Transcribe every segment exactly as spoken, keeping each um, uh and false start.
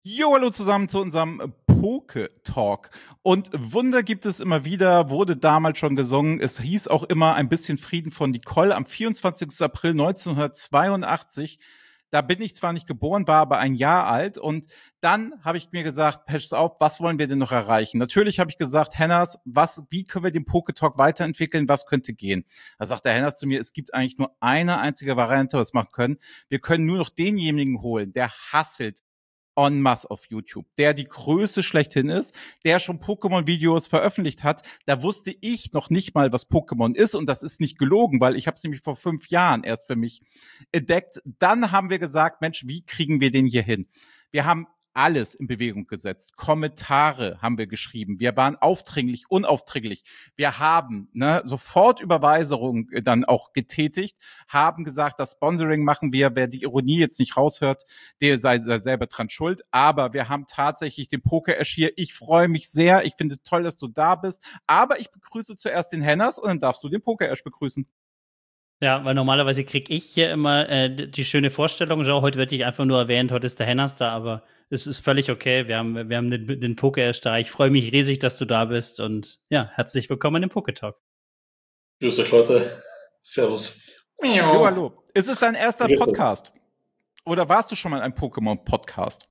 Jo, hallo zusammen zu unserem Poke-Talk. Und Wunder gibt es immer wieder, wurde damals schon gesungen. Es hieß auch immer ein bisschen Frieden von Nicole am vierundzwanzigsten April neunzehnhundertzweiundachtzig. Da bin ich zwar nicht geboren, war aber ein Jahr alt. Und dann habe ich mir gesagt, pass auf, was wollen wir denn noch erreichen? Natürlich habe ich gesagt, Hennas, was, wie können wir den Poke-Talk weiterentwickeln? Was könnte gehen? Da sagt der Hennas zu mir, es gibt eigentlich nur eine einzige Variante, was wir machen können. Wir können nur noch denjenigen holen, der hasselt en masse auf YouTube, der die Größe schlechthin ist, der schon Pokémon-Videos veröffentlicht hat. Da wusste ich noch nicht mal, was Pokémon ist, und das ist nicht gelogen, weil ich habe es nämlich vor fünf Jahren erst für mich entdeckt. Dann haben wir gesagt, Mensch, wie kriegen wir den hier hin? Wir haben alles in Bewegung gesetzt. Kommentare haben wir geschrieben. Wir waren aufdringlich, unaufdringlich. Wir haben ne, sofort Überweisungen dann auch getätigt, haben gesagt, das Sponsoring machen wir. Wer die Ironie jetzt nicht raushört, der sei, sei selber dran schuld. Aber wir haben tatsächlich den Poke-Ash hier. Ich freue mich sehr. Ich finde toll, dass du da bist. Aber ich begrüße zuerst den Hennas und dann darfst du den Poke-Ash begrüßen. Ja, weil normalerweise kriege ich hier immer äh, die schöne Vorstellung. Schau, heute wird ich einfach nur erwähnt, heute ist der Hennas da, aber es ist völlig okay. Wir haben, wir haben den, den Poke-Ash da. Ich freue mich riesig, dass du da bist und ja, herzlich willkommen im Poke-Talk. Grüß euch, Leute. Servus. Jo, hallo. Ist es dein erster Podcast? Oder warst du schon mal in einem Pokémon-Podcast?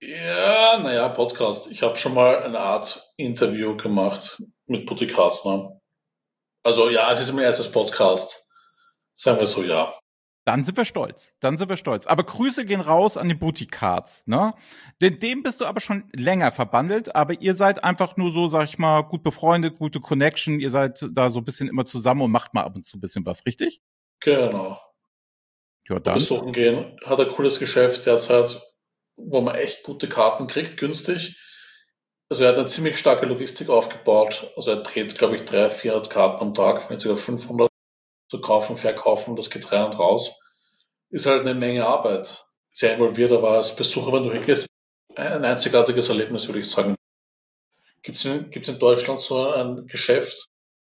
Ja, naja, Podcast. Ich habe schon mal eine Art Interview gemacht mit Podcast, ne? Also ja, es ist mein erstes Podcast. Sagen wir so, ja. Dann sind wir stolz. Dann sind wir stolz. Aber Grüße gehen raus an die Booty Cards, ne? Denn dem bist du aber schon länger verbandelt, aber ihr seid einfach nur so, sag ich mal, gut befreundet, gute Connection. Ihr seid da so ein bisschen immer zusammen und macht mal ab und zu ein bisschen was, richtig? Genau. Ja, dann. Besuchen gehen. Hat ein cooles Geschäft derzeit, wo man echt gute Karten kriegt, günstig. Also er hat eine ziemlich starke Logistik aufgebaut. Also er dreht, glaube ich, dreihundert, vierhundert Karten am Tag, nicht sogar fünfhundert. Zu kaufen, verkaufen, das geht rein und raus. Ist halt eine Menge Arbeit. Sehr involviert, aber als Besucher, wenn du hingehst, ein einzigartiges Erlebnis, würde ich sagen. Gibt es in, gibt's in Deutschland so ein Geschäft,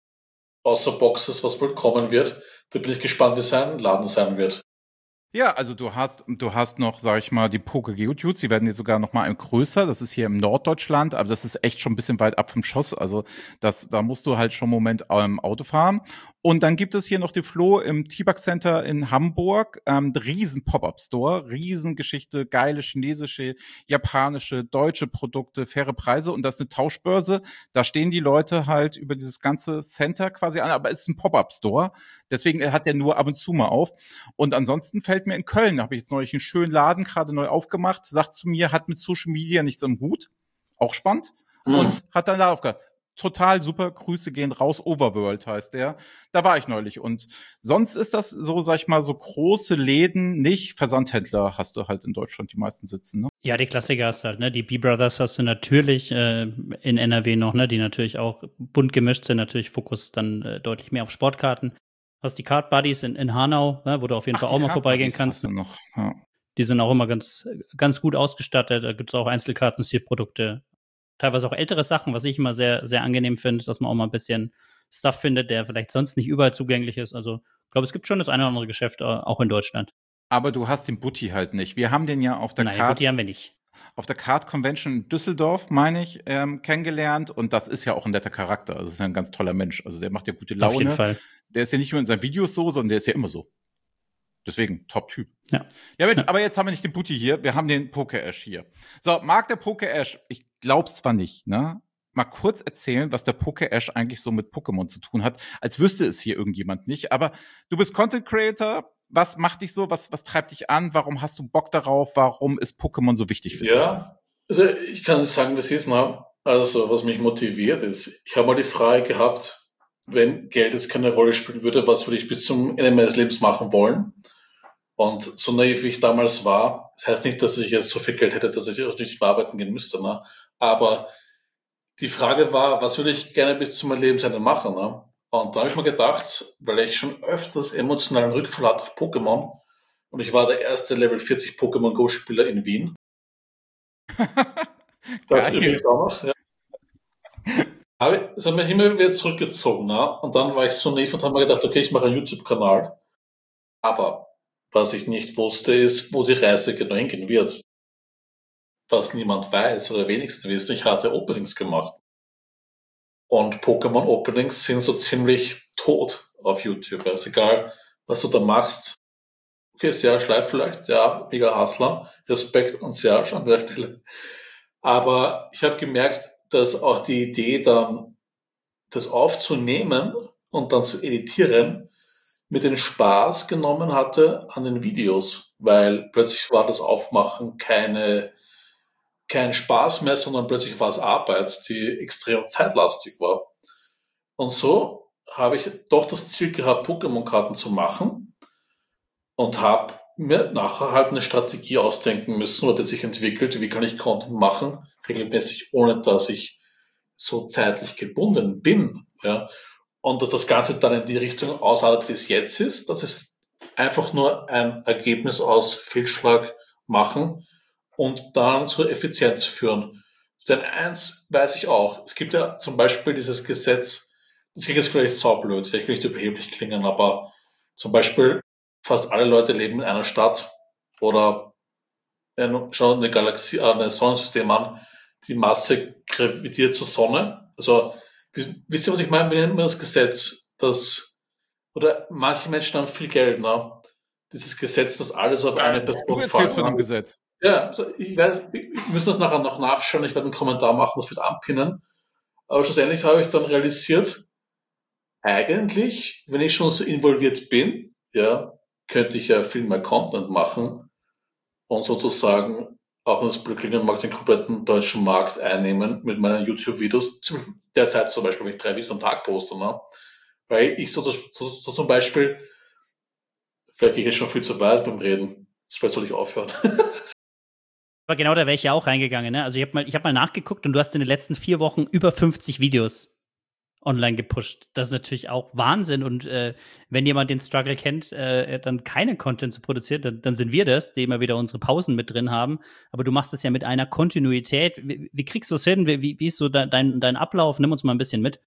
außer Boxes, was bald kommen wird? Da bin ich gespannt, wie sein Laden sein wird. Ja, also du hast, du hast noch, sag ich mal, die Poke-Geodudes, die werden jetzt sogar noch mal größer. Das ist hier im Norddeutschland, aber das ist echt schon ein bisschen weit ab vom Schoss. Also das, da musst du halt schon einen Moment im Auto fahren. Und dann gibt es hier noch die Flo im T-Bug Center in Hamburg. Ähm, riesen Pop-Up-Store, Riesengeschichte, geile chinesische, japanische, deutsche Produkte, faire Preise. Und das ist eine Tauschbörse. Da stehen die Leute halt über dieses ganze Center quasi an, aber es ist ein Pop-Up-Store. Deswegen hat der nur ab und zu mal auf. Und ansonsten fällt mir in Köln, da habe ich jetzt neulich einen schönen Laden gerade neu aufgemacht, sagt zu mir, hat mit Social Media nichts am Hut. Auch spannend. Mhm. Und hat dann da aufgehört. Total super, Grüße gehen raus, Overworld heißt der. Da war ich neulich. Und sonst ist das so, sag ich mal, so große Läden nicht. Versandhändler hast du halt in Deutschland die meisten sitzen, ne? Ja, die Klassiker hast du halt, ne? Die B-Brothers hast du natürlich äh, in N R W noch, ne? Die natürlich auch bunt gemischt sind, natürlich Fokus dann äh, deutlich mehr auf Sportkarten. Hast die Card Buddies in, in Hanau, ne? Wo du auf jeden Ach, Fall auch mal vorbeigehen kannst. Noch, ja. Die sind auch immer ganz, ganz gut ausgestattet. Da gibt es auch Einzelkarten, Zielprodukte, teilweise auch ältere Sachen, was ich immer sehr, sehr angenehm finde, dass man auch mal ein bisschen Stuff findet, der vielleicht sonst nicht überall zugänglich ist. Also ich glaube, es gibt schon das eine oder andere Geschäft, auch in Deutschland. Aber du hast den Butti halt nicht. Wir haben den ja auf der Nein, Card. Butti haben wir nicht. Auf der Card Convention in Düsseldorf, meine ich, ähm, kennengelernt. Und das ist ja auch ein netter Charakter. Also, das ist ja ein ganz toller Mensch. Also, der macht ja gute Laune. Auf jeden Fall. Der ist ja nicht nur in seinen Videos so, sondern der ist ja immer so. Deswegen, Top-Typ. Ja. Ja, Mensch, ja. aber jetzt haben wir nicht den Butti hier, wir haben den Poke-Ash hier. So, mag der Poke-Ash, ich glaub's zwar nicht, ne? Mal kurz erzählen, was der Poke-Ash eigentlich so mit Pokémon zu tun hat, als wüsste es hier irgendjemand nicht. Aber du bist Content Creator. Was macht dich so? Was, was treibt dich an? Warum hast du Bock darauf? Warum ist Pokémon so wichtig für dich? Ja, also ich kann sagen, wie es ist. Ne? Also, was mich motiviert ist, ich habe mal die Frage gehabt, wenn Geld jetzt keine Rolle spielen würde, was würde ich bis zum Ende meines Lebens machen wollen? Und so naiv wie ich damals war, das heißt nicht, dass ich jetzt so viel Geld hätte, dass ich auch nicht mehr arbeiten gehen müsste. Ne? Aber die Frage war, was würde ich gerne bis zu meinem Lebensende machen? Ne? Und da habe ich mir gedacht, weil ich schon öfters emotionalen Rückfall hatte auf Pokémon und ich war der erste Level vierzig Pokémon Go-Spieler in Wien. Das übrigens auch noch, ja. Aber es hat mich immer wieder zurückgezogen. Ne? Und dann war ich so naiv und habe mir gedacht, okay, ich mache einen YouTube-Kanal. Aber was ich nicht wusste, ist, wo die Reise genau hingehen wird. was niemand weiß oder wenigstens wissen, ich hatte Openings gemacht. Und Pokémon-Openings sind so ziemlich tot auf YouTube. Also egal, was du da machst. Okay, Serge Schleif vielleicht, ja, mega Hustler. Respekt an Serge an der Stelle. Aber ich habe gemerkt, dass auch die Idee dann, das aufzunehmen und dann zu editieren, mir den Spaß genommen hatte an den Videos. Weil plötzlich war das Aufmachen keine, kein Spaß mehr, sondern plötzlich war es Arbeit, die extrem zeitlastig war. Und so habe ich doch das Ziel gehabt, Pokémon-Karten zu machen und habe mir nachher halt eine Strategie ausdenken müssen, oder die sich entwickelt, wie kann ich Content machen, regelmäßig, ohne dass ich so zeitlich gebunden bin. Ja. Und dass das Ganze dann in die Richtung ausartet, wie es jetzt ist, das ist einfach nur ein Ergebnis aus Fehlschlag machen und dann zur Effizienz führen. Denn eins weiß ich auch, es gibt ja zum Beispiel dieses Gesetz, das klingt jetzt vielleicht saublöd, vielleicht will ich nicht überheblich klingen, aber zum Beispiel fast alle Leute leben in einer Stadt oder schauen eine Galaxie, äh, ein Sonnensystem an, die Masse gravitiert zur Sonne. Also, wisst ihr, was ich meine? Wir nennen das Gesetz, das, oder manche Menschen haben viel Geld, ne? Dieses Gesetz, dass alles auf eine Person Du erzählst von dem Gesetz. Ja, also ich weiß, wir müssen das nachher noch nachschauen. Ich werde einen Kommentar machen, das wird anpinnen. Aber schlussendlich habe ich dann realisiert, eigentlich, wenn ich schon so involviert bin, ja, könnte ich ja viel mehr Content machen und sozusagen auch wenn das Blöcklingen-Markt den kompletten deutschen Markt einnehmen mit meinen YouTube-Videos. Derzeit zum Beispiel, wenn ich drei Videos am Tag poste, ne? Weil ich so, so, so zum Beispiel, vielleicht gehe ich jetzt schon viel zu weit beim Reden. Vielleicht soll ich aufhören. Aber genau da wäre ich ja auch reingegangen, ne? Also ich habe mal, ich hab mal nachgeguckt und du hast in den letzten vier Wochen über fünfzig Videos online gepusht. Das ist natürlich auch Wahnsinn. Und äh, wenn jemand den Struggle kennt, äh, dann keine Content zu produzieren, dann, dann sind wir das, die immer wieder unsere Pausen mit drin haben. Aber du machst es ja mit einer Kontinuität. Wie, wie kriegst du es hin? Wie, wie ist so dein, dein Ablauf? Nimm uns mal ein bisschen mit.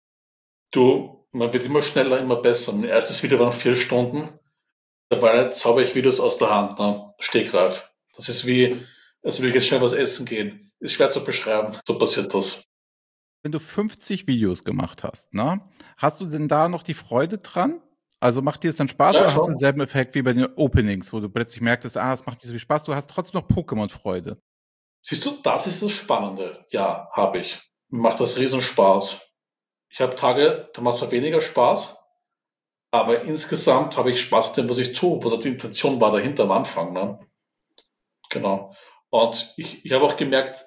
Du, man wird immer schneller, immer besser. Mein erstes Video waren vier Stunden. Dabei zauber ich Videos aus der Hand, ne? Stegreif. Das ist wie, als würde ich jetzt schnell was essen gehen. Ist schwer zu beschreiben. So passiert das. Wenn du fünfzig Videos gemacht hast, ne, hast du denn da noch die Freude dran? Also macht dir es dann Spaß Ja, oder hast du schon. denselben Effekt wie bei den Openings, wo du plötzlich merktest, ah, es macht nicht so viel Spaß, du hast trotzdem noch Pokémon-Freude? Siehst du, das ist das Spannende. Ja, habe ich. Mir macht das riesen Spaß. Ich habe Tage, da macht es mir weniger Spaß, aber insgesamt habe ich Spaß mit dem, was ich tue, was die Intention war dahinter am Anfang. Ne? Genau. Und ich, ich habe auch gemerkt,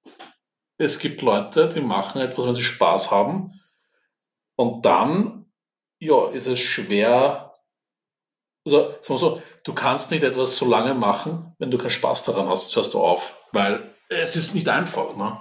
es gibt Leute, die machen etwas, wenn sie Spaß haben. Und dann, ja, ist es schwer. Also, sagen wir so, du kannst nicht etwas so lange machen, wenn du keinen Spaß daran hast, hörst du auf. Weil es ist nicht einfach. Ne?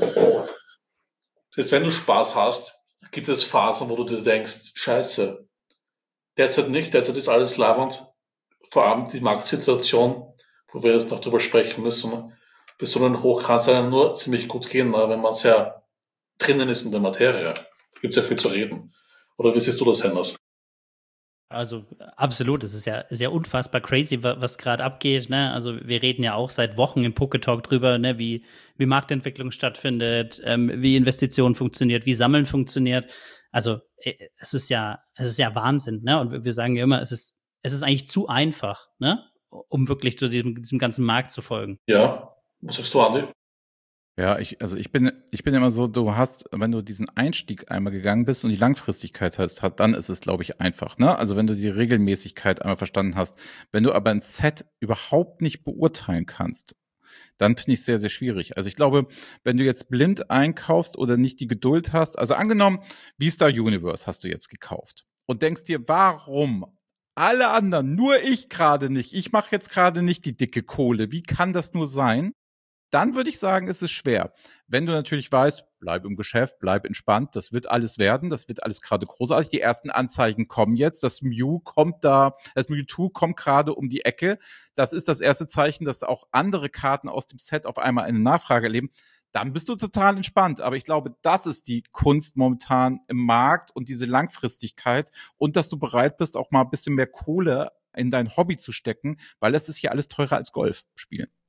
Das heißt, wenn du Spaß hast, gibt es Phasen, wo du dir denkst, scheiße. Derzeit nicht, derzeit ist alles lavend. Vor allem die Marktsituation, wo wir jetzt noch drüber sprechen müssen. Bis so ein Hoch kann es einem nur ziemlich gut gehen, ne, wenn man sehr drinnen ist in der Materie. Da gibt es ja viel zu reden. Oder wie siehst du das, Hennes? Also absolut, es ist ja sehr unfassbar crazy, wa- was gerade abgeht. Ne? Also wir reden ja auch seit Wochen im Poketalk drüber, ne? wie, wie Marktentwicklung stattfindet, ähm, wie Investitionen funktioniert, wie Sammeln funktioniert. Also äh, es ist ja, es ist ja Wahnsinn. Ne? Und wir wir sagen ja immer, es ist, es ist eigentlich zu einfach, ne? Um wirklich zu diesem, diesem ganzen Markt zu folgen. Ja, was sagst du, Andi? Ja, ich, also ich bin, ich bin immer so, du hast, wenn du diesen Einstieg einmal gegangen bist und die Langfristigkeit hast, hat, dann ist es, glaube ich, einfach, ne? Also wenn du die Regelmäßigkeit einmal verstanden hast. Wenn du aber ein Set überhaupt nicht beurteilen kannst, dann finde ich es sehr, sehr schwierig. Also ich glaube, wenn du jetzt blind einkaufst oder nicht die Geduld hast, also angenommen, V-Star Universe hast du jetzt gekauft und denkst dir, warum? Alle anderen, nur ich gerade nicht. Ich mache jetzt gerade nicht die dicke Kohle. Wie kann das nur sein? Dann würde ich sagen, ist es schwer. Wenn du natürlich weißt, bleib im Geschäft, bleib entspannt, das wird alles werden, das wird alles gerade großartig. Die ersten Anzeigen kommen jetzt, das Mew kommt da, das Mewtwo kommt gerade um die Ecke. Das ist das erste Zeichen, dass auch andere Karten aus dem Set auf einmal eine Nachfrage erleben. Dann bist du total entspannt. Aber ich glaube, das ist die Kunst momentan im Markt und diese Langfristigkeit und dass du bereit bist, auch mal ein bisschen mehr Kohle in dein Hobby zu stecken, weil es ist ja alles teurer als Golf spielen.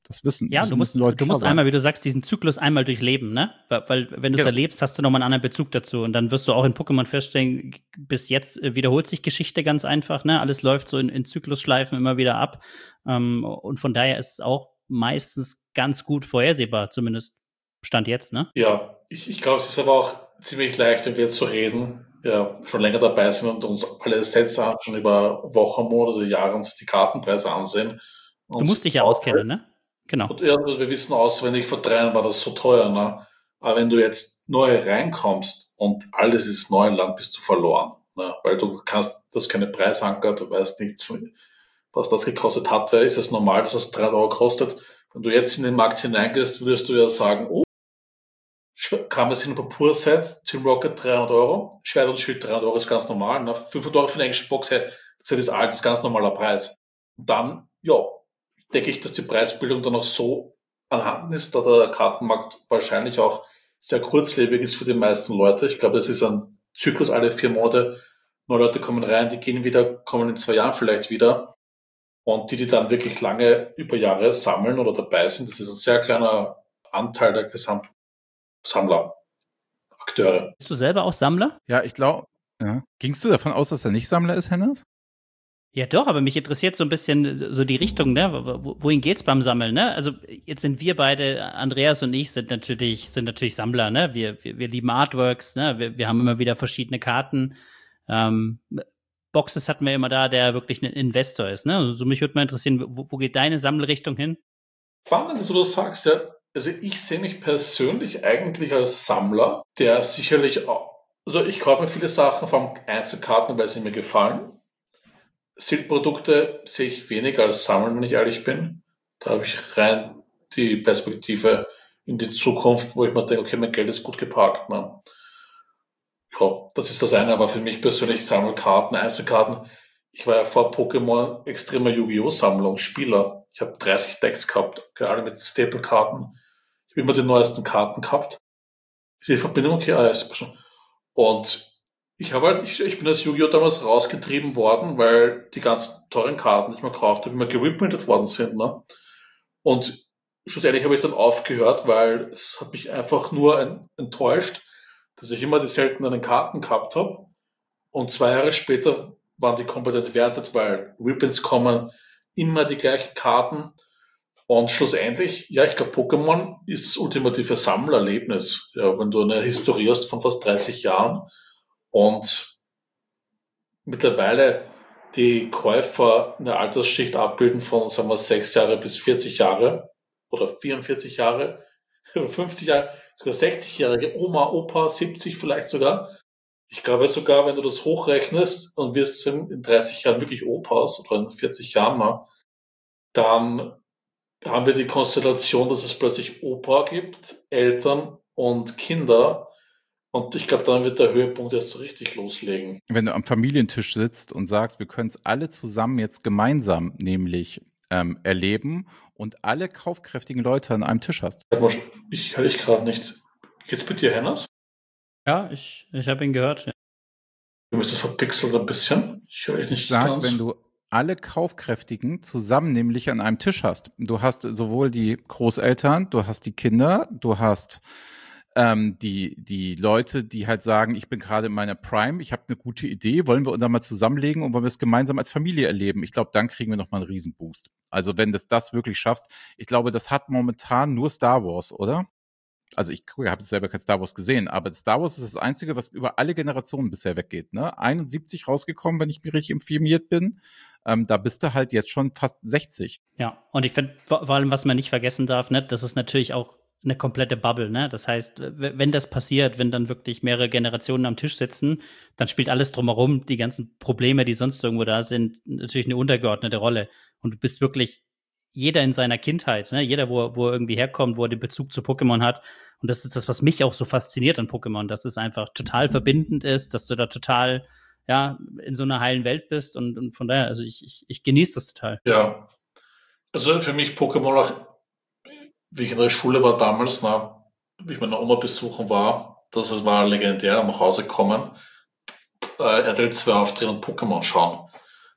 Das wissen, Ja, das du musst, müssen Leute du musst klar sein. einmal, wie du sagst, diesen Zyklus einmal durchleben, ne? Weil, weil wenn du es Genau. erlebst, hast du nochmal einen anderen Bezug dazu. Und dann wirst du auch in Pokémon feststellen, g- bis jetzt äh, wiederholt sich Geschichte ganz einfach, ne? Alles läuft so in, in Zyklusschleifen immer wieder ab. Ähm, und von daher ist es auch meistens ganz gut vorhersehbar, zumindest Stand jetzt, ne? Ja, ich, ich glaube, es ist aber auch ziemlich leicht, wenn wir jetzt so reden, ja, schon länger dabei sind und uns alle Sätze an, schon über Wochen, Monate, Jahre uns die Kartenpreise ansehen. Du musst Und dich ja auskennen, ne? Genau. Und ja, wir wissen auswendig, vor drei Jahren war das so teuer, ne? Aber wenn du jetzt neu reinkommst und alles ist Neuland, bist du verloren, ne? Weil du kannst, du hast keine Preisanker, du weißt nichts, was das gekostet hatte. Ist es normal, dass es drei Euro kostet? Wenn du jetzt in den Markt hineingehst, würdest du ja sagen, oh, kam es in ein Papur-Set, Team Rocket dreihundert Euro, Schwert und Schild dreihundert Euro ist ganz normal, ne? fünfhundert Euro für eine englische Box, hey, das ist alt, das ist ganz normaler Preis. Und dann, ja, denke ich, dass die Preisbildung dann auch so anhanden ist, da der Kartenmarkt wahrscheinlich auch sehr kurzlebig ist für die meisten Leute. Ich glaube, es ist ein Zyklus alle vier Monate. Neue Leute kommen rein, die gehen wieder, kommen in zwei Jahren vielleicht wieder. Und die, die dann wirklich lange über Jahre sammeln oder dabei sind, das ist ein sehr kleiner Anteil der Gesamtsammler, Akteure. Bist du selber auch Sammler? Ja, ich glaube, ja. Gingst du davon aus, dass er nicht Sammler ist, Hennes? Ja, doch, aber mich interessiert so ein bisschen so die Richtung, ne? Wo- Wohin geht's beim Sammeln, ne? Also jetzt sind wir beide, Andreas und ich, sind natürlich, sind natürlich Sammler, ne? Wir, wir, wir lieben Artworks, ne? Wir, wir haben immer wieder verschiedene Karten. Ähm, Boxes hatten wir immer da, der wirklich ein Investor ist, ne? Also mich würde mal interessieren, wo, wo geht deine Sammelrichtung hin? Spannend, dass du das sagst, ja. Also ich sehe mich persönlich eigentlich als Sammler, der sicherlich auch, also ich kaufe mir viele Sachen, vor allem Einzelkarten, weil sie mir gefallen. Silberprodukte sehe ich weniger als Sammeln, wenn ich ehrlich bin. Da habe ich rein die Perspektive in die Zukunft, wo ich mir denke, okay, mein Geld ist gut geparkt. Ne? Ja, das ist das eine, aber für mich persönlich Sammelkarten, Einzelkarten. Ich war ja vor Pokémon extremer Yu-Gi-Oh! Sammler und Spieler. Ich habe dreißig Decks gehabt, gerade mit Staple-Karten. Ich habe immer die neuesten Karten gehabt. Die Verbindung, okay, ah, ja, ist schon. Und ich habe halt, ich, ich bin als Yu-Gi-Oh! Damals rausgetrieben worden, weil die ganzen teuren Karten, die ich mir gekauft habe, immer gereprintet worden sind. Ne? Und schlussendlich habe ich dann aufgehört, weil es hat mich einfach nur en- enttäuscht, dass ich immer die seltenen Karten gehabt habe. Und zwei Jahre später waren die komplett entwertet, weil Reprints kommen, immer die gleichen Karten. Und schlussendlich, ja, ich glaube, Pokémon ist das ultimative Sammlerlebnis. Ja, wenn du eine Historie hast von fast dreißig Jahren und mittlerweile die Käufer eine Altersschicht abbilden von, sagen wir, sechs Jahre bis vierzig Jahre oder vierundvierzig Jahre oder fünfzig Jahre, sogar sechzig-jährige Oma, Opa, siebzig vielleicht sogar. Ich glaube sogar, wenn du das hochrechnest und wir sind in dreißig Jahren wirklich Opas oder in vierzig Jahren mal, dann haben wir die Konstellation, dass es plötzlich Opa gibt, Eltern und Kinder. Und ich glaube, dann wird der Höhepunkt erst so richtig loslegen. Wenn du am Familientisch sitzt und sagst, wir können es alle zusammen jetzt gemeinsam nämlich ähm, erleben und alle kaufkräftigen Leute an einem Tisch hast. Ich höre dich gerade nicht. Geht's bei dir, Hennes? Ja, ich, ich habe ihn gehört. Ja. Du bist das verpixelt ein bisschen. Ich höre dich nicht Sag, ganz. wenn du alle Kaufkräftigen zusammen nämlich an einem Tisch hast. Du hast sowohl die Großeltern, du hast die Kinder, du hast ähm, die, die Leute, die halt sagen, ich bin gerade in meiner Prime, ich habe eine gute Idee, wollen wir uns da mal zusammenlegen und wollen wir es gemeinsam als Familie erleben. Ich glaube, dann kriegen wir nochmal einen Riesenboost. Also wenn du das wirklich schaffst, ich glaube, das hat momentan nur Star Wars, oder? Also ich habe selber kein Star Wars gesehen, aber Star Wars ist das Einzige, was über alle Generationen bisher weggeht. Ne? einundsiebzig rausgekommen, wenn ich mir richtig informiert bin. Ähm, da bist du halt jetzt schon fast sechzig. Ja, und ich finde vor vor allem, was man nicht vergessen darf, ne, das ist natürlich auch eine komplette Bubble, ne? Das heißt, w wenn das passiert, wenn dann wirklich mehrere Generationen am Tisch sitzen, dann spielt alles drumherum, die ganzen Probleme, die sonst irgendwo da sind, natürlich eine untergeordnete Rolle. Und du bist wirklich jeder in seiner Kindheit, ne? Jeder, wo er wo er irgendwie herkommt, wo er den Bezug zu Pokémon hat. Und das ist das, was mich auch so fasziniert an Pokémon, dass es einfach total verbindend ist, dass du da total, ja, in so einer heilen Welt bist und und von daher, also ich ich ich genieße das total. Ja. Also für mich Pokémon auch, wie ich in der Schule war damals, na, wie ich meine Oma besuchen war, das war legendär, nach Hause kommen, äh, R T L zwei aufdrehen und Pokémon schauen.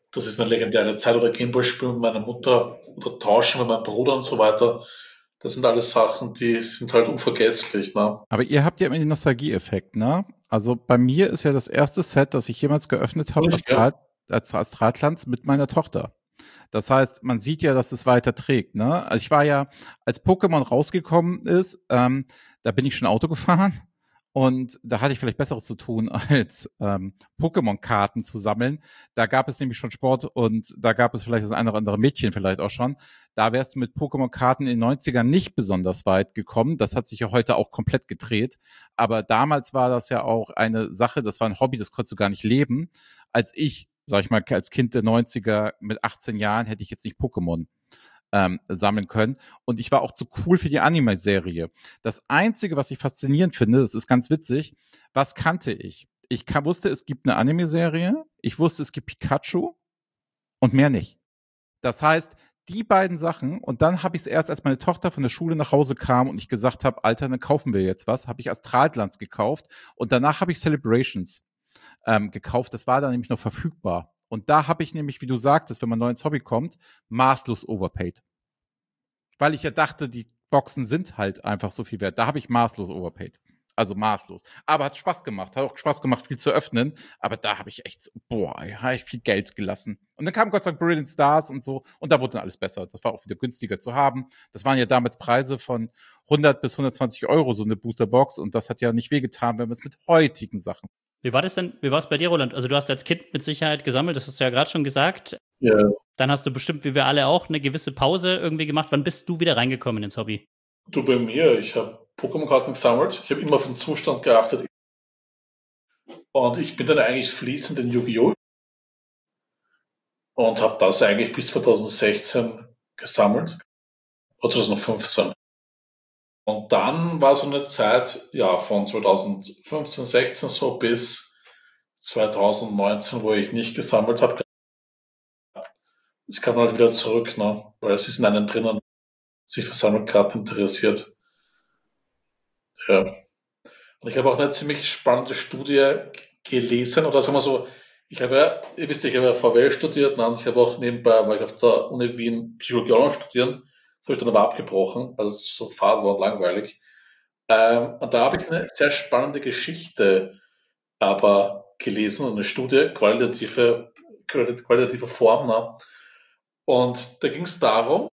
Das ist eine legendäre Zeit. Oder Gameboy spielen mit meiner Mutter oder tauschen mit meinem Bruder und so weiter. Das sind alles Sachen, die sind halt unvergesslich. Ne? Aber ihr habt ja immer den Nostalgie-Effekt, ne? Also bei mir ist ja das erste Set, das ich jemals geöffnet habe, Nicht, ja? Astral, als Astralglanz mit meiner Tochter. Das heißt, man sieht ja, dass es weiter trägt. Ne? Also ich war ja, als Pokémon rausgekommen ist, ähm, da bin ich schon Auto gefahren und da hatte ich vielleicht Besseres zu tun, als ähm, Pokémon-Karten zu sammeln. Da gab es nämlich schon Sport und da gab es vielleicht das eine oder andere Mädchen vielleicht auch schon. Da wärst du mit Pokémon-Karten in den neunzigern nicht besonders weit gekommen. Das hat sich ja heute auch komplett gedreht. Aber damals war das ja auch eine Sache, das war ein Hobby, das konntest du gar nicht leben. Als ich sag ich mal, als Kind der neunziger mit achtzehn Jahren hätte ich jetzt nicht Pokémon ähm, sammeln können. Und ich war auch zu cool für die Anime-Serie. Das Einzige, was ich faszinierend finde, das ist ganz witzig, was kannte ich? Ich kann, wusste, es gibt eine Anime-Serie, ich wusste, es gibt Pikachu und mehr nicht. Das heißt, die beiden Sachen, und dann habe ich es erst, als meine Tochter von der Schule nach Hause kam und ich gesagt habe, Alter, dann kaufen wir jetzt was, habe ich Astralglanz gekauft und danach habe ich Celebrations ähm, gekauft. Das war dann nämlich noch verfügbar. Und da habe ich nämlich, wie du sagtest, wenn man neu ins Hobby kommt, maßlos overpaid. Weil ich ja dachte, die Boxen sind halt einfach so viel wert. Da habe ich maßlos overpaid. Also maßlos. Aber hat Spaß gemacht. Hat auch Spaß gemacht, viel zu öffnen. Aber da habe ich echt, boah, habe ich viel Geld gelassen. Und dann kam Gott sei Dank Brilliant Stars und so. Und da wurde dann alles besser. Das war auch wieder günstiger zu haben. Das waren ja damals Preise von hundert bis hundertzwanzig Euro, so eine Boosterbox. Und das hat ja nicht wehgetan, wenn man es mit heutigen Sachen. Wie war das denn? Wie war es bei dir, Roland? Also, du hast als Kind mit Sicherheit gesammelt, das hast du ja gerade schon gesagt. Ja. Dann hast du bestimmt, wie wir alle auch, eine gewisse Pause irgendwie gemacht. Wann bist du wieder reingekommen ins Hobby? Du, bei mir, ich habe Pokémon-Karten gesammelt. Ich habe immer auf den Zustand geachtet. Und ich bin dann eigentlich fließend in Yu-Gi-Oh! Und habe das eigentlich bis zwanzig sechzehn gesammelt. Oder zwanzig fünfzehn. Und dann war so eine Zeit, ja, von zwanzig fünfzehn, sechzehn so bis zwanzig neunzehn, wo ich nicht gesammelt habe. Es kam halt wieder zurück, ne? Weil es ist in einem drinnen, sich für Sammelkarten interessiert. Ja. Und ich habe auch eine ziemlich spannende Studie gelesen, oder sagen wir so, ich habe ja, ihr wisst ja, ich habe ja V W L studiert, ne? Und ich habe auch nebenbei, weil ich auf der Uni Wien Psychologie auch noch studieren, das habe ich dann aber abgebrochen, also es ist so fad war und langweilig. Ähm, und da habe ich eine sehr spannende Geschichte aber gelesen, eine Studie, qualitative, qualitative Form. Ne? Und da ging es darum,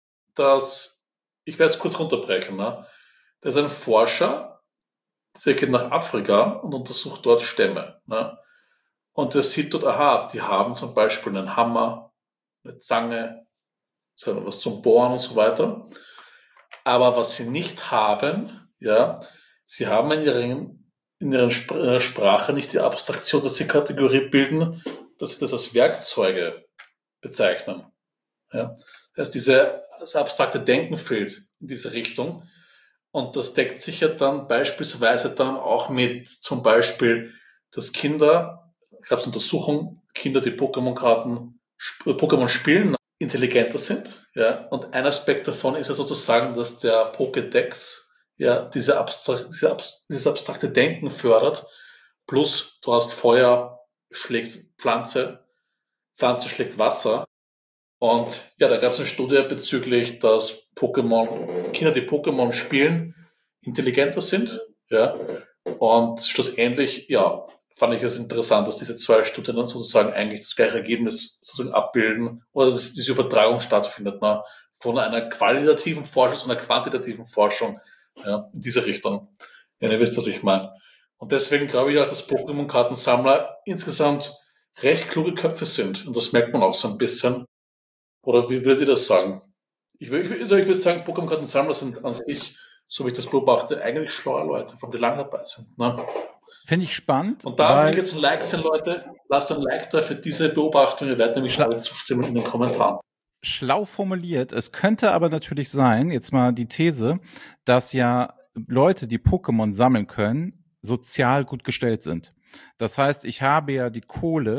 dass, ich werde es kurz runterbrechen, ne? Da ist ein Forscher, der geht nach Afrika und untersucht dort Stämme. Ne? Und der sieht dort, aha, die haben zum Beispiel einen Hammer, eine Zange, was zum Bohren und so weiter. Aber was sie nicht haben, ja, sie haben in, ihren, in ihrer Spr Sprache nicht die Abstraktion, dass sie Kategorie bilden, dass sie das als Werkzeuge bezeichnen. Ja. Das heißt, diese, das abstrakte Denken fehlt in diese Richtung. Und das deckt sich ja dann beispielsweise dann auch mit zum Beispiel, dass Kinder, gab es Untersuchungen, Kinder, die Pokémon-Karten, Pokémon spielen, intelligenter sind. Ja? Und ein Aspekt davon ist ja sozusagen, dass der Pokédex ja diese abstrakt, diese Abst dieses abstrakte Denken fördert. Plus du hast Feuer, schlägt Pflanze, Pflanze schlägt Wasser. Und ja, da gab es eine Studie bezüglich, dass Pokémon, Kinder, die Pokémon spielen, intelligenter sind. Ja? Und schlussendlich, ja, fand ich es interessant, dass diese zwei Studien dann sozusagen eigentlich das gleiche Ergebnis sozusagen abbilden oder dass diese Übertragung stattfindet, ne? Von einer qualitativen Forschung zu einer quantitativen Forschung, ja, in diese Richtung. Ja, ihr wisst, was ich meine. Und deswegen glaube ich auch, dass Pokémon-Kartensammler insgesamt recht kluge Köpfe sind. Und das merkt man auch so ein bisschen. Oder wie würdet ihr das sagen? Ich würde, ich würde, ich würde sagen, Pokémon-Kartensammler sind an sich, so wie ich das beobachte, eigentlich schlaue Leute, von die lange dabei sind. Ne? Finde ich spannend. Und da will ich jetzt ein Like sehen, Leute. Lasst ein Like da für diese Beobachtung. Ihr werdet nämlich alle zustimmen in den Kommentaren. Schlau formuliert. Es könnte aber natürlich sein, jetzt mal die These, dass ja Leute, die Pokémon sammeln können, sozial gut gestellt sind. Das heißt, ich habe ja die Kohle,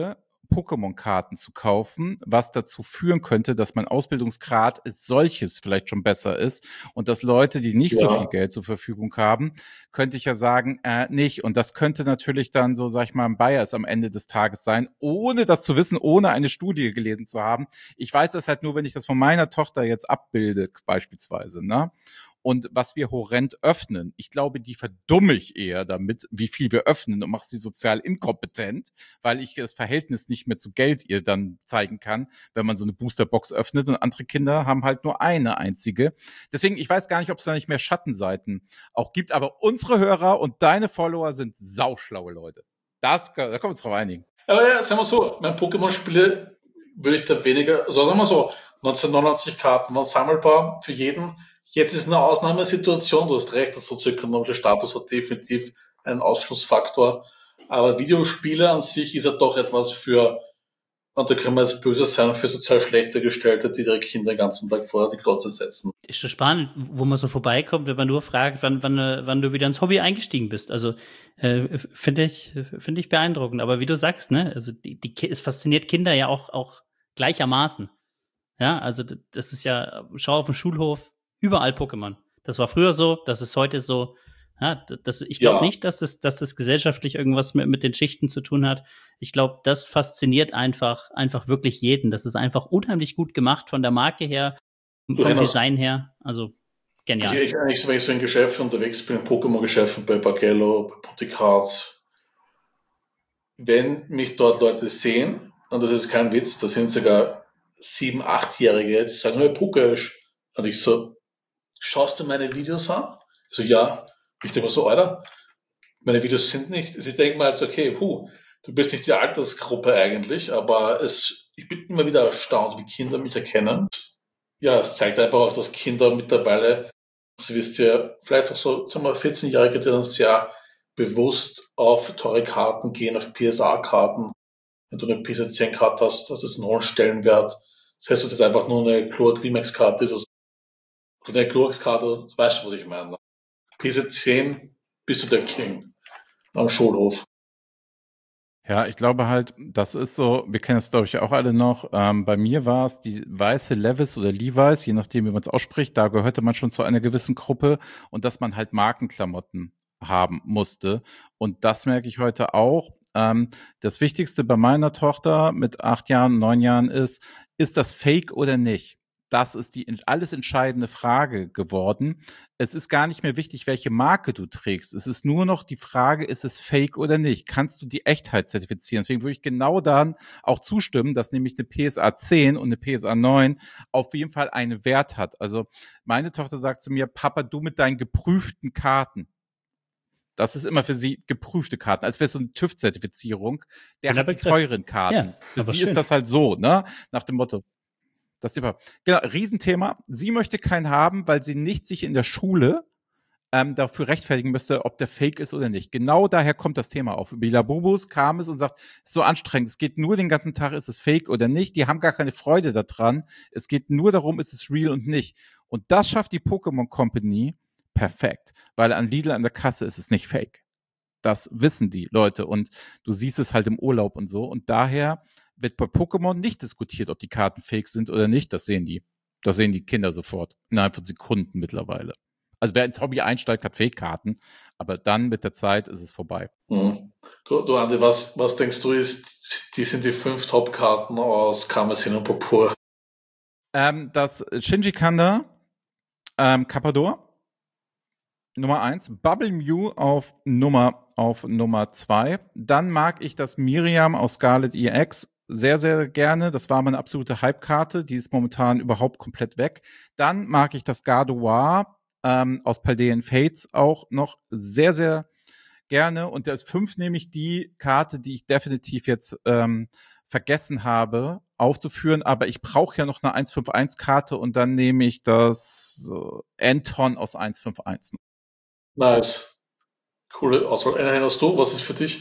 Pokémon-Karten zu kaufen, was dazu führen könnte, dass mein Ausbildungsgrad als solches vielleicht schon besser ist und dass Leute, die nicht so Ja. viel Geld zur Verfügung haben, könnte ich ja sagen, äh, nicht. Und das könnte natürlich dann so, sag ich mal, ein Bias am Ende des Tages sein, ohne das zu wissen, ohne eine Studie gelesen zu haben. Ich weiß das halt nur, wenn ich das von meiner Tochter jetzt abbilde, beispielsweise, ne? Und was wir horrend öffnen, ich glaube, die verdumme ich eher damit, wie viel wir öffnen und mache sie sozial inkompetent, weil ich das Verhältnis nicht mehr zu Geld ihr dann zeigen kann, wenn man so eine Boosterbox öffnet und andere Kinder haben halt nur eine einzige. Deswegen, ich weiß gar nicht, ob es da nicht mehr Schattenseiten auch gibt, aber unsere Hörer und deine Follower sind sauschlaue Leute. Das, da können wir uns drauf einigen. Aber ja, sagen wir so, mein Pokémon-Spiele würde ich da weniger, also sagen wir so, neunzehnhundertneunundneunzig Karten waren sammelbar für jeden. Jetzt ist eine Ausnahmesituation, du hast recht, der sozioökonomische Status hat definitiv einen Ausschlussfaktor. Aber Videospiele an sich ist ja doch etwas für, und da kann man jetzt böse sein, für sozial schlechter Gestellte, die ihre Kinder den ganzen Tag vor die Glotze setzen. Ist schon spannend, wo man so vorbeikommt, wenn man nur fragt, wann, wann, wann du wieder ins Hobby eingestiegen bist. Also äh, finde ich, finde ich beeindruckend. Aber wie du sagst, ne, also die, die, es fasziniert Kinder ja auch, auch gleichermaßen. Ja, also das ist ja, schau auf den Schulhof, überall Pokémon. Das war früher so, das ist heute so. Ja, das, ich glaube Ja. nicht, dass es, dass es gesellschaftlich irgendwas mit, mit den Schichten zu tun hat. Ich glaube, das fasziniert einfach, einfach wirklich jeden. Das ist einfach unheimlich gut gemacht von der Marke her, Du vom erinnerst- Design her. Also genial. Ich, ich, wenn ich so in so in Geschäften unterwegs bin, in Pokémon-Geschäften, bei Bargello, bei Bouticards, wenn mich dort Leute sehen, und das ist kein Witz, da sind sogar sieben-, achtjährige, die sagen, hey, Pukesh. Und ich so, schaust du meine Videos an? Ich so, ja. Ich denke mir so, Alter, meine Videos sind nicht. Also ich denke mal, also, okay, puh, du bist nicht die Altersgruppe eigentlich, aber es, ich bin immer wieder erstaunt, wie Kinder mich erkennen. Ja, es zeigt einfach auch, dass Kinder mittlerweile, das wisst ihr, vielleicht auch so, sagen wir, vierzehnjährige, die dann sehr bewusst auf teure Karten gehen, auf P S A-Karten. Wenn du eine P S zehn-Karte hast, hast du einen hohen Stellenwert. Das heißt, dass es einfach nur eine Cloak VMAX-Karte ist, oder eine Cloax-Karte, das weißt du, was ich meine. P S zehn bist du der King am Schulhof. Ja, ich glaube halt, das ist so, wir kennen es, glaube ich, auch alle noch. Ähm, bei mir war es die weiße Levis oder Levi's, je nachdem, wie man es ausspricht. Da gehörte man schon zu einer gewissen Gruppe und dass man halt Markenklamotten haben musste. Und das merke ich heute auch. Ähm, das Wichtigste bei meiner Tochter mit acht Jahren, neun Jahren ist, ist das Fake oder nicht? Das ist die alles entscheidende Frage geworden. Es ist gar nicht mehr wichtig, welche Marke du trägst. Es ist nur noch die Frage, ist es fake oder nicht? Kannst du die Echtheit zertifizieren? Deswegen würde ich genau dann auch zustimmen, dass nämlich eine P S A zehn und eine P S A neun auf jeden Fall einen Wert hat. Also meine Tochter sagt zu mir, Papa, du mit deinen geprüften Karten. Das ist immer für sie geprüfte Karten, als wäre es so eine TÜV-Zertifizierung. Der Schöner hat die Begriff. teuren Karten. Ja, für aber sie schön. ist das halt so, ne? Nach dem Motto. Das Thema. Genau, Riesenthema. Sie möchte keinen haben, weil sie nicht sich in der Schule ähm, dafür rechtfertigen müsste, ob der fake ist oder nicht. Genau daher kommt das Thema auf. Über die Labubus kam es und sagt, es ist so anstrengend, es geht nur den ganzen Tag, ist es fake oder nicht. Die haben gar keine Freude daran. Es geht nur darum, ist es real und nicht. Und das schafft die Pokémon Company perfekt, weil an Lidl an der Kasse ist es nicht fake. Das wissen die Leute und du siehst es halt im Urlaub und so. Und daher wird bei Pokémon nicht diskutiert, ob die Karten fake sind oder nicht. Das sehen die. Das sehen die Kinder sofort. Innerhalb von Sekunden mittlerweile. Also wer ins Hobby einsteigt, hat Fake-Karten. Aber dann mit der Zeit ist es vorbei. Mhm. Du, du Andi, was, was denkst du ist, die sind die fünf Top-Karten aus Karmesin und Purpur? Ähm, das Shinji Kanda, ähm, Carpador, Nummer eins, Bubble Mew auf Nummer, auf Nummer zwei. Dann mag ich das Miriam aus Scarlet E X sehr, sehr gerne. Das war meine absolute Hype-Karte. Die ist momentan überhaupt komplett weg. Dann mag ich das Gardevoir ähm, aus Paldean Fates auch noch sehr, sehr gerne. Und als fünf nehme ich die Karte, die ich definitiv jetzt ähm, vergessen habe aufzuführen, aber ich brauche ja noch eine eins fünf eins Karte und dann nehme ich das äh, Anton aus eins fünf eins. Nice. Coole Auswahl. Erinnerst du, was ist für dich?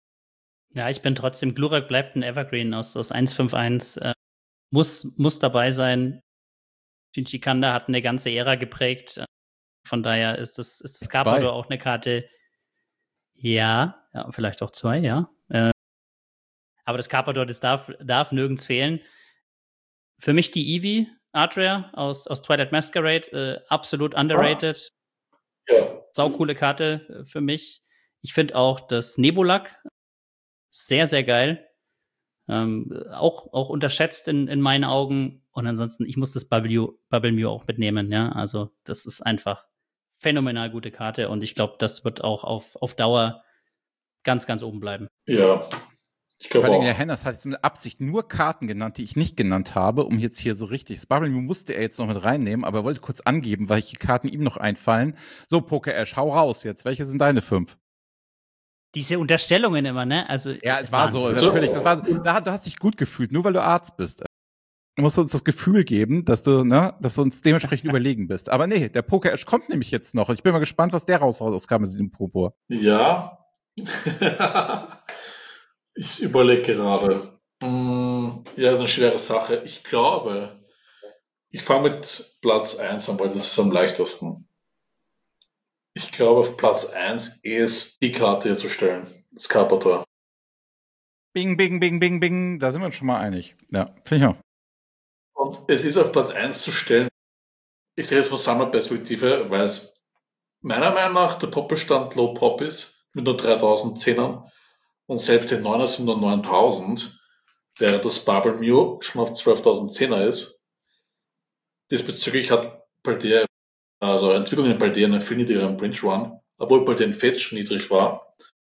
Ja, ich bin trotzdem, Glurak bleibt ein Evergreen aus, aus eins fünf eins. Äh, muss, muss dabei sein. Shinji Kanda hat eine ganze Ära geprägt. Von daher ist das, ist das Carpador auch eine Karte. Ja, ja, vielleicht auch zwei, ja. Äh, Aber das Carpador, das darf, darf nirgends fehlen. Für mich die Eevee Adria aus, aus Twilight Masquerade, äh, absolut underrated. Ja. Saucoole Karte äh, für mich. Ich finde auch das Nebulak sehr, sehr geil. Ähm, auch, auch unterschätzt in, in meinen Augen. Und ansonsten, ich muss das Bubble, Bubble Mew auch mitnehmen, ja. Also, das ist einfach phänomenal gute Karte und ich glaube, das wird auch auf, auf Dauer ganz, ganz oben bleiben. Ja. Ich Vor glaube allem, auch. der Hennas hat jetzt mit Absicht nur Karten genannt, die ich nicht genannt habe, um jetzt hier so richtig. Das Bubble Mew musste er jetzt noch mit reinnehmen, aber er wollte kurz angeben, weil die Karten ihm noch einfallen. So, Poker Ash, hau raus jetzt. Welche sind deine fünf? Diese Unterstellungen immer, ne? Also, Ja, es war so, Wahnsinn. natürlich. Das war, da, du hast dich gut gefühlt, nur weil du Arzt bist. Du musst uns das Gefühl geben, dass du, ne, dass du uns dementsprechend überlegen bist. Aber nee, der Poker Ash kommt nämlich jetzt noch. Ich bin mal gespannt, was der raushaut aus Karmesin Purpur. Ja. Ich überlege gerade. Mm, ja, das ist eine schwere Sache. Ich glaube, ich fange mit Platz eins an, weil das ist am leichtesten. Ich glaube, auf Platz eins ist die Karte hier zu stellen. Das Carpador. Bing, bing, bing, bing, bing. Da sind wir uns schon mal einig. Ja, finde ich auch. Und es ist auf Platz eins zu stellen. Ich rede jetzt von Sammlerperspektive, weil es meiner Meinung nach der Popbestand Low Pop ist, mit nur dreitausendzehnern. Und selbst die Neuner sind nur neuntausend, während das Bubble Mew schon auf zwölftausendzehner ist. Diesbezüglich hat Paldea, also Entwicklung in Paldea eine viel niedrigeren Bridge Run, obwohl Paldea in Fetch schon niedrig war.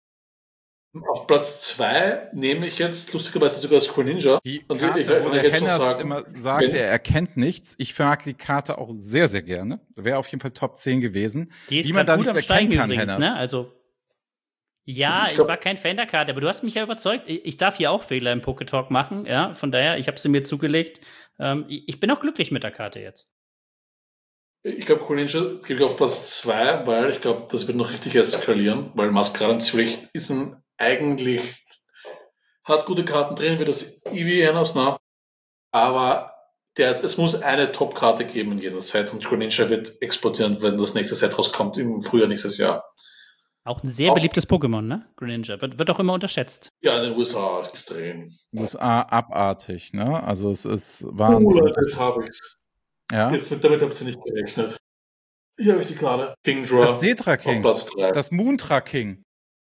Auf Platz zwei nehme ich jetzt lustigerweise sogar das Greninja. Die Und Karte, ich, ich, wo ich der jetzt noch Hennas sagen, immer sagt, wenn- er erkennt nichts. Ich mag die Karte auch sehr, sehr gerne. Wäre auf jeden Fall Top zehn gewesen. Die ist Wie man grad da gut nichts am Steigen erkennen kann, übrigens, Hennas. ne? Also, ja, Ich- ich, ich glaub- war kein Fan der Karte, aber du hast mich ja überzeugt. Ich, ich darf hier auch Fehler im Poketalk machen, ja. Von daher, ich habe sie mir zugelegt. Ähm, ich, ich bin auch glücklich mit der Karte jetzt. Ich glaube, Greninja gebe ich auf Platz zwei, weil ich glaube, das wird noch richtig eskalieren, weil Maskarenzwicht ist ein eigentlich, hat gute Karten drin, wie das Eevee Hennas, ne? Aber der, es muss eine Top-Karte geben in jedem Set und Greninja wird explodieren, wenn das nächste Set rauskommt im Frühjahr nächstes Jahr. Auch ein sehr Auch- beliebtes Pokémon, ne? Greninja. Wird, wird auch immer unterschätzt. Ja, in den U S A extrem. U S A abartig, ne? Also es ist Oh, Wahnsinn. Leute, jetzt habe ich's. Ja. Jetzt mit, damit habt ihr nicht gerechnet. Hier habe ich die Karte. Kingdra Das Setra auf King. Platz drei. Das Moontra King.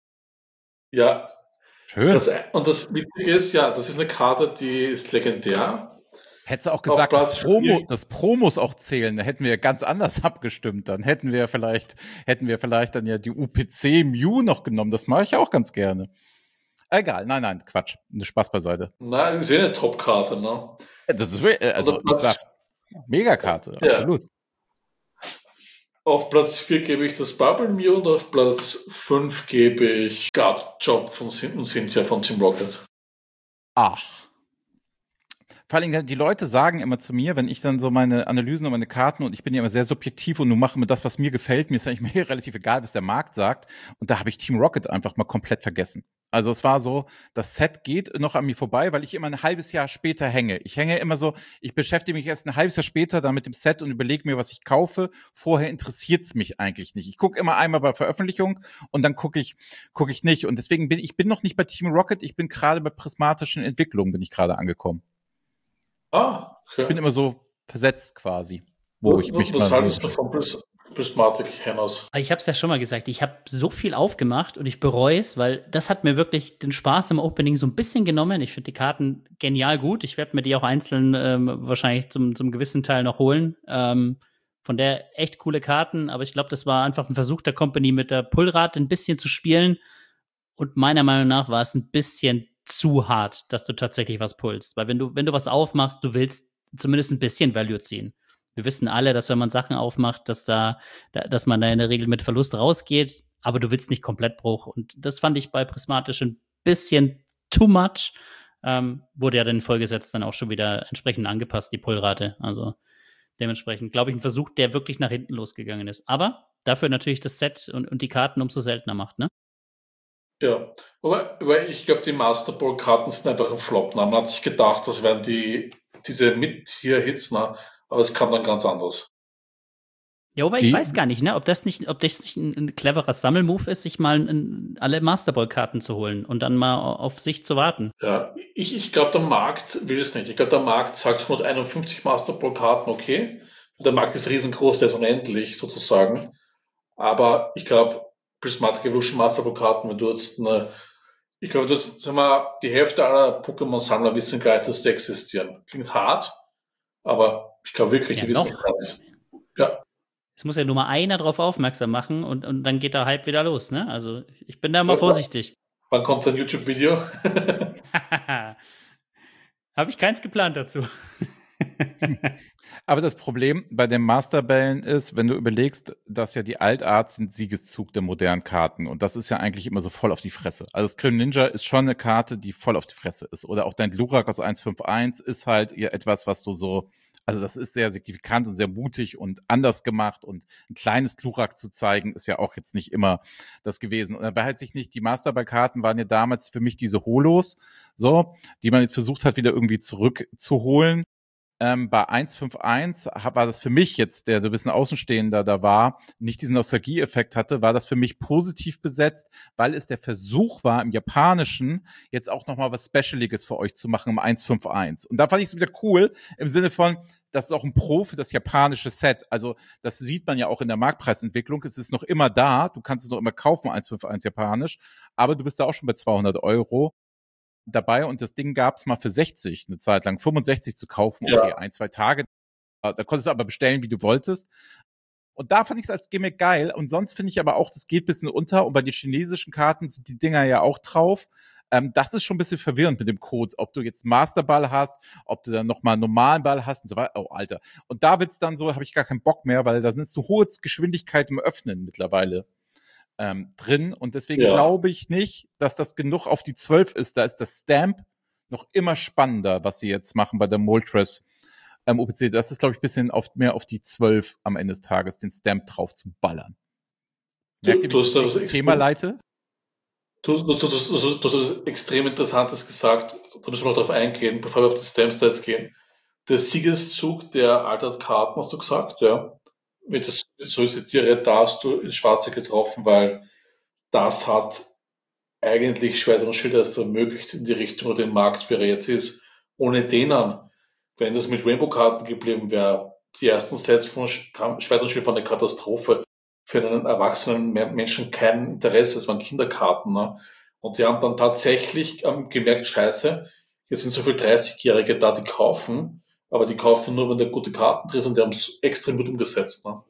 Ja, Schön. das, und das Witzige ist, ja, das ist eine Karte, die ist legendär. Hättest du auch gesagt, Platz das, Promo, vier. das Promos auch zählen, da hätten wir ganz anders abgestimmt. Dann hätten wir vielleicht, hätten wir vielleicht dann ja die U P C Mew noch genommen. Das mache ich auch ganz gerne. Egal, nein, nein, Quatsch. Eine Spaß beiseite. Nein, das ist ja eine Top-Karte, ne? Das ist wirklich- also Also ich Platz- sag, Megakarte, Ja. absolut. Auf Platz vier gebe ich das Bubble Mew und auf Platz fünf gebe ich Guard Job von Cyn- und Cynthia von Team Rocket. Ach. Vor allem, die Leute sagen immer zu mir, wenn ich dann so meine Analysen und meine Karten, und ich bin ja immer sehr subjektiv und nur mache mir das, was mir gefällt, mir ist eigentlich mir relativ egal, was der Markt sagt. Und da habe ich Team Rocket einfach mal komplett vergessen. Also es war so, das Set geht noch an mir vorbei, weil ich immer ein halbes Jahr später hänge. Ich hänge immer so, ich beschäftige mich erst ein halbes Jahr später dann mit dem Set und überlege mir, was ich kaufe. Vorher interessiert es mich eigentlich nicht. Ich gucke immer einmal bei Veröffentlichung und dann gucke ich, gucke ich nicht. Und deswegen bin ich bin noch nicht bei Team Rocket, ich bin gerade bei prismatischen Entwicklungen, bin ich gerade angekommen. Ah, okay. Ich bin immer so versetzt quasi, wo ich mich Was mal- haltest du von Pris Prismatic Hennas? Ich habe es ja schon mal gesagt, ich habe so viel aufgemacht und ich bereue es, weil das hat mir wirklich den Spaß im Opening so ein bisschen genommen. Ich finde die Karten genial gut. Ich werde mir die auch einzeln ähm, wahrscheinlich zum, zum gewissen Teil noch holen. Ähm, von der echt coole Karten, aber ich glaube, das war einfach ein Versuch der Company mit der Pullrate ein bisschen zu spielen. Und meiner Meinung nach war es ein bisschen zu hart, dass du tatsächlich was pullst. Weil wenn du, wenn du was aufmachst, du willst zumindest ein bisschen Value ziehen. Wir wissen alle, dass wenn man Sachen aufmacht, dass da, da dass man da in der Regel mit Verlust rausgeht, aber du willst nicht komplett Bruch. Und das fand ich bei Prismatisch ein bisschen too much. Ähm, wurde ja dann in Folgesetzt dann auch schon wieder entsprechend angepasst, die Pullrate. Also dementsprechend, glaube ich, ein Versuch, der wirklich nach hinten losgegangen ist. Aber dafür natürlich das Set und, und die Karten umso seltener macht, ne? Ja, aber weil ich glaube, die Master Ball Karten sind einfach ein Flop. Man hat sich gedacht, das wären die diese Mid-Tier-Hits, ne? Aber es kam dann ganz anders. Ja, wobei ich Die- weiß gar nicht, ne, ob das nicht, ob das nicht ein, ein cleverer Sammelmove ist, sich mal ein, alle Masterball-Karten zu holen und dann mal auf sich zu warten. Ja, ich, ich glaube, der Markt will es nicht. Ich glaube, der Markt sagt hunderteinundfünfzig Masterball-Karten, okay. Der Markt ist riesengroß, der ist unendlich sozusagen. Aber ich glaube, Prismatic Evolution Masterball-Karten, wenn du jetzt eine, ich glaube, du hast, sagen wir, die Hälfte aller Pokémon-Sammler wissen gar nicht, dass die existieren. Klingt hart, aber ich glaube wirklich, Ja, die wissen es noch. gar nicht. Ja. Es muss ja nur mal einer drauf aufmerksam machen und, und dann geht der Hype wieder los, ne? Also ich bin da mal vorsichtig. Wann kommt ein YouTube-Video? Habe ich keins geplant dazu. Aber das Problem bei den Masterbällen ist, wenn du überlegst, dass ja die Altart sind Siegeszug der modernen Karten. Und das ist ja eigentlich immer so voll auf die Fresse. Also das Grim Ninja ist schon eine Karte, die voll auf die Fresse ist. Oder auch dein Glurak aus eins fünf eins ist halt eher etwas, was du so, also das ist sehr signifikant und sehr mutig und anders gemacht. Und ein kleines Glurak zu zeigen, ist ja auch jetzt nicht immer das gewesen. Und dabei halt sich nicht, die Masterball-Karten waren ja damals für mich diese Holos, so, die man jetzt versucht hat, wieder irgendwie zurückzuholen. Ähm, bei eins fünf eins war das für mich jetzt, der so ein bisschen Außenstehender da war, nicht diesen Nostalgie-Effekt hatte, war das für mich positiv besetzt, weil es der Versuch war, im Japanischen jetzt auch nochmal was Specialiges für euch zu machen im eins fünf eins. Und da fand ich es wieder cool, im Sinne von, das ist auch ein Pro für das japanische Set. Also das sieht man ja auch in der Marktpreisentwicklung. Es ist noch immer da, du kannst es noch immer kaufen, eins fünf eins japanisch, aber du bist da auch schon bei zweihundert Euro dabei und das Ding gab es mal für sechzig eine Zeit lang, fünfundsechzig zu kaufen, okay, ja. ein, zwei Tage, da konntest du aber bestellen, wie du wolltest. Und da fand ich es als Gimmick geil und sonst finde ich aber auch, das geht ein bisschen unter und bei den chinesischen Karten sind die Dinger ja auch drauf. Ähm, das ist schon ein bisschen verwirrend mit dem Code, ob du jetzt Masterball hast, ob du dann nochmal einen normalen Ball hast und so weiter. Oh, Alter. Und da wird's dann so, habe ich gar keinen Bock mehr, weil da sind so hohe Geschwindigkeiten im Öffnen mittlerweile ähm, drin. Und deswegen Ja. glaube ich nicht, dass das genug auf die zwölf ist. Da ist das Stamp noch immer spannender, was sie jetzt machen bei der Moltres ähm, O P C. Das ist, glaube ich, ein bisschen auf, mehr auf die zwölf am Ende des Tages, den Stamp drauf zu ballern. Merkt ihr, wie ich das Thema leite? Du, du, du, du, du, du hast etwas extrem Interessantes gesagt, da müssen wir noch darauf eingehen, bevor wir auf die Stamp-Stats gehen. Der Siegeszug der Altart-Karten, hast du gesagt, ja. Wenn ich das so zitiere, da hast du ins Schwarze getroffen, weil das hat eigentlich Schwert und Schild erst ermöglicht in die Richtung, wo der Markt, wie er jetzt ist. Ohne denen, wenn das mit Rainbow-Karten geblieben wäre, die ersten Sets von Schwert und Schild waren eine Katastrophe. Für einen erwachsenen Menschen kein Interesse, das waren Kinderkarten. Ne? Und die haben dann tatsächlich ähm, gemerkt, scheiße, jetzt sind so viele dreißigjährige da, die kaufen, aber die kaufen nur, wenn da gute Karten drin sind, und die haben es extrem gut umgesetzt. Ne?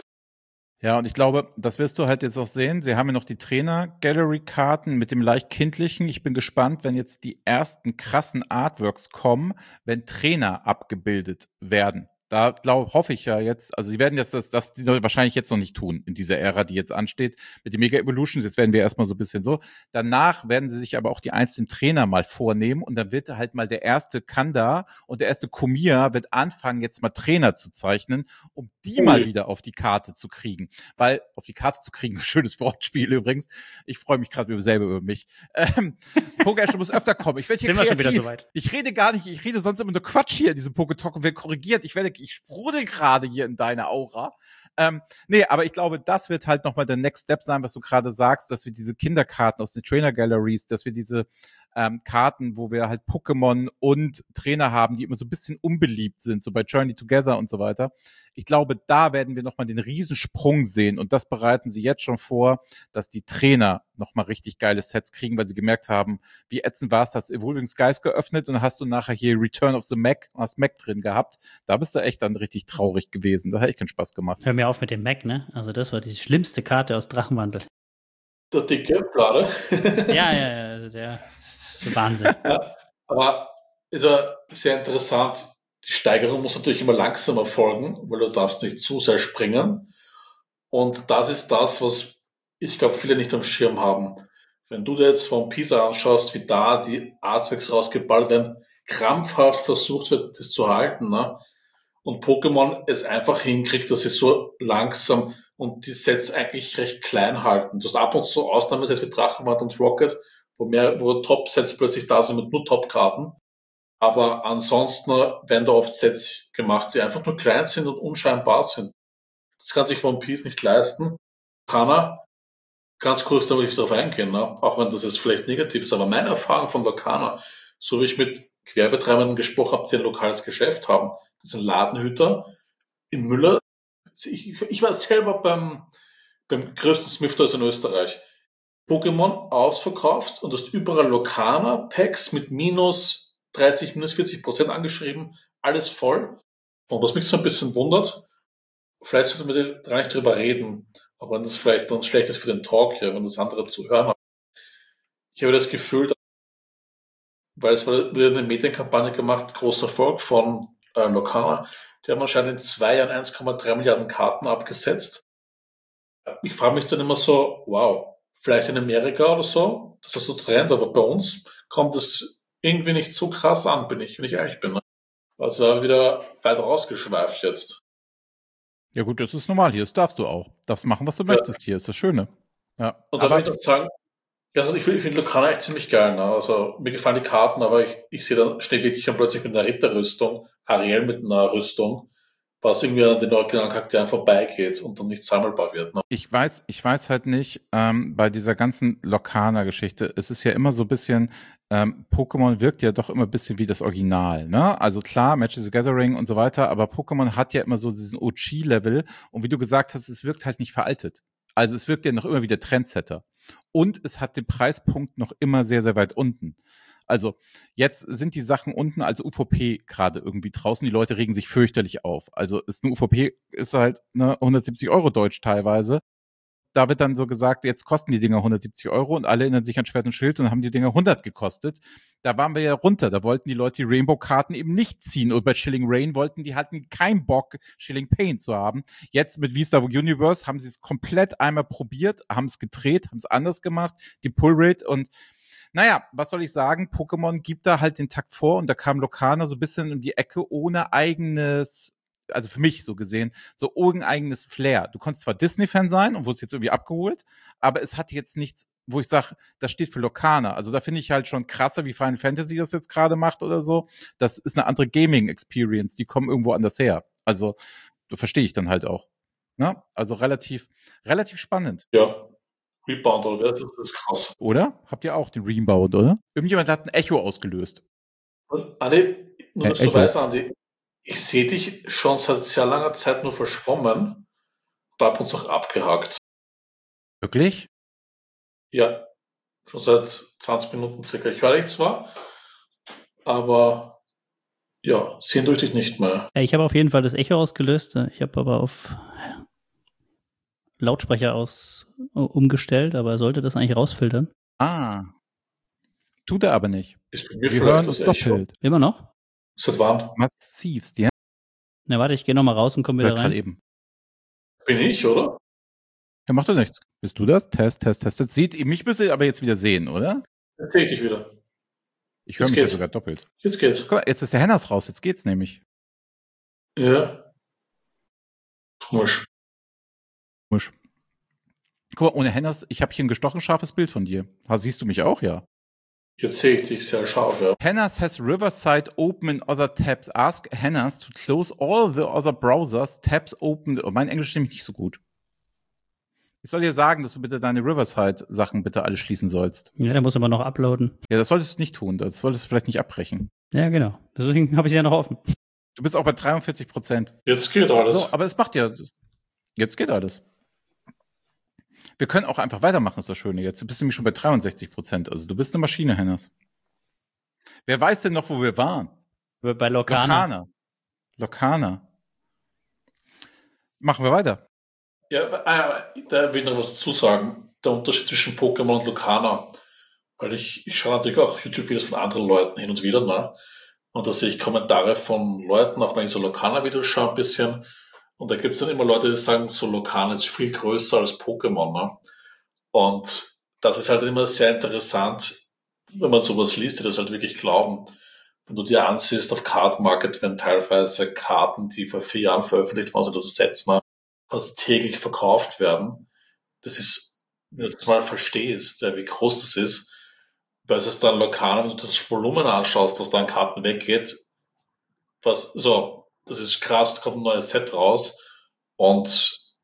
Ja, und ich glaube, das wirst du halt jetzt auch sehen. Sie haben ja noch die Trainer-Gallery-Karten mit dem leicht kindlichen. Ich bin gespannt, wenn jetzt die ersten krassen Artworks kommen, wenn Trainer abgebildet werden. Da glaub, hoffe ich ja jetzt, also sie werden jetzt das, das die wahrscheinlich jetzt noch nicht tun in dieser Ära, die jetzt ansteht mit den Mega Evolutions. Jetzt werden wir erstmal so ein bisschen so. Danach werden sie sich aber auch die einzelnen Trainer mal vornehmen und dann wird halt mal der erste Kanda und der erste Komiya wird anfangen, jetzt mal Trainer zu zeichnen, um die Ui. mal wieder auf die Karte zu kriegen. Weil, auf die Karte zu kriegen, schönes Wortspiel übrigens. Ich freue mich gerade selber über mich. Ähm, Poker muss öfter kommen. Ich werde hier Sind wir schon kreativ. wieder soweit? Ich rede gar nicht, ich rede sonst immer nur Quatsch hier in diesem Poketalk und werde korrigiert. Ich werde, ich sprudel gerade hier in deiner Aura. Ähm, nee, aber ich glaube, das wird halt nochmal der Next Step sein, was du gerade sagst, dass wir diese Kinderkarten aus den Trainer Galleries, dass wir diese ähm, Karten, wo wir halt Pokémon und Trainer haben, die immer so ein bisschen unbeliebt sind, so bei Journey Together und so weiter. Ich glaube, da werden wir nochmal den Riesensprung sehen und das bereiten sie jetzt schon vor, dass die Trainer nochmal richtig geile Sets kriegen, weil sie gemerkt haben, wie ätzend war es, hast Evolving Skies geöffnet und dann hast du nachher hier Return of the Mac und hast Mac drin gehabt. Da bist du echt dann richtig traurig gewesen. Da hat echt keinen Spaß gemacht. Hör mir auf mit dem Mac, ne? Also das war die schlimmste Karte aus Drachenwandel. Der dicke Plade. Ja, ja, ja, der das ist Wahnsinn. Ja, aber ist ja sehr interessant. Die Steigerung muss natürlich immer langsam erfolgen, weil du darfst nicht zu sehr springen. Und das ist das, was ich glaube, viele nicht am Schirm haben. Wenn du dir jetzt von Pisa anschaust, wie da die Artworks rausgeballt werden, krampfhaft versucht wird, das zu halten, ne? Und Pokémon es einfach hinkriegt, dass sie so langsam und die Sets eigentlich recht klein halten. Du hast ab und zu Ausnahmesets wie Drachenwand und Rocket, wo mehr, wo Top-Sets plötzlich da sind mit nur Top-Karten. Aber ansonsten werden da oft Sets gemacht, die einfach nur klein sind und unscheinbar sind. das kann sich One Piece nicht leisten. Lorcaner, ganz kurz, da will ich darauf eingehen, ne? Auch wenn das jetzt vielleicht negativ ist, aber meine Erfahrung von Lorcaner, so wie ich mit Gewerbetreibenden gesprochen habe, die ein lokales Geschäft haben, das sind Ladenhüter in Müller. Ich, ich war selber beim, beim größten Smith Toys in Österreich. Pokémon ausverkauft und du hast überall Lorcaner-Packs mit minus dreißig, minus vierzig Prozent angeschrieben, alles voll. Und was mich so ein bisschen wundert, vielleicht sollten wir da nicht drüber reden, auch wenn das vielleicht dann schlecht ist für den Talk, ja, wenn das andere zu hören haben. Ich habe das Gefühl, weil es wurde eine Medienkampagne gemacht, großer Erfolg von äh, Lorcaner, die haben anscheinend in zwei Jahren eins Komma drei Milliarden Karten abgesetzt. Ich frage mich dann immer so, wow, vielleicht in Amerika oder so, das ist so Trend, aber bei uns kommt es irgendwie nicht so krass an, bin ich, wenn ich ehrlich bin. Also wieder weiter rausgeschweift jetzt. Ja gut, das ist normal hier, das darfst du auch. Darfst machen, was du Ja. möchtest hier, ist das Schöne. Ja, Und da aber will ich noch sagen, ja, also ich finde find Lorcaner echt ziemlich geil. Ne? Also mir gefallen die Karten, aber ich, ich sehe dann Schneewittchen plötzlich mit einer Ritterrüstung, Ariel mit einer Rüstung, was irgendwie an den originalen Charakteren vorbeigeht und dann nicht sammelbar wird. Ne? ich weiß, ich weiß halt nicht, ähm, bei dieser ganzen Lorcaner-Geschichte, es ist ja immer so ein bisschen, ähm, Pokémon wirkt ja doch immer ein bisschen wie das Original, ne? Also klar, Magic the Gathering und so weiter, aber Pokémon hat ja immer so diesen O G-Level und wie du gesagt hast, es wirkt halt nicht veraltet. Also es wirkt ja noch immer wie der Trendsetter. Und es hat den Preispunkt noch immer sehr, sehr weit unten. Also jetzt sind die Sachen unten als U V P gerade irgendwie draußen. Die Leute regen sich fürchterlich auf. Also ist eine U V P ist halt ne, hundertsiebzig Euro Deutsch teilweise. Da wird dann so gesagt, jetzt kosten die Dinger hundertsiebzig Euro und alle erinnern sich an Schwert und Schild und haben die Dinger hundert gekostet. Da waren wir ja runter. Da wollten die Leute die Rainbow-Karten eben nicht ziehen. Und bei Chilling Rain wollten die hatten keinen Bock, Chilling Pain zu haben. Jetzt mit Vista Universe haben sie es komplett einmal probiert, haben es gedreht, haben es anders gemacht, die Pull-Rate und naja, was soll ich sagen? Pokémon gibt da halt den Takt vor und da kam Lorcaner so ein bisschen um die Ecke ohne eigenes, also für mich so gesehen, so ohne eigenes Flair. Du konntest zwar Disney-Fan sein und wurdest jetzt irgendwie abgeholt, aber es hat jetzt nichts, wo ich sage, das steht für Lorcaner. Also da finde ich halt schon krasser, wie Final Fantasy das jetzt gerade macht oder so. Das ist eine andere Gaming-Experience, die kommen irgendwo anders her. Also, das verstehe ich dann halt auch. Ne? Also relativ, relativ spannend. Ja. Rebound oder was? Das ist krass. Oder? Habt ihr auch den Rebound, oder? Irgendjemand hat ein Echo ausgelöst. Und Andi, nur Äh, dass du Echo. weißt, Andi, ich sehe dich schon seit sehr langer Zeit nur verschwommen und ab und zu auch abgehakt. Wirklich? Ja, schon seit zwanzig Minuten circa. Ich höre dich zwar, aber ja, sehen durch dich nicht mehr. Ja, ich habe auf jeden Fall das Echo ausgelöst. Ich habe aber auf Lautsprecher aus umgestellt, aber er sollte das eigentlich rausfiltern. Ah. Tut er aber nicht. Ist bei mir Wir vielleicht hören das uns Echo. doppelt. Immer noch? Seit wann? Massivst, ja? Na, warte, ich gehe nochmal raus und komme wieder Vielleicht gerade rein. eben. Bin ich, oder? Ja, macht doch nichts. Bist du das? Test, Test, Test. Jetzt sieht, mich müsst ihr aber jetzt wieder sehen, oder? Jetzt sehe ich dich wieder. Ich höre Jetzt mich ja geht's. sogar doppelt. Jetzt geht's. Guck mal, jetzt ist der Hennas raus. Jetzt geht's nämlich. Ja. Komisch. Komisch. Guck mal, ohne Hennas, ich habe hier ein gestochen scharfes Bild von dir. Ha, siehst du mich auch, ja? Jetzt sehe ich dich sehr scharf, ja. Hennas has Riverside open in other tabs. Ask Hennas to close all the other browsers. Tabs open. Oh, mein Englisch ist nämlich nicht so gut. Ich soll dir sagen, dass du bitte deine Riverside-Sachen bitte alle schließen sollst. Ja, der muss aber noch uploaden. Ja, das solltest du nicht tun. Das solltest du vielleicht nicht abbrechen. Ja, genau. Deswegen habe ich sie ja noch offen. Du bist auch bei dreiundvierzig Prozent. Jetzt geht alles. So, aber es macht ja. Jetzt geht alles. Wir können auch einfach weitermachen, ist das Schöne. Jetzt bist du nämlich schon bei dreiundsechzig Prozent. Also du bist eine Maschine, Hennas. Wer weiß denn noch, wo wir waren? Bei Lorcaner. Lorcaner. Lorcaner. Machen wir weiter. Ja, äh, da will ich noch was dazu sagen. Der Unterschied zwischen Pokémon und Lorcaner. Weil ich, ich schaue natürlich auch YouTube-Videos von anderen Leuten hin und wieder, ne? Und da sehe ich Kommentare von Leuten, auch wenn ich so Lorcaner-Videos schaue ein bisschen. Und da gibt es dann immer Leute, die sagen, so Lorcaner ist viel größer als Pokémon, ne? Und das ist halt immer sehr interessant, wenn man sowas liest, die das halt wirklich glauben. Wenn du dir ansiehst, auf Card Market werden teilweise Karten, die vor vier Jahren veröffentlicht waren, also Sets, ne, fast täglich verkauft werden. Das ist, wenn du das mal verstehst, ja, wie groß das ist, weil es dann Lorcaner, wenn du das Volumen anschaust, was da an Karten weggeht, was, so, das ist krass, da kommt ein neues Set raus und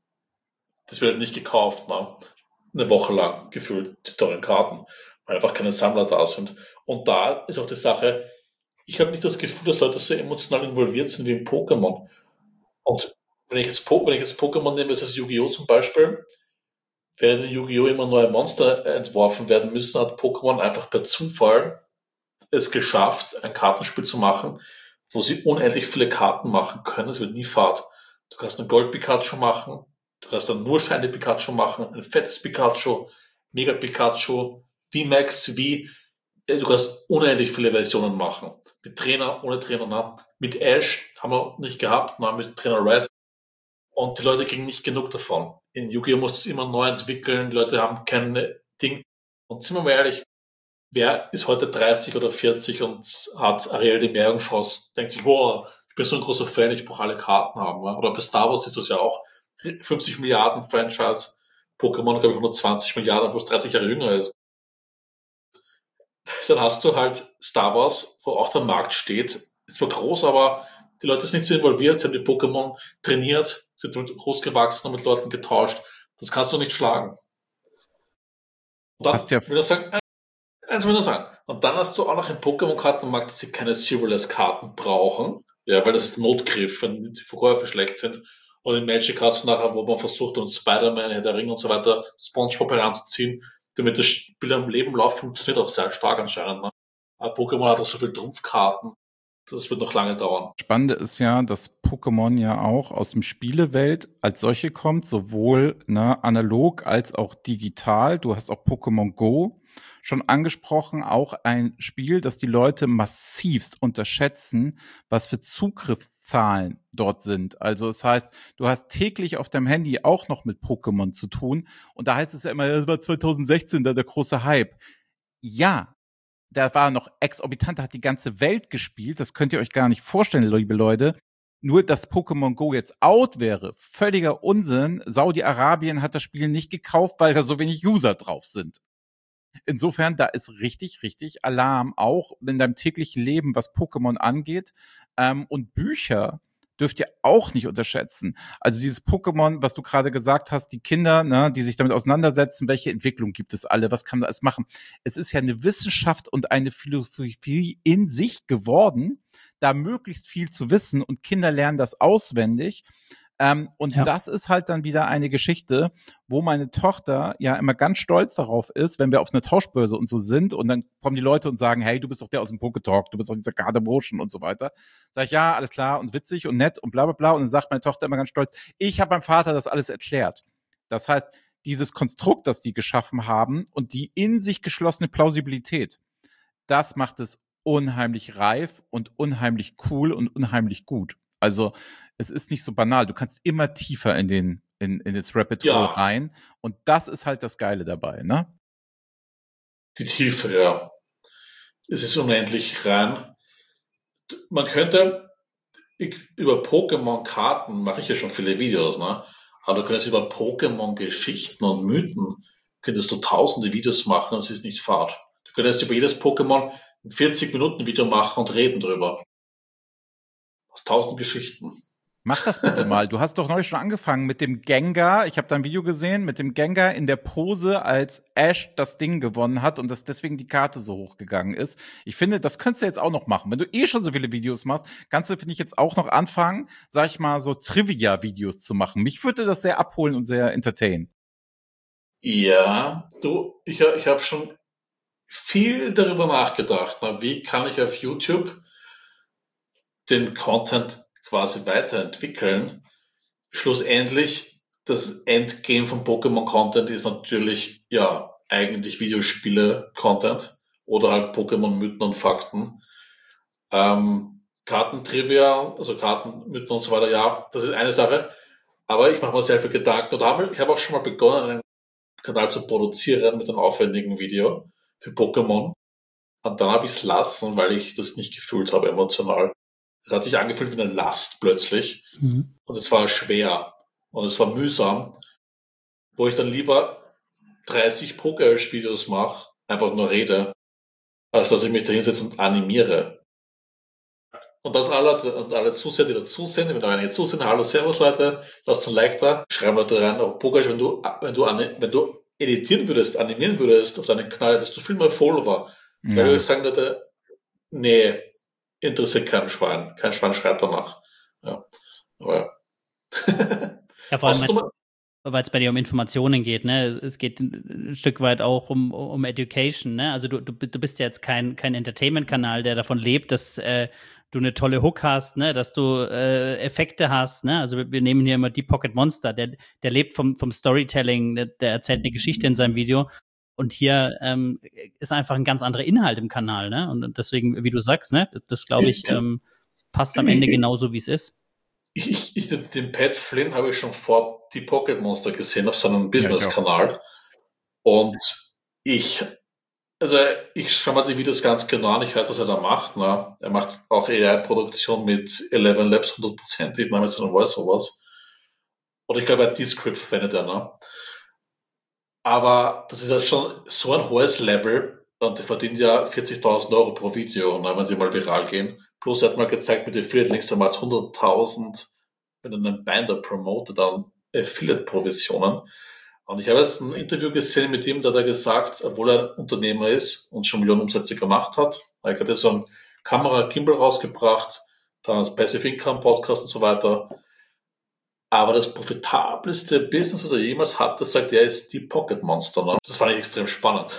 Das wird nicht gekauft, ne? Eine Woche lang gefühlt, die teuren Karten, weil einfach keine Sammler da sind. Und da ist auch die Sache, ich habe nicht das Gefühl, dass Leute so emotional involviert sind wie in Pokémon. Und wenn ich jetzt, po wenn ich jetzt Pokémon nehme, das ist Yu-Gi-Oh! Zum Beispiel, während in Yu-Gi-Oh! Immer neue Monster entworfen werden müssen, hat Pokémon einfach per Zufall es geschafft, ein Kartenspiel zu machen, wo sie unendlich viele Karten machen können. Es wird nie fad. Du kannst einen Gold-Pikachu machen, du kannst dann nur Shiny Pikachu machen, ein fettes Pikachu, Mega Pikachu, V-Max, V. Du kannst unendlich viele Versionen machen. Mit Trainer, ohne Trainer, na. Mit Ash haben wir nicht gehabt, na, mit Trainer Red. Und die Leute kriegen nicht genug davon. In Yu-Gi-Oh! Musst du es immer neu entwickeln, die Leute haben kein Ding. Und sind wir mal ehrlich, wer ist heute dreißig oder vierzig und hat Ariel die Meerjungfrau, denkt sich, wow, ich bin so ein großer Fan, ich brauche alle Karten haben. Oder bei Star Wars ist das ja auch fünfzig Milliarden Franchise, Pokémon, glaube ich, hundertzwanzig Milliarden, wo es dreißig Jahre jünger ist. Dann hast du halt Star Wars, wo auch der Markt steht. Ist zwar groß, aber die Leute sind nicht so involviert, sie haben die Pokémon trainiert, sind damit groß gewachsen und mit Leuten getauscht. Das kannst du nicht schlagen. Und dann Hast ja will ich sagen, eins will ich sagen. Und dann hast du auch noch einen Pokémon-Kartenmarkt, dass sie keine Zero-Less-Karten brauchen. Ja, weil das ist der Notgriff, wenn die Verkäufe schlecht sind. Und in Magic hast du nachher, wo man versucht, und Spider-Man, Herr der Ring und so weiter, SpongeBob heranzuziehen, damit das Spiel am Leben läuft, funktioniert auch sehr stark anscheinend. Ne? Aber Pokémon hat auch so viele Trumpfkarten. Das wird noch lange dauern. Spannende ist ja, dass Pokémon ja auch aus dem Spielewelt als solche kommt, sowohl ne, analog als auch digital. Du hast auch Pokémon Go schon angesprochen, auch ein Spiel, das die Leute massivst unterschätzen, was für Zugriffszahlen dort sind. Also es heißt, du hast täglich auf deinem Handy auch noch mit Pokémon zu tun. Und da heißt es ja immer, das war zwanzig sechzehn da der große Hype. Ja, da war noch exorbitant, da hat die ganze Welt gespielt. Das könnt ihr euch gar nicht vorstellen, liebe Leute. Nur, dass Pokémon Go jetzt out wäre, völliger Unsinn. Saudi-Arabien hat das Spiel nicht gekauft, weil da so wenig User drauf sind. Insofern, da ist richtig, richtig Alarm, auch in deinem täglichen Leben, was Pokémon angeht. Ähm, und Bücher dürft ihr auch nicht unterschätzen. Also dieses Pokémon, was du gerade gesagt hast, die Kinder, ne, die sich damit auseinandersetzen, welche Entwicklung gibt es alle, was kann man alles machen? Es ist ja eine Wissenschaft und eine Philosophie in sich geworden, da möglichst viel zu wissen, und Kinder lernen das auswendig. Ähm, und Ja. das ist halt dann wieder eine Geschichte, wo meine Tochter ja immer ganz stolz darauf ist, wenn wir auf einer Tauschbörse und so sind und dann kommen die Leute und sagen, hey, du bist doch der aus dem Poketalk, du bist doch dieser Kader Motion und so weiter. Sag ich, ja, alles klar und witzig und nett und bla bla bla. Und dann sagt meine Tochter immer ganz stolz, ich habe meinem Vater das alles erklärt. Das heißt, dieses Konstrukt, das die geschaffen haben und die in sich geschlossene Plausibilität, das macht es unheimlich reif und unheimlich cool und unheimlich gut. Also es ist nicht so banal. Du kannst immer tiefer in den in, in das Rabbit Hole Ja. rein. Und das ist halt das Geile dabei, ne? Die Tiefe, ja. Es ist unendlich rein. Man könnte, ich, über Pokémon-Karten mache ich ja schon viele Videos, ne? Aber du könntest über Pokémon-Geschichten und Mythen, könntest du tausende Videos machen und es ist nicht fad. Du könntest über jedes Pokémon ein vierzig Minuten Video machen und reden drüber. Aus tausend Geschichten. Mach das bitte mal. Du hast doch neulich schon angefangen mit dem Gengar. Ich habe da ein Video gesehen mit dem Gengar in der Pose, als Ash das Ding gewonnen hat und dass deswegen die Karte so hochgegangen ist. Ich finde, das könntest du jetzt auch noch machen. Wenn du eh schon so viele Videos machst, kannst du, finde ich, jetzt auch noch anfangen, sag ich mal, so Trivia-Videos zu machen. Mich würde das sehr abholen und sehr entertainen. Ja, du, ich, ich habe schon viel darüber nachgedacht. Na, wie kann ich auf YouTube den Content quasi weiterentwickeln? Schlussendlich, das Endgame von Pokémon-Content ist natürlich, ja, eigentlich Videospiele-Content oder halt Pokémon-Mythen und Fakten. Ähm, Kartentrivia, also Kartenmythen und so weiter, ja, das ist eine Sache. Aber ich mache mir sehr viel Gedanken. Und habe, ich habe auch schon mal begonnen, einen Kanal zu produzieren mit einem aufwendigen Video für Pokémon. Und dann habe ich es lassen, weil ich das nicht gefühlt habe emotional. Es hat sich angefühlt wie eine Last plötzlich. Mhm. Und es war schwer. Und es war mühsam. Wo ich dann lieber dreißig Poker-Videos mache, einfach nur rede, als dass ich mich da hinsetze und animiere. Und das alle, und alle Zuseher, die dazu sind, wenn da eine zusehen, hallo, servus Leute, lasst ein Like da, schreiben Leute rein, auch Poker, wenn du, wenn du, wenn du editieren würdest, animieren würdest auf deinen Kanal, dass du viel mehr Follower, ja. Da würde ich sagen, Leute, nee, interessiert keinen Schwein, kein Schwein schreit danach. Ja, aber ja. Ja, vor allem, weil es bei dir um Informationen geht, ne? Es geht ein Stück weit auch um, um Education, ne? Also du, du, du bist ja jetzt kein, kein Entertainment-Kanal, der davon lebt, dass äh, du eine tolle Hook hast, ne? Dass du äh, Effekte hast, ne? Also wir, wir nehmen hier immer Deep Pocket Monster, der, der lebt vom, vom Storytelling, der, der erzählt eine Geschichte in seinem Video. Und hier ähm, ist einfach ein ganz anderer Inhalt im Kanal, ne? Und deswegen, wie du sagst, ne? Das, das glaube ich, ähm, passt am Ende genauso, wie es ist. Ich, ich, den Pat Flynn habe ich schon vor die Pocket Monster gesehen auf seinem Business-Kanal. Ja, und ich, also ich schaue mir die Videos ganz genau an, ich weiß, was er da macht. Ne? Er macht auch A I-Produktion mit Eleven Labs hundert Prozent, ich nehme jetzt einen Voice-Overs. Oder ich glaube, er hat Descript verwendet er. Ne? Aber das ist halt schon so ein hohes Level, und die verdient ja vierzigtausend Euro pro Video, ne, wenn die mal viral gehen. Plus er hat mal gezeigt mit Affiliate-Links, der macht hunderttausend, wenn er einen Binder promotet, dann Affiliate-Provisionen. Und ich habe jetzt ein Interview gesehen mit ihm, da hat er gesagt, obwohl er ein Unternehmer ist und schon Millionen Umsätze gemacht hat, ich glaube, er hat so ein Kamera-Gimbal rausgebracht, dann das Passive Income Podcast und so weiter. Aber das profitabelste Business, was er jemals hatte, sagt er, ist die Pocket Monster. Ne? Das fand ich extrem spannend.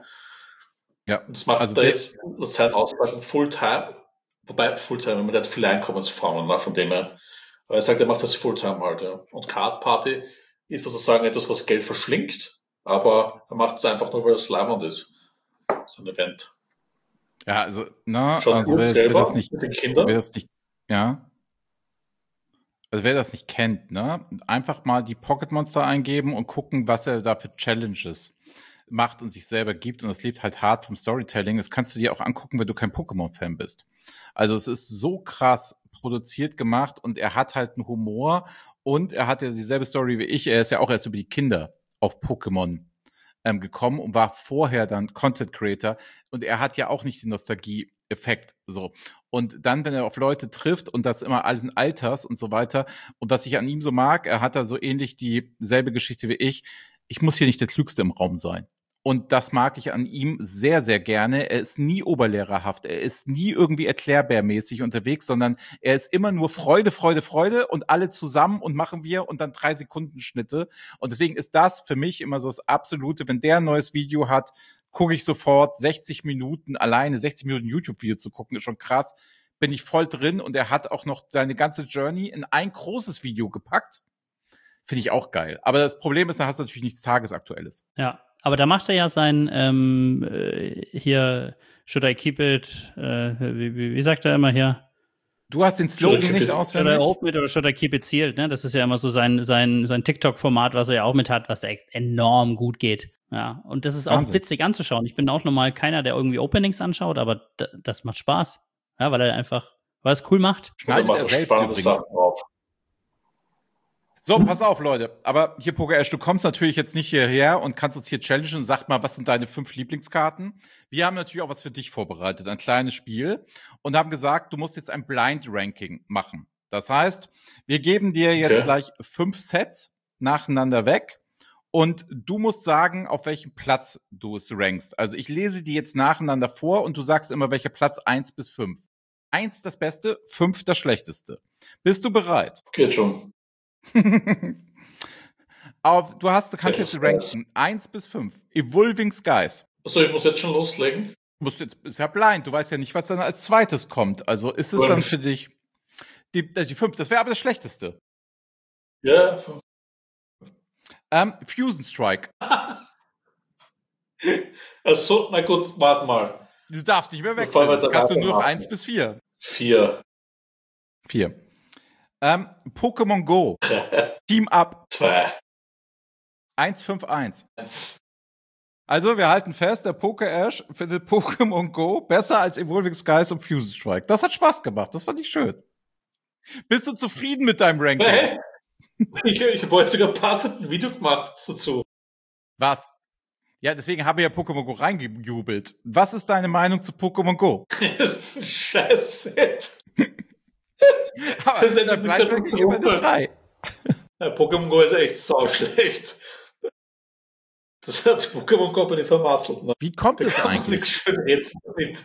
Ja, und das macht also er jetzt mit seinen Aussagen Fulltime, wobei Fulltime, man hat viele Einkommensformen, ne, von dem her. Aber er sagt, er macht das Fulltime halt. Ja. Und Card Party ist sozusagen etwas, was Geld verschlingt, aber er macht es einfach nur, weil es leibend ist. So ein Event. Ja, also, na, Schaut also gut wer, selber wer das nicht, mit den Kindern. wer das nicht, ja. Also wer das nicht kennt, ne, einfach mal die Pocket Monster eingeben und gucken, was er da für Challenges macht und sich selber gibt. Und das lebt halt hart vom Storytelling. Das kannst du dir auch angucken, wenn du kein Pokémon-Fan bist. Also es ist so krass produziert gemacht und er hat halt einen Humor und er hat ja dieselbe Story wie ich. Er ist ja auch erst über die Kinder auf Pokémon ähm, gekommen und war vorher dann Content Creator. Und er hat ja auch nicht den Nostalgie-Effekt so. Und dann, wenn er auf Leute trifft und das immer allen Alters und so weiter. Und was ich an ihm so mag, er hat da so ähnlich dieselbe Geschichte wie ich. Ich muss hier nicht der Klügste im Raum sein. Und das mag ich an ihm sehr, sehr gerne. Er ist nie oberlehrerhaft. Er ist nie irgendwie erklärbärmäßig unterwegs, sondern er ist immer nur Freude, Freude, Freude und alle zusammen und machen wir und dann drei Sekunden Schnitte. Und deswegen ist das für mich immer so das Absolute. Wenn der ein neues Video hat, gucke ich sofort sechzig Minuten alleine, sechzig Minuten YouTube-Video zu gucken, ist schon krass. Bin ich voll drin und er hat auch noch seine ganze Journey in ein großes Video gepackt. Finde ich auch geil. Aber das Problem ist, da hast du natürlich nichts Tagesaktuelles. Ja, aber da macht er ja sein, ähm, äh, hier, should I keep it, äh, wie, wie, wie sagt er immer hier? Du hast den Slogan nicht auswendig. Should I open it oder should I keep it sealed, ne? Das ist ja immer so sein, sein, sein TikTok-Format, was er ja auch mit hat, was enorm gut geht. Ja, und das ist auch Wahnsinn. Witzig anzuschauen. Ich bin auch normal keiner, der irgendwie Openings anschaut, aber d- das macht Spaß. Ja, weil er einfach, weil er es cool macht. Schneidet er selbst übrigens auf. So, pass auf, Leute. Aber hier, PokerAsh, du kommst natürlich jetzt nicht hierher und kannst uns hier challengen und sag mal, was sind deine fünf Lieblingskarten? Wir haben natürlich auch was für dich vorbereitet, ein kleines Spiel. Und haben gesagt, du musst jetzt ein Blind-Ranking machen. Das heißt, wir geben dir jetzt okay. gleich fünf Sets nacheinander weg. Und du musst sagen, auf welchem Platz du es rankst. Also ich lese die jetzt nacheinander vor und du sagst immer, welcher Platz eins bis fünf. eins das Beste, fünf das Schlechteste. Bist du bereit? Geht schon. Aber du hast, du kannst jetzt ranken. eins bis fünf. Evolving Skies. Achso, ich muss jetzt schon loslegen. Du musst jetzt, ist ja blind. Du weißt ja nicht, was dann als zweites kommt. Also ist es fünf. Dann für dich die, die fünf. Das wäre aber das Schlechteste. Ja, fünf. Ähm, Fusion Strike. Achso, na gut, warte mal. Du darfst nicht mehr wechseln. Du kannst du nur noch eins bis vier. vier. vier. Ähm, Pokémon Go. Team Up. zwei. eins fünf eins. eins. Also, wir halten fest, der PokerAsh findet Pokémon Go besser als Evolving Skies und Fusion Strike. Das hat Spaß gemacht. Das fand ich schön. Bist du zufrieden mit deinem Ranking? Hey, ich ich habe heute sogar ein paar Sekunden ein Video gemacht dazu. Was? Ja, deswegen habe ich ja Pokémon Go reingejubelt. Was ist deine Meinung zu Pokémon Go? Das ist ein Scheiß-Set. Aber Das da bleibt mir gegenüber eine drei. Ja, Pokémon Go ist echt sau schlecht. Das hat die Pokémon Company vermasselt. Ne? Wie kommt Da es kann man eigentlich? nichts schön reden damit.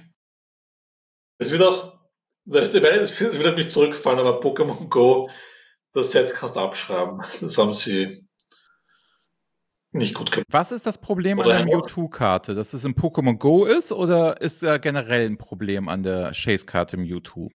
Es wird auch, das wird auf mich zurückfallen, aber Pokémon Go, das Set kannst du abschreiben. Das haben sie nicht gut gemacht. Was ist das Problem Oder an der ein- Mewtwo-Karte? Dass es im Pokémon Go ist oder ist da generell ein Problem an der Chase-Karte Mewtwo?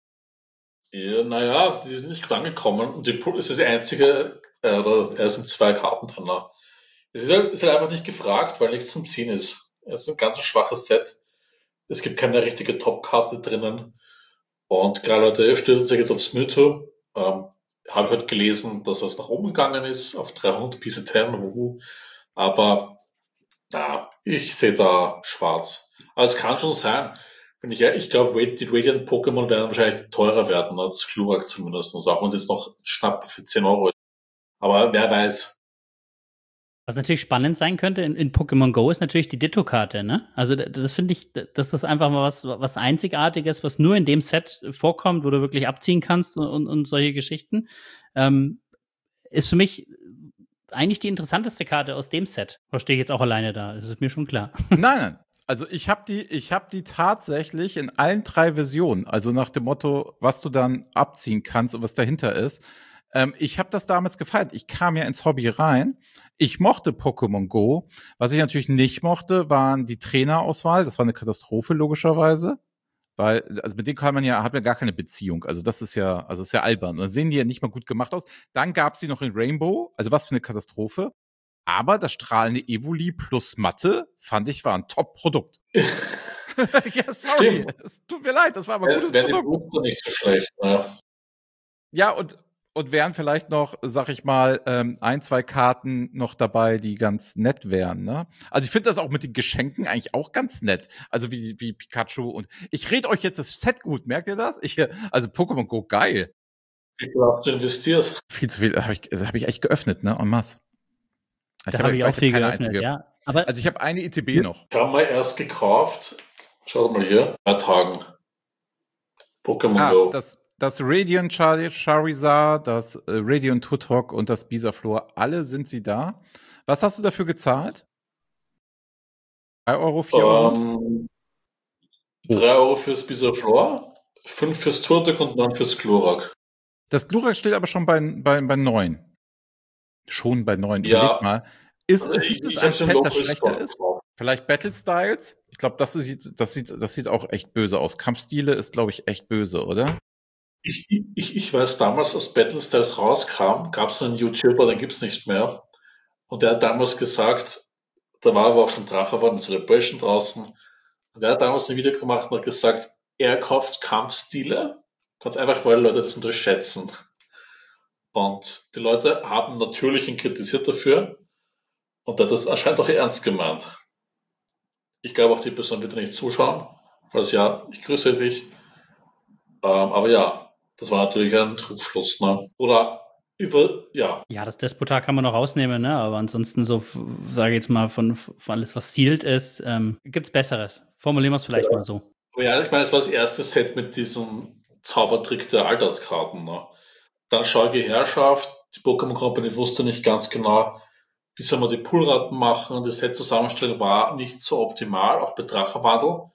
Ja, naja, die sind nicht gut angekommen. Und die, es ist die einzige, äh, oder es sind zwei Karten drin. Ne? Es ist halt, ist halt einfach nicht gefragt, weil nichts zum Ziehen ist. Es ist ein ganz schwaches Set. Es gibt keine richtige Top-Karte drinnen. Und gerade Leute stürzen sich jetzt aufs Mewtwo. Ähm, Habe ich heute gelesen, dass es nach oben gegangen ist, auf dreihundert P C zehn. Wuhu. Aber na, ich sehe da schwarz. Aber es kann schon sein. Wenn ich, ich glaube, die Radiant-Pokémon werden wahrscheinlich teurer werden, ne? Das Glurak zumindest. Also auch wenn es jetzt noch schnapp für zehn Euro ist. Aber wer weiß. Was natürlich spannend sein könnte in, in Pokémon Go ist natürlich die Ditto-Karte, ne? Also d- das finde ich, d- das ist einfach mal was, was Einzigartiges, was nur in dem Set vorkommt, wo du wirklich abziehen kannst und, und, und solche Geschichten. Ähm, ist für mich eigentlich die interessanteste Karte aus dem Set. Da stehe ich jetzt auch alleine da, das ist mir schon klar. Nein, nein. Also ich habe die, ich habe die tatsächlich in allen drei Versionen. Also nach dem Motto, was du dann abziehen kannst und was dahinter ist. Ähm, ich habe das damals gefeiert. Ich kam ja ins Hobby rein. Ich mochte Pokémon Go. Was ich natürlich nicht mochte, waren die Trainerauswahl. Das war eine Katastrophe logischerweise. Weil, also mit denen kann man ja, hat man gar keine Beziehung. Also das ist ja, also ist ja albern. Und dann sehen die ja nicht mal gut gemacht aus. Dann gab es sie noch in Rainbow. Also was für eine Katastrophe. Aber das strahlende Evoli plus Matte, fand ich, war ein Top-Produkt. Ja, sorry. Stimmt. Es tut mir leid, das war aber ein gutes Wäre die Produkt. Booster nicht so schlecht. Ne? Ja, und, und wären vielleicht noch, sag ich mal, ähm, ein, zwei Karten noch dabei, die ganz nett wären. Ne? Also ich finde das auch mit den Geschenken eigentlich auch ganz nett. Also wie, wie Pikachu und ich rede euch jetzt das Set gut, merkt ihr das? Ich, also Pokémon Go, geil. Wie viel hast du investiert? Viel zu viel, habe ich, das hab ich echt geöffnet, ne? En masse. Da habe ich auch viel keine geöffnet, einzige. ja. Aber Also ich habe eine I T B noch. Ich habe mal erst gekauft. Schaut mal hier. Drei Tagen. Pokémon Ah, Go. das, das Radiant Char Charizard, das äh, Radiant Turtok und das Bisaflor, alle sind sie da. Was hast du dafür gezahlt? drei Euro, vier Euro? Ähm, drei Euro fürs Bisaflor, fünf fürs Turtok und neun fürs Glurak. Das Glurak steht aber schon bei, bei, bei neun. Schon bei neun. Ja. Überleg mal. Ist, Also gibt ich- es ich ein hab's im Set, das Local schlechter Store ist? gekauft. Vielleicht Battle Styles? Ich glaube, das sieht, das, sieht, das sieht auch echt böse aus. Kampfstile ist, glaube ich, echt böse, oder? Ich, ich, ich weiß, damals, als Battle Styles rauskam, gab es einen YouTuber, den gibt's nicht mehr. Und der hat damals gesagt, da war aber auch schon Drache war eine Celebration draußen. Und der hat damals ein Video gemacht und hat gesagt, er kauft Kampfstile, ganz einfach, weil Leute das unterschätzen. Und die Leute haben natürlich ihn kritisiert dafür. Und der hat das anscheinend auch ernst gemeint. Ich glaube auch, die Person wird nicht zuschauen. Falls ja, ich grüße dich. Ähm, aber ja, das war natürlich ein Trugschluss. Ne? Oder über, ja. ja, das Despotar kann man noch rausnehmen, ne? Aber ansonsten so, sage ich jetzt mal, von, von alles, was sealed ist, ähm, gibt's Besseres. Formulieren wir es vielleicht Ja. mal so. Aber ja, ich meine, es war das erste Set mit diesem Zaubertrick der Alterskarten. Ne? Dann Scheuge Herrschaft. Die Pokémon Company wusste nicht ganz genau, wie soll man die Pullraten machen. Die Set-Zusammenstellung war nicht so optimal, auch bei Drachenwandel.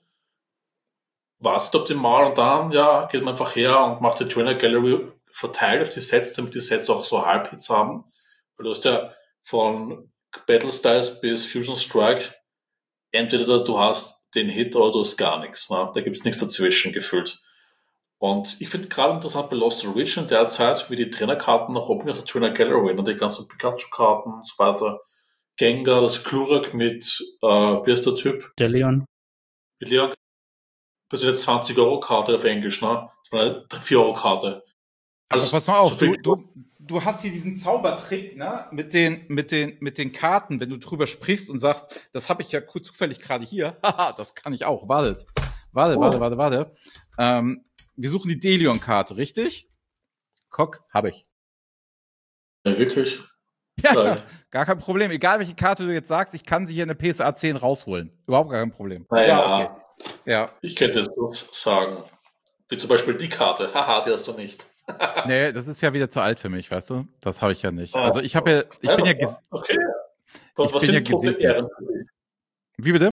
War es nicht optimal und dann, ja, geht man einfach her und macht die Trainer Gallery verteilt auf die Sets, damit die Sets auch so Halbhits haben. Weil du hast ja von Battle Styles bis Fusion Strike entweder du hast den Hit oder du hast gar nichts. Ne? Da gibt's nichts dazwischen gefühlt. Und ich finde gerade interessant bei Lost Origin derzeit, wie die Trainerkarten nach oben aus der Trainer Gallery, ne? Die ganzen Pikachu-Karten und so weiter. Gengar, das Glurak mit, äh, wie ist der Typ? Der Leon. Mit Leon. Das ist eine zwanzig Euro Karte auf Englisch, ne? Das war eine vier Euro Karte. Aber Also, pass mal auf, so viel- du, du, du hast hier diesen Zaubertrick, ne, mit den, mit den, mit den Karten, wenn du drüber sprichst und sagst, das habe ich ja kurz zufällig gerade hier. Haha, das kann ich auch. Wartet. Warte, Oh. warte, warte, warte. Ähm, wir suchen die Delion-Karte, richtig? Kock, habe ich. Ja, wirklich? Ja, Sagen. gar kein Problem. Egal, welche Karte du jetzt sagst, ich kann sie hier in der P S A zehn rausholen. Überhaupt gar kein Problem. Naja, Ja, okay. Ja. ich könnte jetzt was sagen. Wie zum Beispiel die Karte. Haha, die hast du nicht. Nee, das ist ja wieder zu alt für mich, weißt du? Das habe ich ja nicht. Ah, Also ich habe ja, ich ja, bin ja, ja, ges- okay. ich Was bin ja sind tote gesegnet. Ehren für dich? Wie bitte?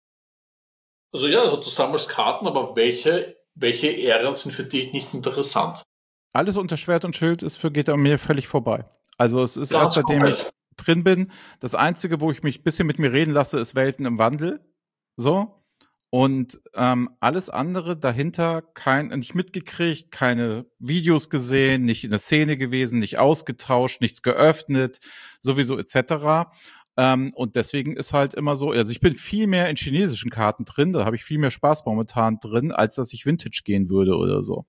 Also ja, also du sammelst Karten, aber welche, welche Ehren sind für dich nicht interessant? Alles unter Schwert und Schild ist für geht an mir völlig vorbei. Also es ist Ganz erst seitdem ich komplett. drin bin. Das Einzige, wo ich mich ein bisschen mit mir reden lasse, ist Welten im Wandel. So. Und ähm, alles andere dahinter kein, nicht mitgekriegt, keine Videos gesehen, nicht in der Szene gewesen, nicht ausgetauscht, nichts geöffnet, sowieso et cetera. Ähm, und deswegen ist halt immer so, also ich bin viel mehr in chinesischen Karten drin, da habe ich viel mehr Spaß momentan drin, als dass ich Vintage gehen würde oder so.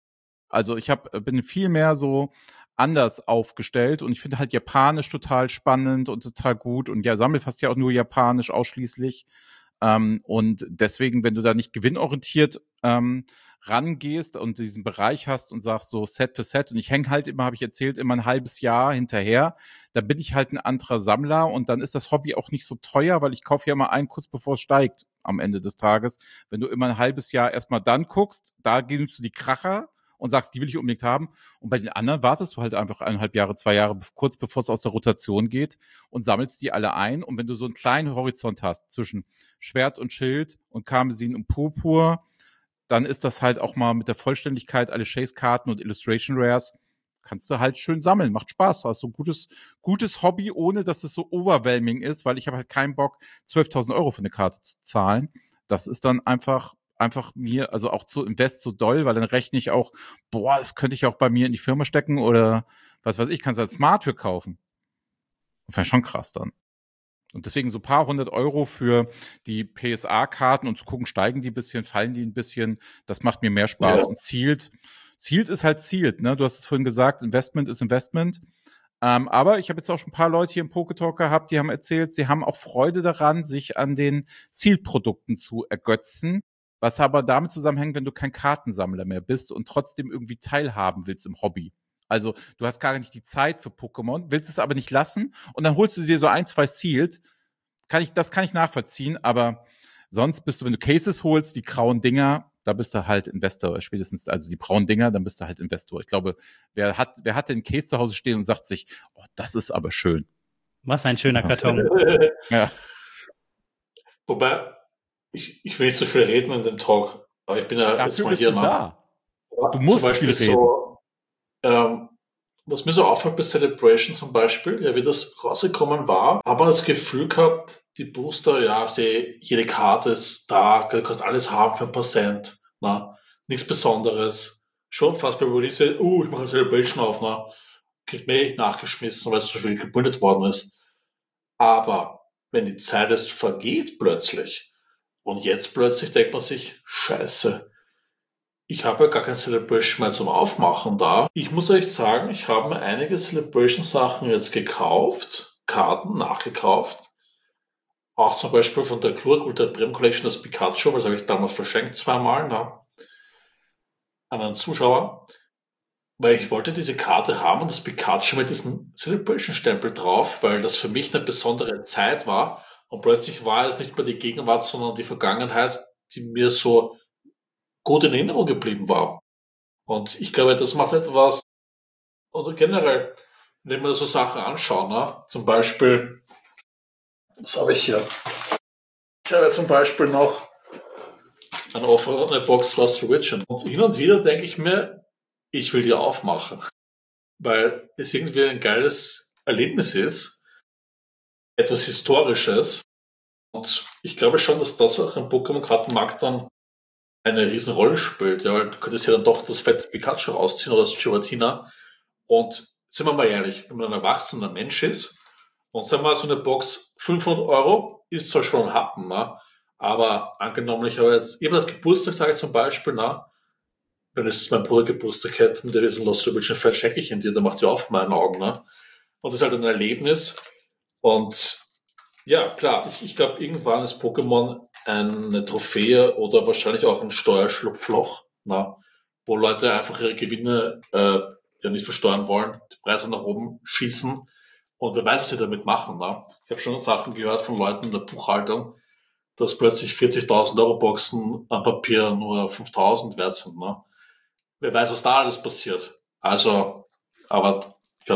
Also ich hab, bin viel mehr so anders aufgestellt und ich finde halt Japanisch total spannend und total gut und ja, sammle fast ja auch nur Japanisch ausschließlich. Ähm, und deswegen, wenn du da nicht gewinnorientiert ähm, rangehst und diesen Bereich hast und sagst so Set für Set und ich hänge halt immer, habe ich erzählt, immer ein halbes Jahr hinterher, dann bin ich halt ein anderer Sammler und dann ist das Hobby auch nicht so teuer, weil ich kaufe ja immer ein, kurz bevor es steigt am Ende des Tages. Wenn du immer ein halbes Jahr erstmal dann guckst, da nimmst du die Kracher und sagst, die will ich unbedingt haben. Und bei den anderen wartest du halt einfach eineinhalb Jahre, zwei Jahre, kurz bevor es aus der Rotation geht und sammelst die alle ein. Und wenn du so einen kleinen Horizont hast zwischen Schwert und Schild und Karmesin und Purpur, dann ist das halt auch mal mit der Vollständigkeit alle Chase-Karten und Illustration Rares, kannst du halt schön sammeln. Macht Spaß. Hast so ein gutes, gutes Hobby, ohne dass es so overwhelming ist, weil ich habe halt keinen Bock, zwölftausend Euro für eine Karte zu zahlen. Das ist dann einfach einfach mir, also auch zu Invest so doll, weil dann rechne ich auch, boah, das könnte ich auch bei mir in die Firma stecken oder was weiß ich, kannst du halt smart für kaufen. Das wäre schon krass dann. Und deswegen so ein paar hundert Euro für die P S A-Karten und zu gucken, steigen die ein bisschen, fallen die ein bisschen, das macht mir mehr Spaß. Ja. Und zielt, zielt ist halt zielt, ne? Du hast es vorhin gesagt, Investment ist Investment. Ähm, aber ich habe jetzt auch schon ein paar Leute hier im Poketalk gehabt, die haben erzählt, sie haben auch Freude daran, sich an den Zielprodukten zu ergötzen, was aber damit zusammenhängt, wenn du kein Kartensammler mehr bist und trotzdem irgendwie teilhaben willst im Hobby. Also du hast gar nicht die Zeit für Pokémon, willst es aber nicht lassen und dann holst du dir so ein, zwei Sealed. Kann ich, das kann ich nachvollziehen, aber sonst bist du, wenn du Cases holst, die grauen Dinger, da bist du halt Investor, spätestens, also die braunen Dinger, dann bist du halt Investor. Ich glaube, wer hat, wer hat den Case zu Hause stehen und sagt sich, oh, das ist aber schön. Was ein schöner Karton. Ja. Wobei, ich, ich will nicht so viel reden in dem Talk, aber ich bin ja jetzt Dafür mal bist hier du nach. da. Du Zum musst Beispiel viel reden. so, ähm, was mir so auffällt bei Celebration zum Beispiel, ja, wie das rausgekommen war, habe man das Gefühl gehabt, die Booster, ja, die, jede Karte ist da, du kannst alles haben für ein paar Cent, na, nichts Besonderes. Schon fast bei Release, uh, ich mache eine Celebration auf, na, kriegt mir echt nachgeschmissen, weil es so viel gebündet worden ist. Aber wenn die Zeit jetzt vergeht plötzlich und jetzt plötzlich denkt man sich, scheiße, ich habe ja gar kein Celebration mehr zum Aufmachen da. Ich muss euch sagen, ich habe mir einige Celebration-Sachen jetzt gekauft, Karten nachgekauft. Auch zum Beispiel von der Klurkult der Brem Collection das Pikachu, das habe ich damals verschenkt zweimal, ne, an einen Zuschauer. Weil ich wollte diese Karte haben und das Pikachu mit diesem Celebration-Stempel drauf, weil das für mich eine besondere Zeit war. Und plötzlich war es nicht mehr die Gegenwart, sondern die Vergangenheit, die mir so gut in Erinnerung geblieben war. Und ich glaube, das macht etwas, oder generell, wenn wir so Sachen anschauen, ne? Zum Beispiel, was habe ich hier? Ich habe zum Beispiel noch eine offene Box Lost Origin. Und hin und wieder denke ich mir, ich will die aufmachen, weil es irgendwie ein geiles Erlebnis ist, etwas Historisches. Und ich glaube schon, dass das auch im Pokémon-Kartenmarkt dann eine riesen Rolle spielt. Ja, weil du könntest ja dann doch das fette Pikachu rausziehen oder das Giratina. Und sind wir mal ehrlich, wenn man ein erwachsener Mensch ist und sagen wir mal, so eine Box fünfhundert Euro ist zwar schon ein Happen, ne? Aber angenommen, ich habe jetzt eben das Geburtstag, sage ich zum Beispiel, na, wenn es mein Bruder Geburtstag hätte und der ist ein Lost Origin Fan, schenke ich ihn dir, der macht ja auf meinen Augen. Ne? Und das ist halt ein Erlebnis. Und ja, klar, ich, ich glaube, irgendwann ist Pokémon eine Trophäe oder wahrscheinlich auch ein Steuerschlupfloch, na, wo Leute einfach ihre Gewinne äh, ja nicht versteuern wollen, die Preise nach oben schießen Und wer weiß, was sie damit machen. Ne? Ich habe schon Sachen gehört von Leuten in der Buchhaltung, dass plötzlich vierzigtausend Euro Boxen am Papier nur fünftausend wert sind. Ne? Wer weiß, was da alles passiert. Also, aber ja,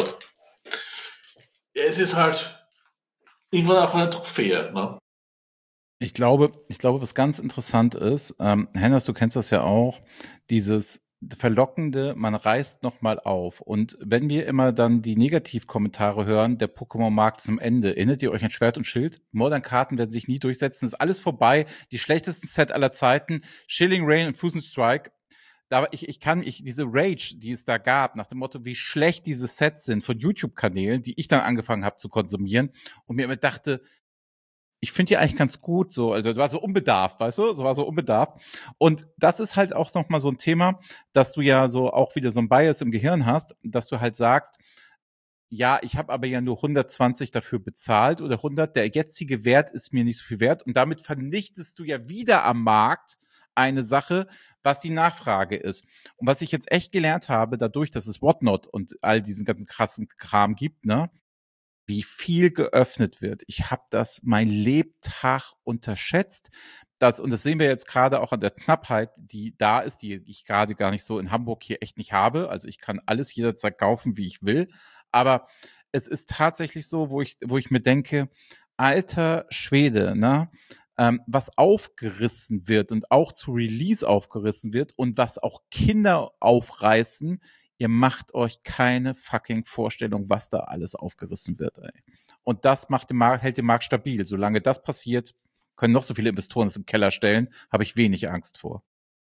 es ist halt irgendwann auch eine Trophäe. Ne? Ich glaube, ich glaube, was ganz interessant ist, ähm, Hennes, du kennst das ja auch, dieses Verlockende, man reißt noch mal auf. Und wenn wir immer dann die Negativkommentare hören, der Pokémon-Markt ist am Ende. Erinnert ihr euch an Schwert und Schild? Modern-Karten werden sich nie durchsetzen. Ist alles vorbei. Die schlechtesten Set aller Zeiten. Shilling Rain und Fusion Strike. Da ich, ich kann, ich, diese Rage, die es da gab, nach dem Motto, wie schlecht diese Sets sind von YouTube-Kanälen, die ich dann angefangen habe zu konsumieren und mir immer dachte, ich finde die eigentlich ganz gut, so, also du war so unbedarft, weißt du, so war so unbedarft. Und das ist halt auch nochmal so ein Thema, dass du ja so auch wieder so ein Bias im Gehirn hast, dass du halt sagst, ja, ich habe aber ja nur hundertzwanzig dafür bezahlt oder hundert, der jetzige Wert ist mir nicht so viel wert und damit vernichtest du ja wieder am Markt eine Sache, was die Nachfrage ist. Und was ich jetzt echt gelernt habe, dadurch, dass es Whatnot und all diesen ganzen krassen Kram gibt, ne, wie viel geöffnet wird. Ich habe das mein Lebtag unterschätzt. Das, und das sehen wir jetzt gerade auch an der Knappheit, die da ist, die ich gerade gar nicht so in Hamburg hier echt nicht habe. Also ich kann alles jederzeit kaufen, wie ich will. Aber es ist tatsächlich so, wo ich, wo ich mir denke, alter Schwede, ne? Ähm, was aufgerissen wird und auch zu Release aufgerissen wird und was auch Kinder aufreißen, ihr macht euch keine fucking Vorstellung, was da alles aufgerissen wird, ey. Und das macht den Markt, hält den Markt stabil. Solange das passiert, können noch so viele Investoren es in den Keller stellen, habe ich wenig Angst vor.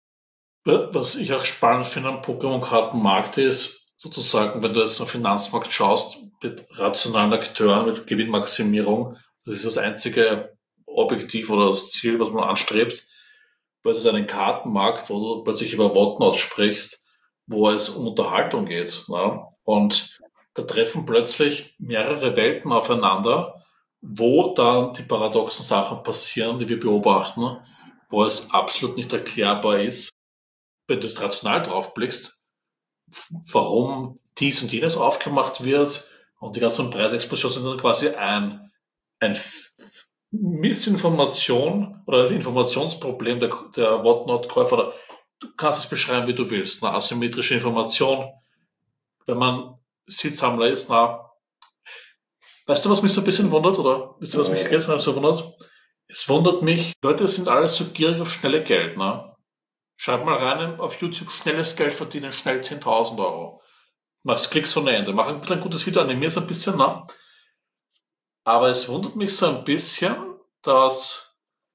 Was ich auch spannend finde am Pokémon-Kartenmarkt ist, sozusagen, wenn du jetzt auf den Finanzmarkt schaust, mit rationalen Akteuren, mit Gewinnmaximierung, das ist das einzige Objektiv oder das Ziel, was man anstrebt, weil es ist ein Kartenmarkt, wo du plötzlich über Whatnot sprichst, wo es um Unterhaltung geht. Ne? Und da treffen plötzlich mehrere Welten aufeinander, wo dann die paradoxen Sachen passieren, die wir beobachten, wo es absolut nicht erklärbar ist, wenn du es rational drauf blickst, warum dies und jenes aufgemacht wird und die ganzen Preisexplosionen sind dann quasi ein, ein Missinformation oder ein Informationsproblem der, der Whatnot-Käufer. Du kannst es beschreiben, wie du willst. Eine asymmetrische Information, wenn man Seedsammler ist, na, weißt du, was mich so ein bisschen wundert, oder wisst ihr, was mich jetzt so wundert? Es wundert mich, Leute sind alle so gierig auf schnelle Geld, ne? Schreib mal rein auf YouTube, schnelles Geld verdienen, schnell zehntausend Euro. Machst Klicks ohne Ende. Mach ein bisschen ein gutes Video, animier es ein bisschen, ne? Aber es wundert mich so ein bisschen, dass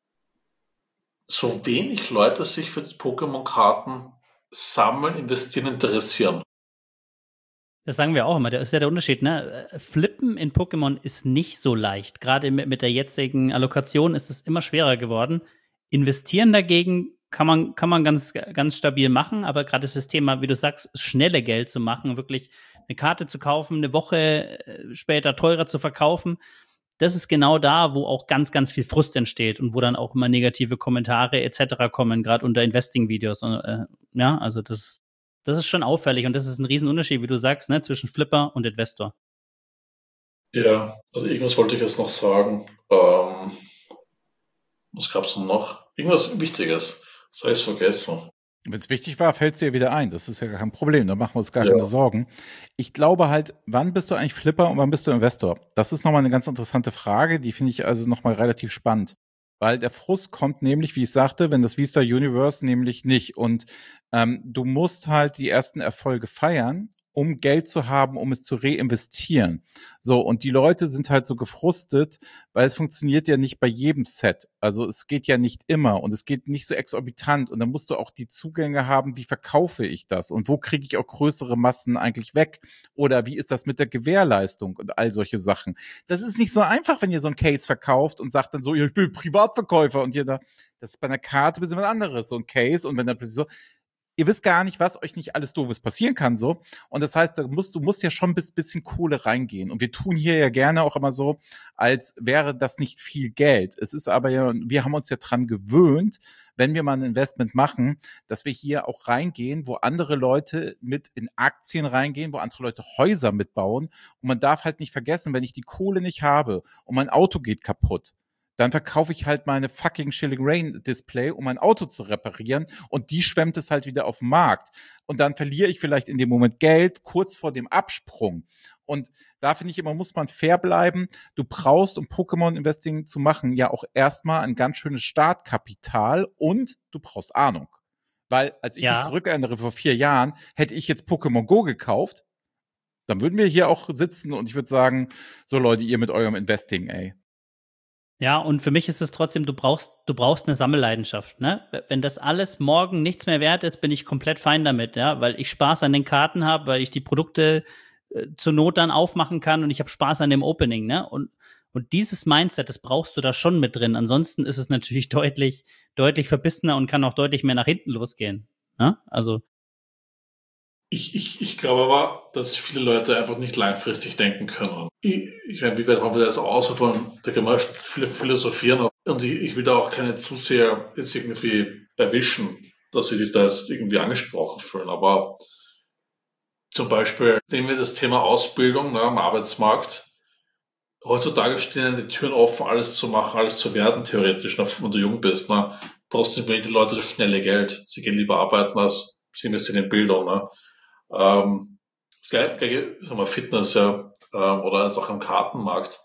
so wenig Leute sich für die Pokémon-Karten sammeln, investieren, interessieren. Das sagen wir auch immer. Das ist ja der Unterschied, ne? Flippen in Pokémon ist nicht so leicht. Gerade mit, mit der jetzigen Allokation ist es immer schwerer geworden. Investieren dagegen kann man, kann man ganz, ganz stabil machen, aber gerade das Thema, wie du sagst, schnelle Geld zu machen, wirklich eine Karte zu kaufen, eine Woche später teurer zu verkaufen, das ist genau da, wo auch ganz, ganz viel Frust entsteht und wo dann auch immer negative Kommentare et cetera kommen, gerade unter Investing-Videos. Äh, ja, also das, das ist schon auffällig und das ist ein Riesenunterschied, wie du sagst, ne, zwischen Flipper und Investor. Ja, also irgendwas wollte ich jetzt noch sagen. Ähm, was gab es noch? Irgendwas Wichtiges. Das habe ich vergessen. Wenn es wichtig war, fällt es dir wieder ein. Das ist ja kein Problem. Da machen wir uns gar Ja. keine Sorgen. Ich glaube halt, wann bist du eigentlich Flipper und wann bist du Investor? Das ist nochmal eine ganz interessante Frage. Die finde ich also nochmal relativ spannend. Weil der Frust kommt nämlich, wie ich sagte, wenn das Vista Universe nämlich nicht. Und ähm, du musst halt die ersten Erfolge feiern, um Geld zu haben, um es zu reinvestieren. So, und die Leute sind halt so gefrustet, weil es funktioniert ja nicht bei jedem Set. Also es geht ja nicht immer und es geht nicht so exorbitant. Und dann musst du auch die Zugänge haben, wie verkaufe ich das und wo kriege ich auch größere Massen eigentlich weg? Oder wie ist das mit der Gewährleistung und all solche Sachen? Das ist nicht so einfach, wenn ihr so ein Case verkauft und sagt dann so, ja, ich bin Privatverkäufer und ihr da, das ist bei einer Karte ein bisschen was anderes, so ein Case und wenn dann plötzlich so, ihr wisst gar nicht, was euch nicht alles Doofes passieren kann, so. Und das heißt, du musst, du musst ja schon bis bisschen Kohle reingehen. Und wir tun hier ja gerne auch immer so, als wäre das nicht viel Geld. Es ist aber ja, wir haben uns ja dran gewöhnt, wenn wir mal ein Investment machen, dass wir hier auch reingehen, wo andere Leute mit in Aktien reingehen, wo andere Leute Häuser mitbauen. Und man darf halt nicht vergessen, wenn ich die Kohle nicht habe und mein Auto geht kaputt, dann verkaufe ich halt meine fucking Shilling Rain Display, um mein Auto zu reparieren, und die schwemmt es halt wieder auf den Markt. Und dann verliere ich vielleicht in dem Moment Geld kurz vor dem Absprung. Und da finde ich immer, muss man fair bleiben. Du brauchst, um Pokémon-Investing zu machen, ja auch erstmal ein ganz schönes Startkapital und du brauchst Ahnung. Weil, als ich Ja. mich zurückerinnere, vor vier Jahren, hätte ich jetzt Pokémon Go gekauft, dann würden wir hier auch sitzen und ich würde sagen, so Leute, ihr mit eurem Investing, ey. Ja, und für mich ist es trotzdem, du brauchst, du brauchst eine Sammelleidenschaft, ne? Wenn das alles morgen nichts mehr wert ist, bin ich komplett fein damit, ja, weil ich Spaß an den Karten habe, weil ich die Produkte äh, zur Not dann aufmachen kann und ich habe Spaß an dem Opening, ne? Und, und dieses Mindset, das brauchst du da schon mit drin. Ansonsten ist es natürlich deutlich, deutlich verbissener und kann auch deutlich mehr nach hinten losgehen, ne? Also. Ich, ich, ich glaube aber, dass viele Leute einfach nicht langfristig denken können. Ich, ich meine, wie weit haben wir das aus von, da kann man viele philosophieren, und ich, ich will da auch keine zu sehr jetzt irgendwie erwischen, dass sie sich da jetzt irgendwie angesprochen fühlen, aber zum Beispiel nehmen wir das Thema Ausbildung, ne, am Arbeitsmarkt. Heutzutage stehen die Türen offen, alles zu machen, alles zu werden, theoretisch, ne, wenn du jung bist. Ne. Trotzdem wollen die Leute das schnelle Geld. Sie gehen lieber arbeiten, als sie investieren in Bildung. Ne. Ähm, das gleiche, sagen wir, Fitness, ja, ähm, oder auch am Kartenmarkt.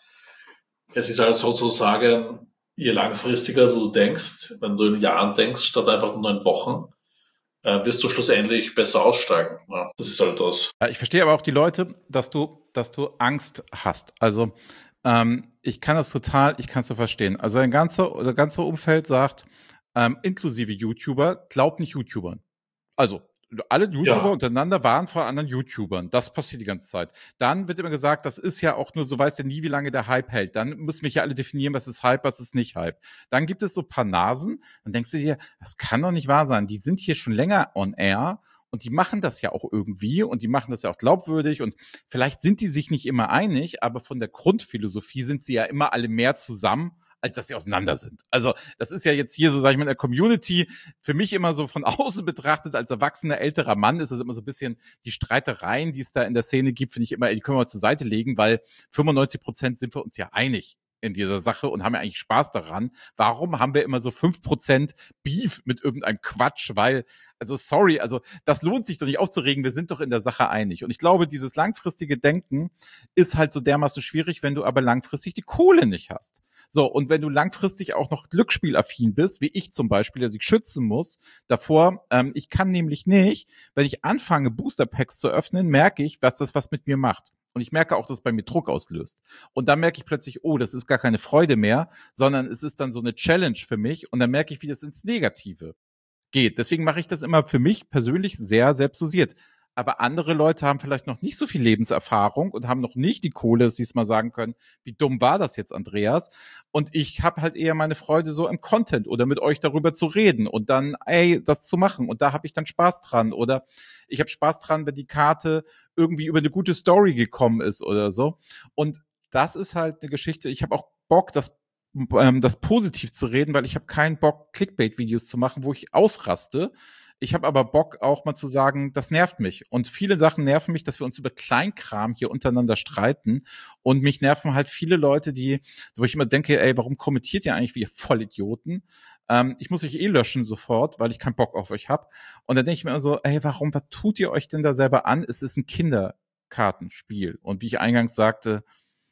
Es ist halt sozusagen, je langfristiger du denkst, wenn du in Jahren denkst, statt einfach nur in Wochen, äh, wirst du schlussendlich besser aussteigen. Ja, das ist halt das. Ja, ich verstehe aber auch die Leute, dass du, dass du Angst hast. Also ähm, ich kann das total, ich kann es so verstehen. Also ein ganzer, das ganze Umfeld sagt, ähm, inklusive YouTuber, glaub nicht YouTubern. Also alle YouTuber Ja. untereinander waren vor anderen YouTubern. Das passiert die ganze Zeit. Dann wird immer gesagt, das ist ja auch nur, so weißt du nie, wie lange der Hype hält. Dann müssen wir ja alle definieren, was ist Hype, was ist nicht Hype. Dann gibt es so ein paar Nasen, dann denkst du dir, das kann doch nicht wahr sein. Die sind hier schon länger on air und die machen das ja auch irgendwie und die machen das ja auch glaubwürdig und vielleicht sind die sich nicht immer einig, aber von der Grundphilosophie sind sie ja immer alle mehr zusammen, als dass sie auseinander sind. Also das ist ja jetzt hier so, sag ich mal, in der Community für mich immer so von außen betrachtet, als erwachsener, älterer Mann ist das immer so ein bisschen die Streitereien, die es da in der Szene gibt, finde ich immer, die können wir zur Seite legen, weil fünfundneunzig Prozent sind wir uns ja einig in dieser Sache und haben ja eigentlich Spaß daran. Warum haben wir immer so fünf Prozent Beef mit irgendeinem Quatsch? Weil, also sorry, also das lohnt sich doch nicht aufzuregen, wir sind doch in der Sache einig. Und ich glaube, dieses langfristige Denken ist halt so dermaßen schwierig, wenn du aber langfristig die Kohle nicht hast. So, und wenn du langfristig auch noch glücksspielaffin bist, wie ich zum Beispiel, der sich schützen muss davor, ähm, ich kann nämlich nicht, wenn ich anfange, Booster-Packs zu öffnen, merke ich, was das was mit mir macht. Und ich merke auch, dass es bei mir Druck auslöst. Und dann merke ich plötzlich, oh, das ist gar keine Freude mehr, sondern es ist dann so eine Challenge für mich. Und dann merke ich, wie das ins Negative geht. Deswegen mache ich das immer für mich persönlich sehr selbstdosiert. Aber andere Leute haben vielleicht noch nicht so viel Lebenserfahrung und haben noch nicht die Kohle, dass sie es mal sagen können, wie dumm war das jetzt, Andreas? Und ich habe halt eher meine Freude so im Content oder mit euch darüber zu reden und dann, ey, das zu machen. Und da habe ich dann Spaß dran. Oder ich habe Spaß dran, wenn die Karte irgendwie über eine gute Story gekommen ist oder so. Und das ist halt eine Geschichte. Ich habe auch Bock, das ähm, das positiv zu reden, weil ich habe keinen Bock, Clickbait-Videos zu machen, wo ich ausraste. Ich habe aber Bock, auch mal zu sagen, das nervt mich. Und viele Sachen nerven mich, dass wir uns über Kleinkram hier untereinander streiten. Und mich nerven halt viele Leute, die, wo ich immer denke, ey, warum kommentiert ihr eigentlich wie ihr Vollidioten? Ähm, ich muss euch eh löschen sofort, weil ich keinen Bock auf euch habe. Und dann denke ich mir immer so, ey, warum, was tut ihr euch denn da selber an? Es ist ein Kinderkartenspiel. Und wie ich eingangs sagte,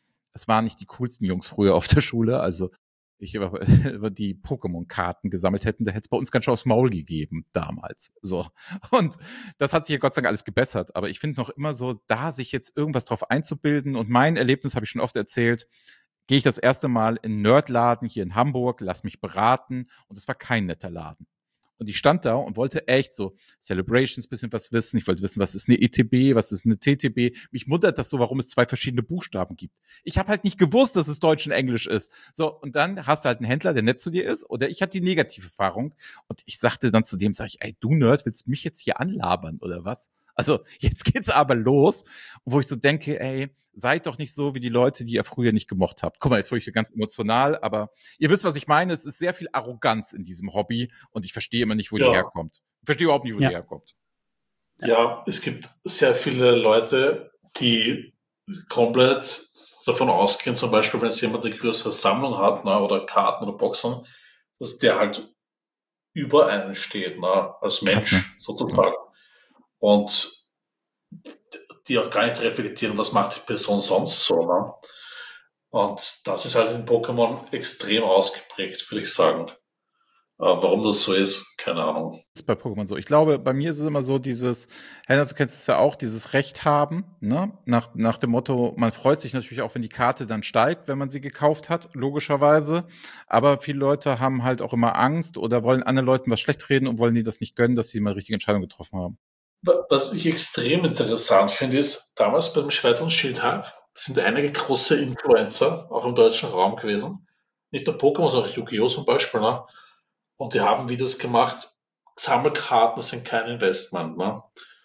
es waren nicht die coolsten Jungs früher auf der Schule, also ich die Pokémon-Karten gesammelt hätten, da hätte es bei uns ganz schön aufs Maul gegeben damals. So. Und das hat sich ja Gott sei Dank alles gebessert. Aber ich finde noch immer so, da sich jetzt irgendwas drauf einzubilden, und mein Erlebnis habe ich schon oft erzählt, gehe ich das erste Mal in einen Nerdladen hier in Hamburg, lass mich beraten, und es war kein netter Laden. Und ich stand da und wollte echt so Celebrations bisschen was wissen. Ich wollte wissen, was ist eine E T B, was ist eine T T B. Mich wundert das so, warum es zwei verschiedene Buchstaben gibt. Ich habe halt nicht gewusst, dass es Deutsch und Englisch ist. So, und dann hast du halt einen Händler, der nett zu dir ist, oder ich hatte die negative Erfahrung. Und ich sagte dann zu dem, sag ich, ey, du Nerd, willst du mich jetzt hier anlabern oder was? Also, jetzt geht's aber los, wo ich so denke, ey, seid doch nicht so wie die Leute, die ihr früher nicht gemocht habt. Guck mal, jetzt wurde ich ganz emotional, aber ihr wisst, was ich meine. Es ist sehr viel Arroganz in diesem Hobby und ich verstehe immer nicht, wo Ja. die herkommt. Ich verstehe überhaupt nicht, wo Ja. die herkommt. Ja, es gibt sehr viele Leute, die komplett davon ausgehen, zum Beispiel, wenn es jemand eine größere Sammlung hat, na, oder Karten oder Boxen, dass der halt über einen steht, na, als Mensch Krass, ne? sozusagen. Und die auch gar nicht reflektieren, was macht die Person sonst so. Ne? Und das ist halt in Pokémon extrem ausgeprägt, würde ich sagen. Äh, warum das so ist, keine Ahnung. Das ist bei Pokémon so. Ich glaube, bei mir ist es immer so dieses, Henna, du kennst es ja auch, dieses Recht haben, ne? Nach, nach dem Motto, man freut sich natürlich auch, wenn die Karte dann steigt, wenn man sie gekauft hat, logischerweise. Aber viele Leute haben halt auch immer Angst oder wollen anderen Leuten was schlecht reden und wollen die das nicht gönnen, dass sie mal richtige Entscheidung getroffen haben. Was ich extrem interessant finde, ist, damals beim Schwert- und Schildhype sind einige große Influencer auch im deutschen Raum gewesen. Nicht nur Pokémon, sondern auch Yu-Gi-Oh! Zum Beispiel. Ne? Und die haben Videos gemacht, Sammelkarten sind kein Investment. Ne?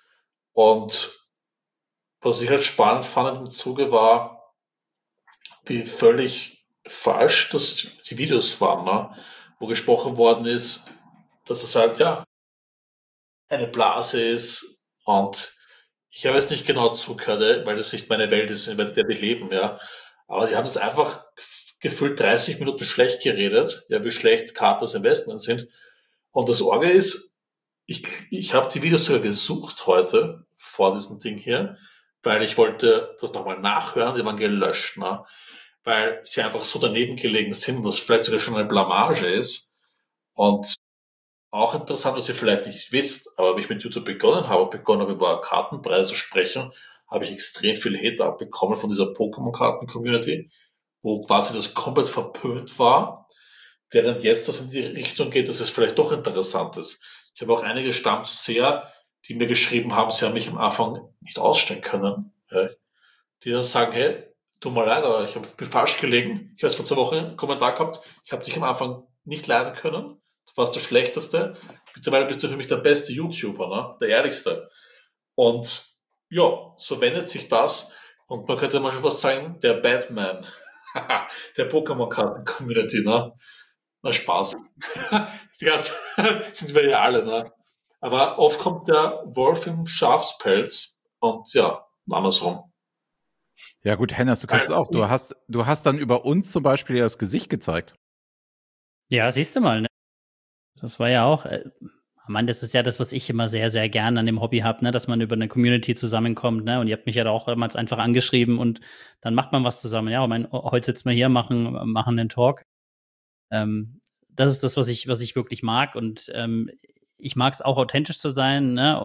Und was ich halt spannend fand im Zuge war, wie völlig falsch das die Videos waren, ne? Wo gesprochen worden ist, dass es halt, ja, eine Blase ist und ich habe jetzt nicht genau zugehört, weil das nicht meine Welt ist, in der wir leben, ja. Aber die haben es einfach gefühlt dreißig Minuten schlecht geredet, ja, wie schlecht Kartas Investment sind. Und das Orge ist, ich, ich habe die Videos sogar gesucht heute vor diesem Ding hier, weil ich wollte das nochmal nachhören, die waren gelöscht, ne? Weil sie einfach so daneben gelegen sind und das vielleicht sogar schon eine Blamage ist. Und auch interessant, was ihr vielleicht nicht wisst, aber wie ich mit YouTube begonnen habe, begonnen habe, über Kartenpreise zu sprechen, habe ich extrem viel Hate abbekommen von dieser Pokémon-Karten-Community, wo quasi das komplett verpönt war, während jetzt das in die Richtung geht, dass es vielleicht doch interessant ist. Ich habe auch einige Stammzuseher, die mir geschrieben haben, sie haben mich am Anfang nicht ausstehen können, ja, die dann sagen, hey, tut mir leid, aber ich habe mich falsch gelegen. Ich habe vor zwei Wochen einen Kommentar gehabt, ich habe dich am Anfang nicht leiden können. Du warst der Schlechteste. Mittlerweile bist du für mich der beste YouTuber, ne? Der ehrlichste. Und ja, so wendet sich das. Und man könnte mal schon fast sagen, der Batman der Pokémon-Karten-Community, ne? Na, Spaß. Die ganze, sind wir ja alle, ne? Aber oft kommt der Wolf im Schafspelz und ja, andersrum. Ja gut, Hennas, du kannst es auch. Du hast, du hast dann über uns zum Beispiel das Gesicht gezeigt. Ja, siehst du mal, ne? Das war ja auch, äh, Mann, das ist ja das, was ich immer sehr, sehr gerne an dem Hobby habe, ne? Dass man über eine Community zusammenkommt, ne? Und ihr habt mich ja auch damals einfach angeschrieben und dann macht man was zusammen. Ja, ich meine, heute sitzen wir hier, machen, machen einen Talk. Ähm, das ist das, was ich, was ich wirklich mag. Und ähm, ich mag es auch, authentisch zu sein, ne?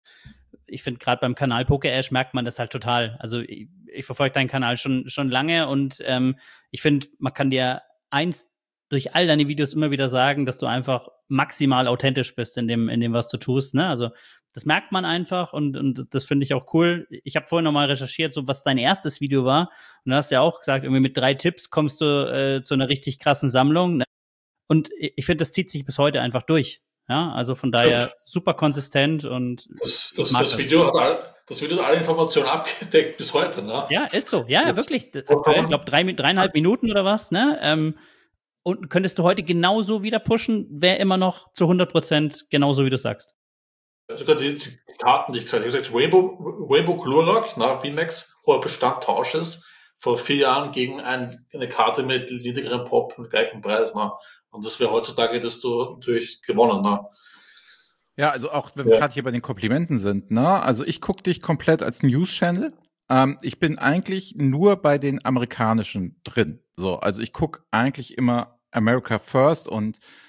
Ich finde, gerade beim Kanal PokeAsh merkt man das halt total. Also ich, ich verfolge deinen Kanal schon, schon lange und ähm, ich finde, man kann dir eins durch all deine Videos immer wieder sagen, dass du einfach maximal authentisch bist in dem, in dem, was du tust. Ne? Also das merkt man einfach und, und das finde ich auch cool. Ich habe vorhin nochmal recherchiert, so was dein erstes Video war. Und du hast ja auch gesagt, irgendwie mit drei Tipps kommst du äh, zu einer richtig krassen Sammlung. Ne? Und ich finde, das zieht sich bis heute einfach durch. Ja, also von daher Stimmt. Super konsistent und das, ich das, mag das, das. Video hat all, das Video hat alle Informationen abgedeckt bis heute, ne? Ja, ist so. Ja, ja, wirklich. Das- Aktuell, ich glaube, drei, dreieinhalb Minuten oder was, ne? Ähm, und könntest du heute genauso wieder pushen, wäre immer noch zu hundert Prozent genauso, wie du sagst. Sogar die, die Karten, die ich gesagt habe. Ich habe gesagt, Rainbow, Rainbow Glurak, na, V MAX, hoher Bestand, Tausches, vor vier Jahren gegen ein, eine Karte mit niedrigerem Pop mit gleichem Preis, na. Und das wäre heutzutage, dass du natürlich gewonnen, na. Ja, also auch wenn wir Ja. gerade hier bei den Komplimenten sind, ne? Also ich gucke dich komplett als News-Channel. Ähm, ich bin eigentlich nur bei den amerikanischen drin. So, also ich gucke eigentlich immer America First und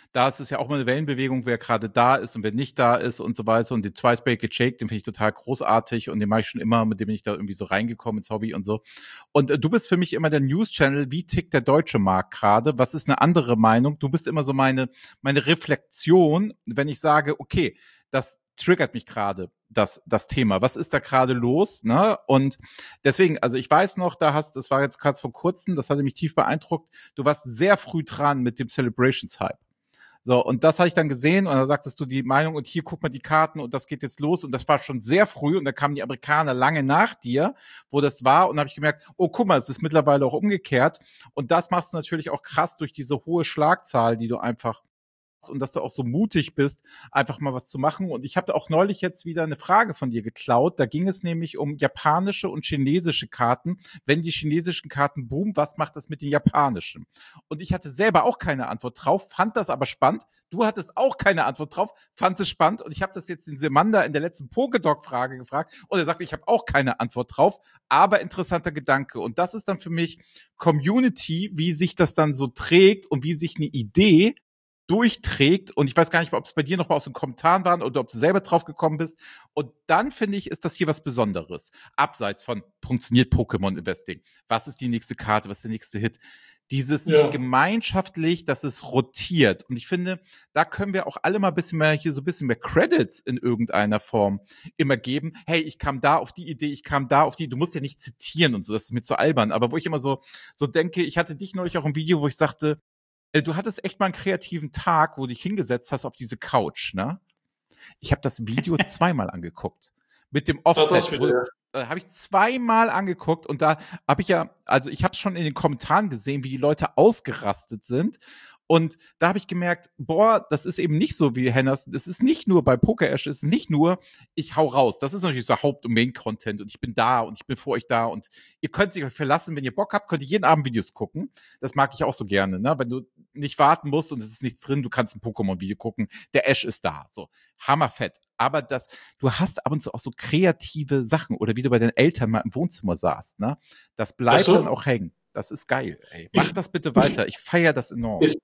Da ist es ja auch mal eine Wellenbewegung, wer gerade da ist und wer nicht da ist und so weiter. Und den Twice Baked Shake, den finde ich total großartig und den mache ich schon immer, mit dem bin ich da irgendwie so reingekommen ins Hobby und so. Und äh, du bist für mich immer der News-Channel, wie tickt der deutsche Markt gerade? Was ist eine andere Meinung? Du bist immer so meine, meine Reflexion, wenn ich sage, okay, das triggert mich gerade, das, das Thema. Was ist da gerade los? Ne? Und deswegen, also ich weiß noch, da hast, das war jetzt gerade vor kurzem, das hatte mich tief beeindruckt, du warst sehr früh dran mit dem Celebrations-Hype. So, und das habe ich dann gesehen und dann sagtest du die Meinung und hier guck mal die Karten und das geht jetzt los und das war schon sehr früh und da kamen die Amerikaner lange nach dir, wo das war und da habe ich gemerkt, oh guck mal, es ist mittlerweile auch umgekehrt und das machst du natürlich auch krass durch diese hohe Schlagzahl, die du einfach und dass du auch so mutig bist, einfach mal was zu machen. Und ich habe da auch neulich jetzt wieder eine Frage von dir geklaut. Da ging es nämlich um japanische und chinesische Karten. Wenn die chinesischen Karten boomen, was macht das mit den japanischen? Und ich hatte selber auch keine Antwort drauf, fand das aber spannend. Du hattest auch keine Antwort drauf, fand es spannend. Und ich habe das jetzt den Semander in der letzten Pokédog-Frage gefragt. Und er sagte, ich habe auch keine Antwort drauf, aber interessanter Gedanke. Und das ist dann für mich Community, wie sich das dann so trägt und wie sich eine Idee durchträgt. Und ich weiß gar nicht, ob es bei dir noch mal aus den Kommentaren waren oder ob du selber drauf gekommen bist. Und dann finde ich, ist das hier was Besonderes. Abseits von funktioniert Pokémon Investing. Was ist die nächste Karte? Was ist der nächste Hit? Dieses Ja. sich gemeinschaftlich, dass es rotiert. Und ich finde, da können wir auch alle mal ein bisschen mehr hier so ein bisschen mehr Credits in irgendeiner Form immer geben. Hey, ich kam da auf die Idee, ich kam da auf die. Du musst ja nicht zitieren und so, das ist mir zu albern. Aber wo ich immer so, so denke, ich hatte dich neulich auch im Video, wo ich sagte, äh, du hattest echt mal einen kreativen Tag, wo du dich hingesetzt hast auf diese Couch, ne? Ich habe das Video zweimal angeguckt. Mit dem Offset. Das wieder, Äh, habe ich zweimal angeguckt und da habe ich ja, also ich habe es schon in den Kommentaren gesehen, wie die Leute ausgerastet sind. Und da habe ich gemerkt, boah, das ist eben nicht so wie Hennas. Es ist nicht nur bei Poker Ash, es ist nicht nur, ich hau raus. Das ist natürlich so Haupt- und Main-Content und ich bin da und ich bin für euch da und ihr könnt sich euch verlassen, wenn ihr Bock habt, könnt ihr jeden Abend Videos gucken. Das mag ich auch so gerne, ne? Wenn du nicht warten musst und es ist nichts drin, du kannst ein Pokémon-Video gucken. Der Ash ist da, so. Hammerfett. Aber das, du hast ab und zu auch so kreative Sachen oder wie du bei deinen Eltern mal im Wohnzimmer saßt, ne? Das bleibt so. dann auch hängen. Das ist geil, ey. Mach das bitte weiter. Ich feiere das enorm. Ist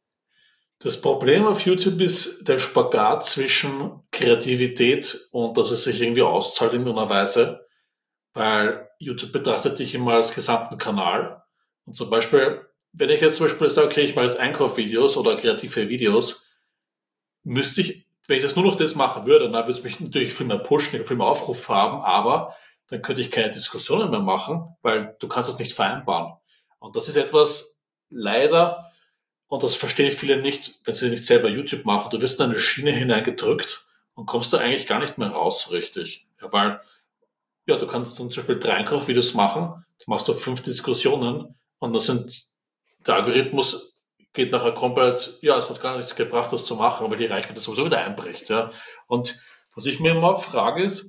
Das Problem auf YouTube ist der Spagat zwischen Kreativität und dass es sich irgendwie auszahlt in irgendeiner Weise, weil YouTube betrachtet dich immer als gesamten Kanal. Und zum Beispiel, wenn ich jetzt zum Beispiel sage, okay, ich mache jetzt Einkaufsvideos oder kreative Videos, müsste ich, wenn ich das nur noch das machen würde, dann würde es mich natürlich viel mehr pushen, viel mehr Aufruf haben, aber dann könnte ich keine Diskussionen mehr machen, weil du kannst das nicht vereinbaren. Und das ist etwas, leider, und das verstehen viele nicht, wenn sie nicht selber YouTube machen. Du wirst in eine Schiene hineingedrückt und kommst da eigentlich gar nicht mehr raus so richtig. Ja, weil, ja, du kannst dann zum Beispiel drei Einkaufsvideos machen, dann machst du fünf Diskussionen und das sind, der Algorithmus geht nachher komplett, ja, es hat gar nichts gebracht, das zu machen, weil die Reichweite sowieso wieder einbricht, ja. Und was ich mir immer frage ist,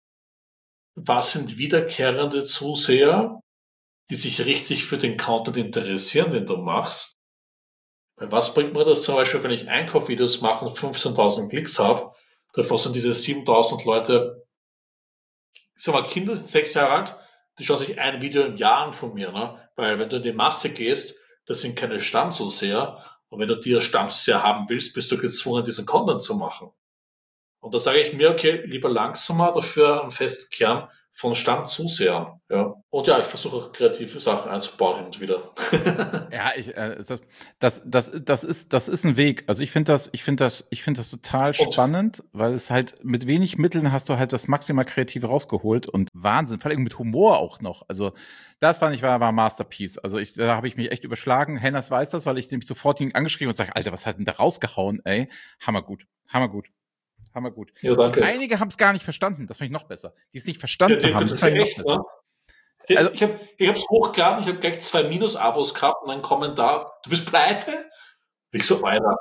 was sind wiederkehrende Zuseher, die sich richtig für den Content interessieren, den du machst? Weil was bringt mir das zum Beispiel, wenn ich Einkaufsvideos mache und fünfzehntausend Klicks habe, davor sind diese siebentausend Leute, ich sag mal, Kinder sind sechs Jahre alt, die schauen sich ein Video im Jahr an von mir, ne? Weil wenn du in die Masse gehst, das sind keine Stammzuseher, und wenn du die als Stammzuseher haben willst, bist du gezwungen, diesen Content zu machen. Und da sage ich mir, okay, lieber langsamer, dafür einen festen Kern von Stammzusehern. Ja. Und ja, ich versuche auch kreative Sachen einzubauen hin und wieder. Ja, ich, äh, das, das, das, das ist, das ist ein Weg. Also ich finde das, ich finde das, ich finde das total Und- spannend, weil es halt mit wenig Mitteln hast du halt das maximal Kreative rausgeholt und Wahnsinn, vor allem mit Humor auch noch. Also das fand ich war, war ein Masterpiece. Also ich, da habe ich mich echt überschlagen. Hennas weiß das, weil ich nämlich sofort ihn angeschrieben und sage, Alter, was hat denn da rausgehauen, ey? Hammergut, hammergut. Hammergut. Ja, danke. Einige haben es gar nicht verstanden. Das fand ich noch besser. Die es nicht verstanden Ja, die- haben, das das ist fand ich noch echt, besser. ne? Ich, Also- ich habe ich hab's hochgeladen, ich habe gleich zwei Minus-Abos gehabt und einen Kommentar, du bist pleite? Ich so, Alter.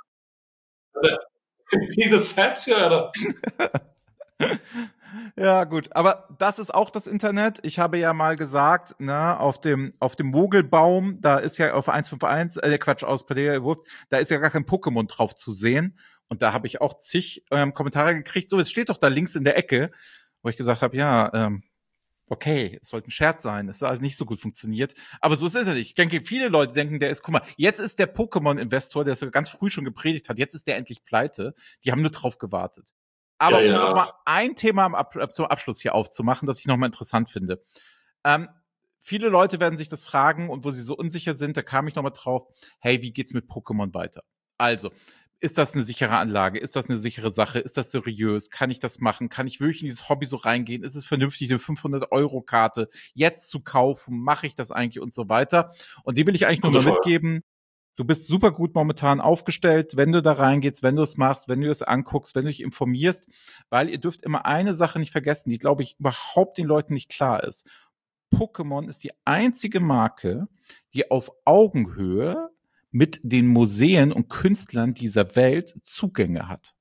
Wie das seid ihr, Alter? Ja, gut. Aber das ist auch das Internet. Ich habe ja mal gesagt, ne, auf dem, auf dem Mogelbaum, da ist ja auf eins fünf eins, äh, Quatsch, aus Padilla, da ist ja gar kein Pokémon drauf zu sehen. Und da habe ich auch zig ähm, Kommentare gekriegt. So, es steht doch da links in der Ecke, wo ich gesagt habe, ja, ähm, Okay, es sollte ein Scherz sein, es hat nicht so gut funktioniert, aber so ist es nicht. Ich denke, viele Leute denken, der ist, guck mal, jetzt ist der Pokémon-Investor, der es ganz früh schon gepredigt hat, jetzt ist der endlich pleite, die haben nur drauf gewartet. Aber Ja, um ja. noch mal ein Thema am Ab zum Abschluss hier aufzumachen, das ich noch mal interessant finde. Ähm, viele Leute werden sich das fragen und wo sie so unsicher sind, da kam ich noch mal drauf, hey, wie geht's mit Pokémon weiter? Also, ist das eine sichere Anlage? Ist das eine sichere Sache? Ist das seriös? Kann ich das machen? Kann ich wirklich in dieses Hobby so reingehen? Ist es vernünftig, eine fünfhundert-Euro-Karte jetzt zu kaufen? Mache ich das eigentlich und so weiter? Und die will ich eigentlich nur Gute mal Frage. mitgeben. Du bist super gut momentan aufgestellt, wenn du da reingehst, wenn du es machst, wenn du es anguckst, wenn du dich informierst, weil ihr dürft immer eine Sache nicht vergessen, die, glaube ich, überhaupt den Leuten nicht klar ist. Pokémon ist die einzige Marke, die auf Augenhöhe mit den Museen und Künstlern dieser Welt Zugänge hat.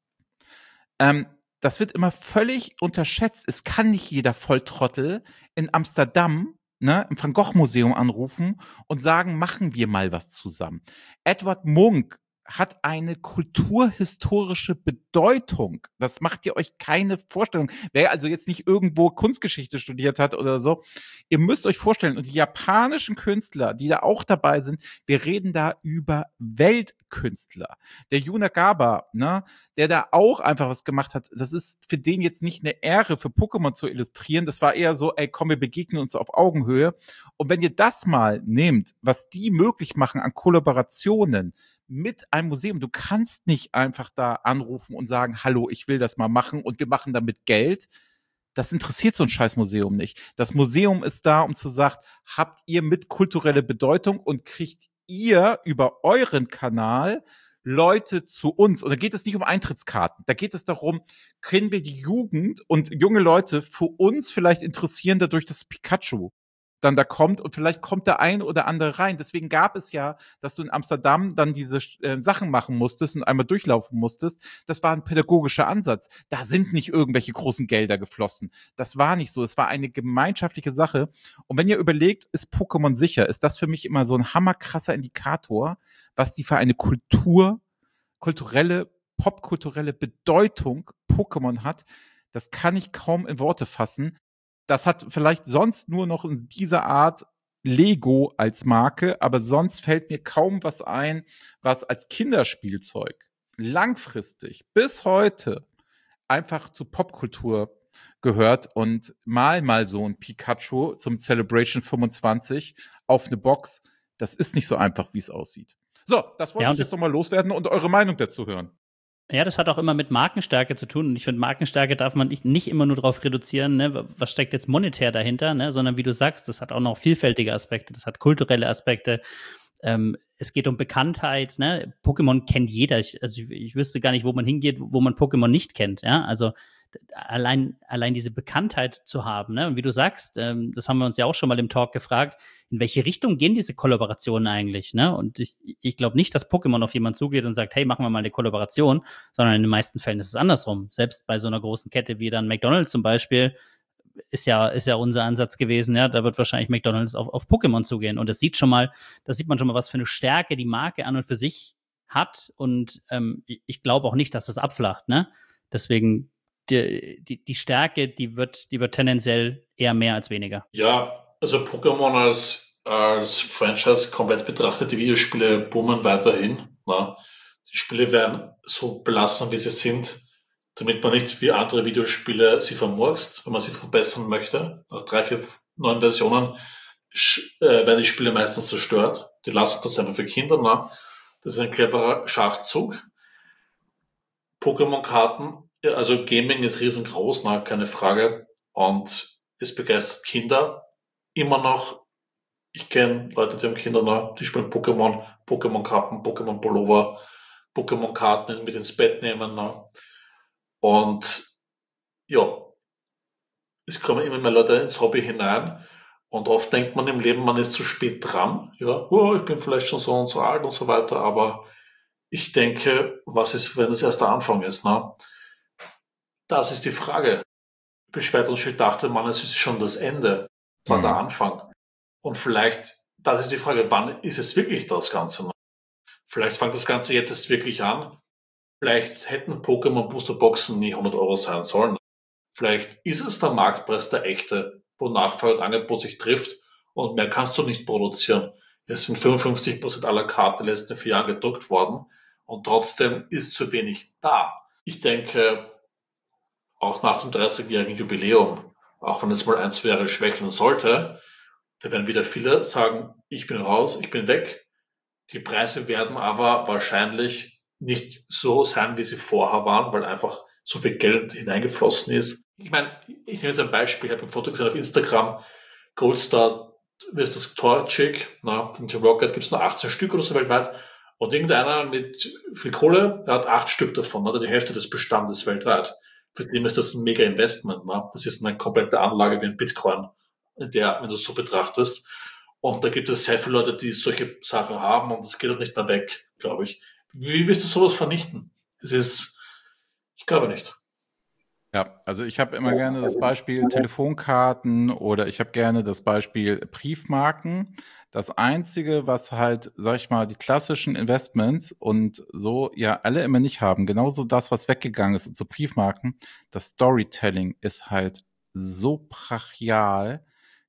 Ähm, das wird immer völlig unterschätzt. Es kann nicht jeder Volltrottel in Amsterdam, ne, im Van Gogh Museum anrufen und sagen, machen wir mal was zusammen. Edward Munch hat eine kulturhistorische Bedeutung. Das macht ihr euch keine Vorstellung. Wer also jetzt nicht irgendwo Kunstgeschichte studiert hat oder so, ihr müsst euch vorstellen, und die japanischen Künstler, die da auch dabei sind, wir reden da über Weltkünstler. Der Yu Nagaba, ne, der da auch einfach was gemacht hat, das ist für den jetzt nicht eine Ehre, für Pokémon zu illustrieren. Das war eher so, ey, komm, wir begegnen uns auf Augenhöhe. Und wenn ihr das mal nehmt, was die möglich machen an Kollaborationen mit einem Museum, du kannst nicht einfach da anrufen und sagen, hallo, ich will das mal machen und wir machen damit Geld. Das interessiert so ein Scheißmuseum nicht. Das Museum ist da, um zu sagen, habt ihr mit kulturelle Bedeutung und kriegt ihr über euren Kanal Leute zu uns. Und da geht es nicht um Eintrittskarten. Da geht es darum, können wir die Jugend und junge Leute für uns vielleicht interessieren, dadurch, dass Pikachu dann da kommt und vielleicht kommt der ein oder andere rein. Deswegen gab es ja, dass du in Amsterdam dann diese äh, Sachen machen musstest und einmal durchlaufen musstest. Das war ein pädagogischer Ansatz. Da sind nicht irgendwelche großen Gelder geflossen. Das war nicht so. Es war eine gemeinschaftliche Sache. Und wenn ihr überlegt, ist Pokémon sicher, ist das für mich immer so ein hammerkrasser Indikator, was die für eine Kultur, kulturelle, popkulturelle Bedeutung Pokémon hat. Das kann ich kaum in Worte fassen. Das hat vielleicht sonst nur noch in dieser Art Lego als Marke, aber sonst fällt mir kaum was ein, was als Kinderspielzeug langfristig bis heute einfach zu Popkultur gehört und mal mal so ein Pikachu zum Celebration fünfundzwanzig auf eine Box, das ist nicht so einfach, wie es aussieht. So, das wollte Ja, und ich jetzt das- noch mal loswerden und eure Meinung dazu hören. Ja, das hat auch immer mit Markenstärke zu tun. Und ich finde, Markenstärke darf man nicht, nicht immer nur darauf reduzieren, ne, was steckt jetzt monetär dahinter, ne, sondern wie du sagst, das hat auch noch vielfältige Aspekte, das hat kulturelle Aspekte. Ähm, es geht um Bekanntheit, ne? Pokémon kennt jeder. Ich, also ich, ich wüsste gar nicht, wo man hingeht, wo man Pokémon nicht kennt, ja. Also allein, allein diese Bekanntheit zu haben, ne? Und wie du sagst, ähm, das haben wir uns ja auch schon mal im Talk gefragt, in welche Richtung gehen diese Kollaborationen eigentlich, ne? Und ich, ich glaube nicht, dass Pokémon auf jemanden zugeht und sagt, hey, machen wir mal eine Kollaboration, sondern in den meisten Fällen ist es andersrum. Selbst bei so einer großen Kette wie dann McDonald's zum Beispiel, ist ja, ist ja unser Ansatz gewesen, ja, da wird wahrscheinlich McDonald's auf, auf Pokémon zugehen. Und das sieht schon mal, da sieht man schon mal, was für eine Stärke die Marke an und für sich hat. Und ähm, ich glaube auch nicht, dass das abflacht, ne? Deswegen, die, die, die Stärke, die wird, die wird tendenziell eher mehr als weniger. Ja, also Pokémon als, als Franchise komplett betrachtet, die Videospiele boomen weiterhin. Na? Die Spiele werden so belassen, wie sie sind, damit man nicht wie andere Videospiele sie vermurkst, wenn man sie verbessern möchte. Nach drei, vier neuen Versionen äh, werden die Spiele meistens zerstört. Die lassen das einfach für Kinder. Na? Das ist ein cleverer Schachzug. Pokémon-Karten, also Gaming ist riesengroß, na, keine Frage. Und es begeistert Kinder immer noch. Ich kenne Leute, die haben Kinder, na, die spielen Pokémon, Pokémon-Karten, Pokémon-Pullover, Pokémon-Karten mit ins Bett nehmen. Na. Und ja, es kommen immer mehr Leute ins Hobby hinein. Und oft denkt man im Leben, man ist zu spät dran. Ja, oh, ich bin vielleicht schon so und so alt und so weiter. Aber ich denke, was ist, wenn es erst der Anfang ist? Na? Das ist die Frage. Beschwert und Schild dachte man, es ist schon das Ende. Das war Mhm. der Anfang. Und vielleicht, das ist die Frage, wann ist es wirklich das Ganze noch? Vielleicht fängt das Ganze jetzt erst wirklich an. Vielleicht hätten Pokémon Booster Boxen nie hundert Euro sein sollen. Vielleicht ist es der Marktpreis der echte. wo Nachfrage und Angebot sich trifft und mehr kannst du nicht produzieren. Es sind fünfundfünfzig Prozent aller Karten in den letzten vier Jahren gedruckt worden und trotzdem ist zu wenig da. Ich denke, auch nach dem dreißigjährigen Jubiläum, auch wenn es mal ein, zwei Jahre schwächeln sollte, da werden wieder viele sagen, ich bin raus, ich bin weg. Die Preise werden aber wahrscheinlich nicht so sein, wie sie vorher waren, weil einfach so viel Geld hineingeflossen ist. Ich meine, ich nehme jetzt ein Beispiel, ich habe ein Foto gesehen auf Instagram, Goldstar, wie ist das, Torchic, na, den Team Rocket, gibt es nur achtzehn Stück oder so weltweit. Und irgendeiner mit viel Kohle, der hat acht Stück davon, oder die Hälfte des Bestandes weltweit. Für den ist das ein mega Investment. Ne? Das ist eine komplette Anlage wie ein Bitcoin, in der, wenn du es so betrachtest. Und da gibt es sehr viele Leute, die solche Sachen haben und das geht auch nicht mehr weg, glaube ich. Wie willst du sowas vernichten? Es ist, ich glaube nicht. Ja, also ich habe immer gerne das Beispiel Telefonkarten oder ich habe gerne das Beispiel Briefmarken. Das Einzige, was halt, sag ich mal, die klassischen Investments und so ja alle immer nicht haben, genauso das, was weggegangen ist und so Briefmarken, das Storytelling ist halt so brachial,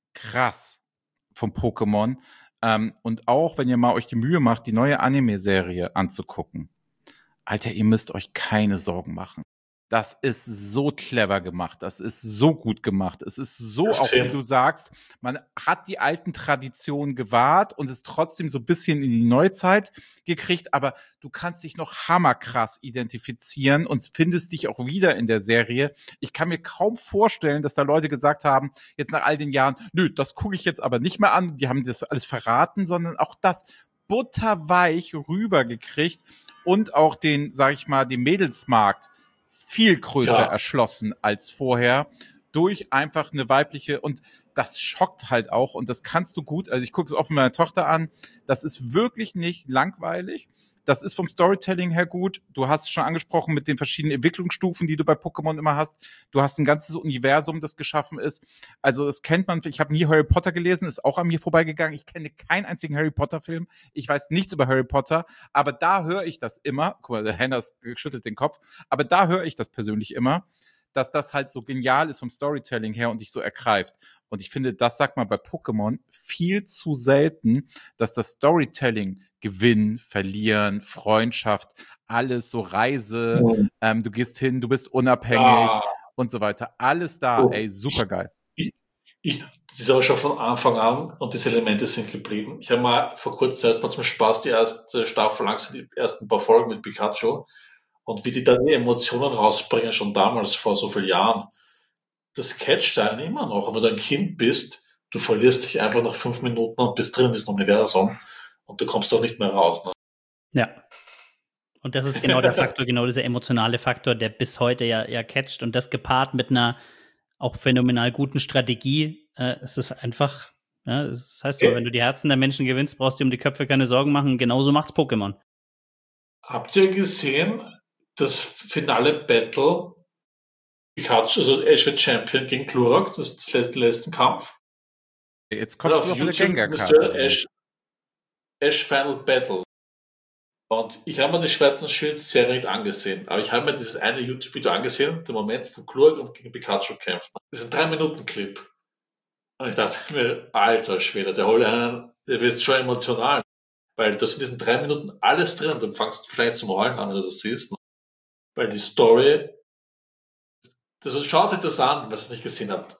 krass vom Pokémon. Ähm, und auch, wenn ihr mal euch die Mühe macht, die neue Anime-Serie anzugucken. Alter, ihr müsst euch keine Sorgen machen. Das ist so clever gemacht. Das ist so gut gemacht. Es ist so, auch wie du sagst, man hat die alten Traditionen gewahrt und ist trotzdem so ein bisschen in die Neuzeit gekriegt, aber du kannst dich noch hammerkrass identifizieren und findest dich auch wieder in der Serie. Ich kann mir kaum vorstellen, dass da Leute gesagt haben, jetzt nach all den Jahren, nö, das gucke ich jetzt aber nicht mehr an. Die haben das alles verraten, sondern auch das butterweich rübergekriegt und auch den, sag ich mal, den Mädelsmarkt viel größer ja. erschlossen als vorher durch einfach eine weibliche, und das schockt halt auch und das kannst du gut, also ich gucke es oft mit meiner Tochter an, das ist wirklich nicht langweilig. Das ist vom Storytelling her gut. Du hast es schon angesprochen mit den verschiedenen Entwicklungsstufen, die du bei Pokémon immer hast. Du hast ein ganzes Universum, das geschaffen ist. Also das kennt man. Ich habe nie Harry Potter gelesen, ist auch an mir vorbeigegangen. Ich kenne keinen einzigen Harry Potter Film. Ich weiß nichts über Harry Potter. Aber da höre ich das immer. Guck mal, der Hennas schüttelt den Kopf. Aber da höre ich das persönlich immer, dass das halt so genial ist vom Storytelling her und dich so ergreift. Und ich finde, das sagt man bei Pokémon viel zu selten, dass das Storytelling Gewinnen, Verlieren, Freundschaft, alles so Reise, mhm. ähm, du gehst hin, du bist unabhängig ja. und so weiter. Alles da, oh. ey, super geil. Ich, ich, das ist aber schon von Anfang an und diese Elemente sind geblieben. Ich habe mal vor kurzem erst mal zum Spaß die erste Staffel langsam, die ersten paar Folgen mit Pikachu und wie die dann die Emotionen rausbringen, schon damals vor so vielen Jahren. Das catcht einen immer noch. Und wenn du ein Kind bist, du verlierst dich einfach nach fünf Minuten und bist drin in diesem Universum und du kommst doch nicht mehr raus. Ne? Ja. Und das ist genau der Faktor, genau dieser emotionale Faktor, der bis heute ja, ja catcht. Und das gepaart mit einer auch phänomenal guten Strategie, äh, es ist einfach, ja, das heißt so, okay. Wenn du die Herzen der Menschen gewinnst, brauchst du um die Köpfe keine Sorgen machen. Genauso macht's Pokémon. Habt ihr gesehen, das Finale Battle Pikachu, also Ash wird Champion gegen Glurak, das ist der letzte Kampf. Jetzt kommst du auf der Gengar-Karte. Ash, Ash Final Battle. Und ich habe mir die Schwert- und Schild-Serie nicht angesehen, aber ich habe mir dieses eine YouTube-Video angesehen, der Moment, wo Glurak und gegen Pikachu kämpft. Das ist ein drei Minuten Clip. Und ich dachte mir, alter Schwede, der holt einen, der wird schon emotional. Weil da sind in diesen drei Minuten alles drin und du fängst wahrscheinlich zum Heulen an, wenn du das siehst. Weil die Story, also schaut euch das an, was ihr nicht gesehen habt.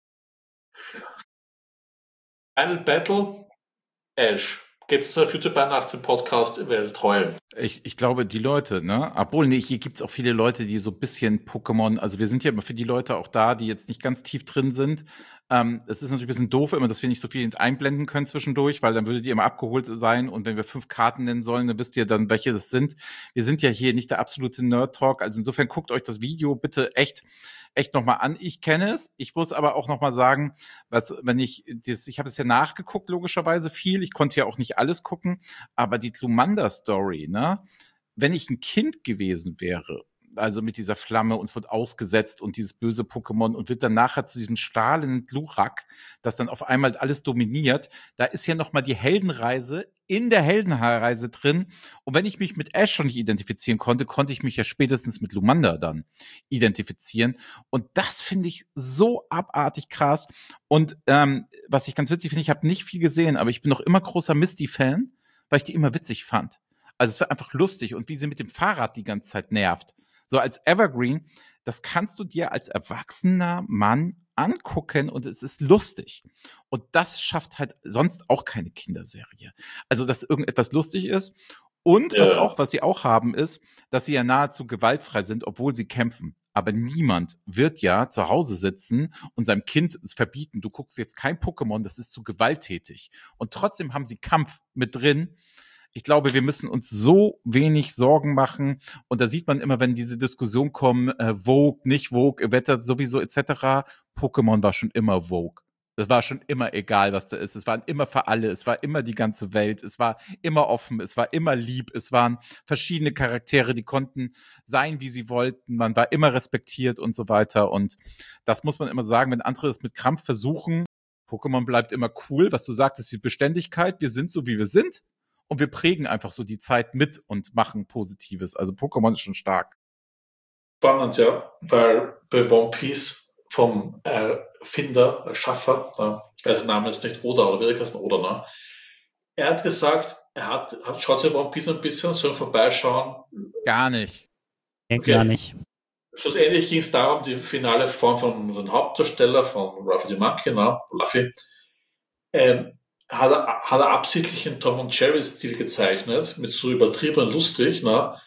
Final Battle, Ash. Gibt es auf YouTube nach dem Podcast, ihr werdet heulen. Ich, ich glaube, die Leute, ne? Obwohl, nee, hier gibt es auch viele Leute, die so ein bisschen Pokémon, also wir sind ja immer für die Leute auch da, die jetzt nicht ganz tief drin sind. Ähm, es ist natürlich ein bisschen doof immer, dass wir nicht so viel einblenden können zwischendurch, weil dann würdet ihr immer abgeholt sein und wenn wir fünf Karten nennen sollen, dann wisst ihr dann, welche das sind. Wir sind ja hier nicht der absolute Nerd-Talk, also insofern guckt euch das Video bitte echt echt nochmal an. Ich kenne es. Ich muss aber auch nochmal sagen, was, wenn ich, das, ich habe es ja nachgeguckt, logischerweise viel. Ich konnte ja auch nicht alles gucken, aber die Glumanda-Story, ne? Wenn ich ein Kind gewesen wäre, also mit dieser Flamme, uns wird ausgesetzt und dieses böse Pokémon und wird dann nachher zu diesem strahlenden Glurak, das dann auf einmal alles dominiert. Da ist ja nochmal die Heldenreise in der Heldenreise drin. Und wenn ich mich mit Ash schon nicht identifizieren konnte, konnte ich mich ja spätestens mit Lumanda dann identifizieren. Und das finde ich so abartig krass. Und ähm, was ich ganz witzig finde, ich habe nicht viel gesehen, aber ich bin noch immer großer Misty-Fan, weil ich die immer witzig fand. Also es war einfach lustig und wie sie mit dem Fahrrad die ganze Zeit nervt. So als Evergreen, das kannst du dir als erwachsener Mann angucken und es ist lustig. Und das schafft halt sonst auch keine Kinderserie. Also, dass irgendetwas lustig ist. Und Ja. was auch, was sie auch haben, ist, dass sie ja nahezu gewaltfrei sind, obwohl sie kämpfen. Aber niemand wird ja zu Hause sitzen und seinem Kind es verbieten, du guckst jetzt kein Pokémon, das ist zu gewalttätig. Und trotzdem haben sie Kampf mit drin. Ich glaube, wir müssen uns so wenig Sorgen machen. Und da sieht man immer, wenn diese Diskussion kommen, äh, Vogue, nicht Vogue, Wetter sowieso et cetera. Pokémon war schon immer Vogue. Es war schon immer egal, was da ist. Es war immer für alle. Es war immer die ganze Welt. Es war immer offen. Es war immer lieb. Es waren verschiedene Charaktere, die konnten sein, wie sie wollten. Man war immer respektiert und so weiter. Und das muss man immer sagen, wenn andere es mit Krampf versuchen. Pokémon bleibt immer cool. Was du sagtest, die Beständigkeit. Wir sind so, wie wir sind. Und wir prägen einfach so die Zeit mit und machen Positives. Also Pokémon ist schon stark. Spannend, ja, weil bei One Piece vom Erfinder, Erschaffer, ich weiß den Namen jetzt nicht, Oda, oder wie heißt der Oda, ne? Er hat gesagt, er hat, hat schaut sich One Piece ein bisschen, soll vorbeischauen. Gar nicht. Okay. Gar nicht. Schlussendlich ging es darum, die finale Form von unserem Hauptdarsteller, von Ruffy the Monkey, ne? Luffy, ähm, hat er, hat er absichtlich in Tom und Jerry Stil gezeichnet, mit so übertrieben lustig, ne?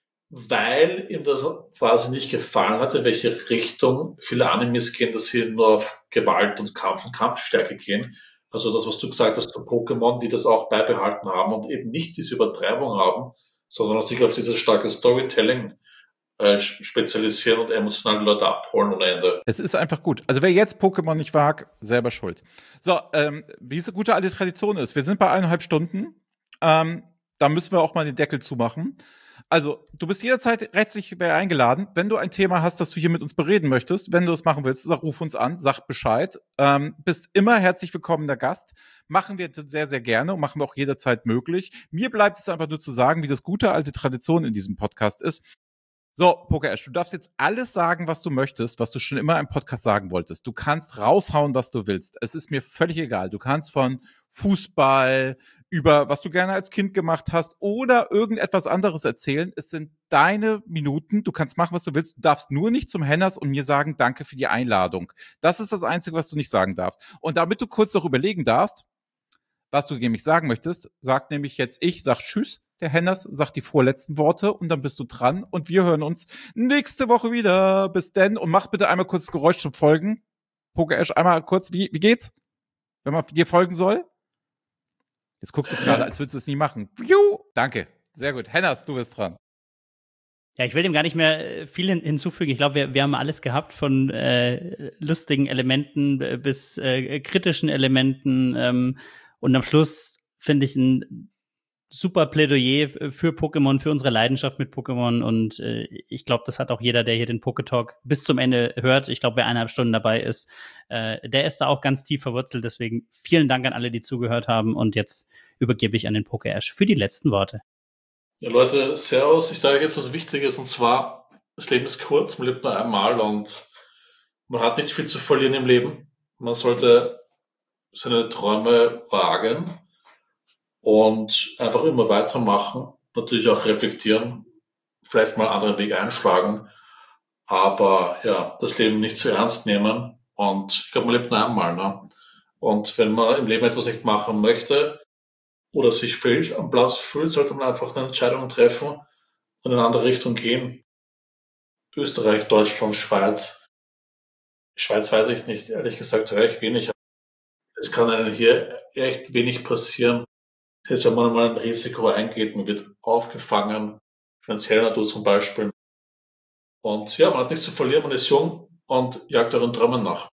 Weil ihm das quasi nicht gefallen hat, in welche Richtung viele Animes gehen, dass sie nur auf Gewalt und Kampf und Kampfstärke gehen. Also das, was du gesagt hast zu Pokémon, die das auch beibehalten haben und eben nicht diese Übertreibung haben, sondern sich auf dieses starke Storytelling äh, spezialisieren und emotional die Leute abholen ohne Ende. Es ist einfach gut. Also wer jetzt Pokémon nicht mag, selber schuld. So, ähm, wie es eine gute alte Tradition ist, wir sind bei eineinhalb Stunden. Ähm, da müssen wir auch mal den Deckel zumachen. Also, du bist jederzeit rechtlich eingeladen. Wenn du ein Thema hast, das du hier mit uns bereden möchtest, wenn du es machen willst, sag, ruf uns an, sag Bescheid. Ähm, bist immer herzlich willkommener Gast. Machen wir sehr, sehr gerne und machen wir auch jederzeit möglich. Mir bleibt es einfach nur zu sagen, wie das gute alte Tradition in diesem Podcast ist. So, PokerAsh, du darfst jetzt alles sagen, was du möchtest, was du schon immer im Podcast sagen wolltest. Du kannst raushauen, was du willst. Es ist mir völlig egal. Du kannst von Fußball über was du gerne als Kind gemacht hast oder irgendetwas anderes erzählen. Es sind deine Minuten. Du kannst machen, was du willst. Du darfst nur nicht zum Henners und mir sagen, danke für die Einladung. Das ist das Einzige, was du nicht sagen darfst. Und damit du kurz noch überlegen darfst, was du nämlich sagen möchtest, sagt nämlich jetzt ich, sag Tschüss. Der Henners sagt die vorletzten Worte und dann bist du dran und wir hören uns nächste Woche wieder. Bis denn und mach bitte einmal kurz das Geräusch zum Folgen. PokerAsh, einmal kurz, wie, wie geht's? Wenn man dir folgen soll? Jetzt guckst du gerade, als würdest du es nie machen. Juhu. Danke, sehr gut. Henners, du bist dran. Ja, ich will dem gar nicht mehr viel hin hinzufügen. Ich glaube, wir, wir haben alles gehabt, von äh, lustigen Elementen bis äh, kritischen Elementen. Ähm, und am Schluss finde ich ein super Plädoyer für Pokémon, für unsere Leidenschaft mit Pokémon. Und äh, ich glaube, das hat auch jeder, der hier den Poketalk bis zum Ende hört. Ich glaube, wer eineinhalb Stunden dabei ist, äh, der ist da auch ganz tief verwurzelt. Deswegen vielen Dank an alle, die zugehört haben. Und jetzt übergebe ich an den PokerAsh für die letzten Worte. Ja, Leute, servus. Ich sage jetzt was Wichtiges, und zwar, das Leben ist kurz, man lebt nur einmal und man hat nicht viel zu verlieren im Leben. Man sollte seine Träume wagen und einfach immer weitermachen, natürlich auch reflektieren, vielleicht mal andere Wege einschlagen, aber ja, das Leben nicht zu ernst nehmen. Und ich glaube, man lebt nur einmal. Ne? Und wenn man im Leben etwas nicht machen möchte oder sich fehl am Platz fühlt, sollte man einfach eine Entscheidung treffen und in eine andere Richtung gehen. Österreich, Deutschland, Schweiz. Schweiz weiß ich nicht, ehrlich gesagt höre ich wenig. Es kann einem hier echt wenig passieren. Das heißt, wenn man mal ein Risiko eingeht, man wird aufgefangen, finanzieller Natur zum Beispiel. Und ja, man hat nichts zu verlieren, man ist jung und jagt euren Träumen nach.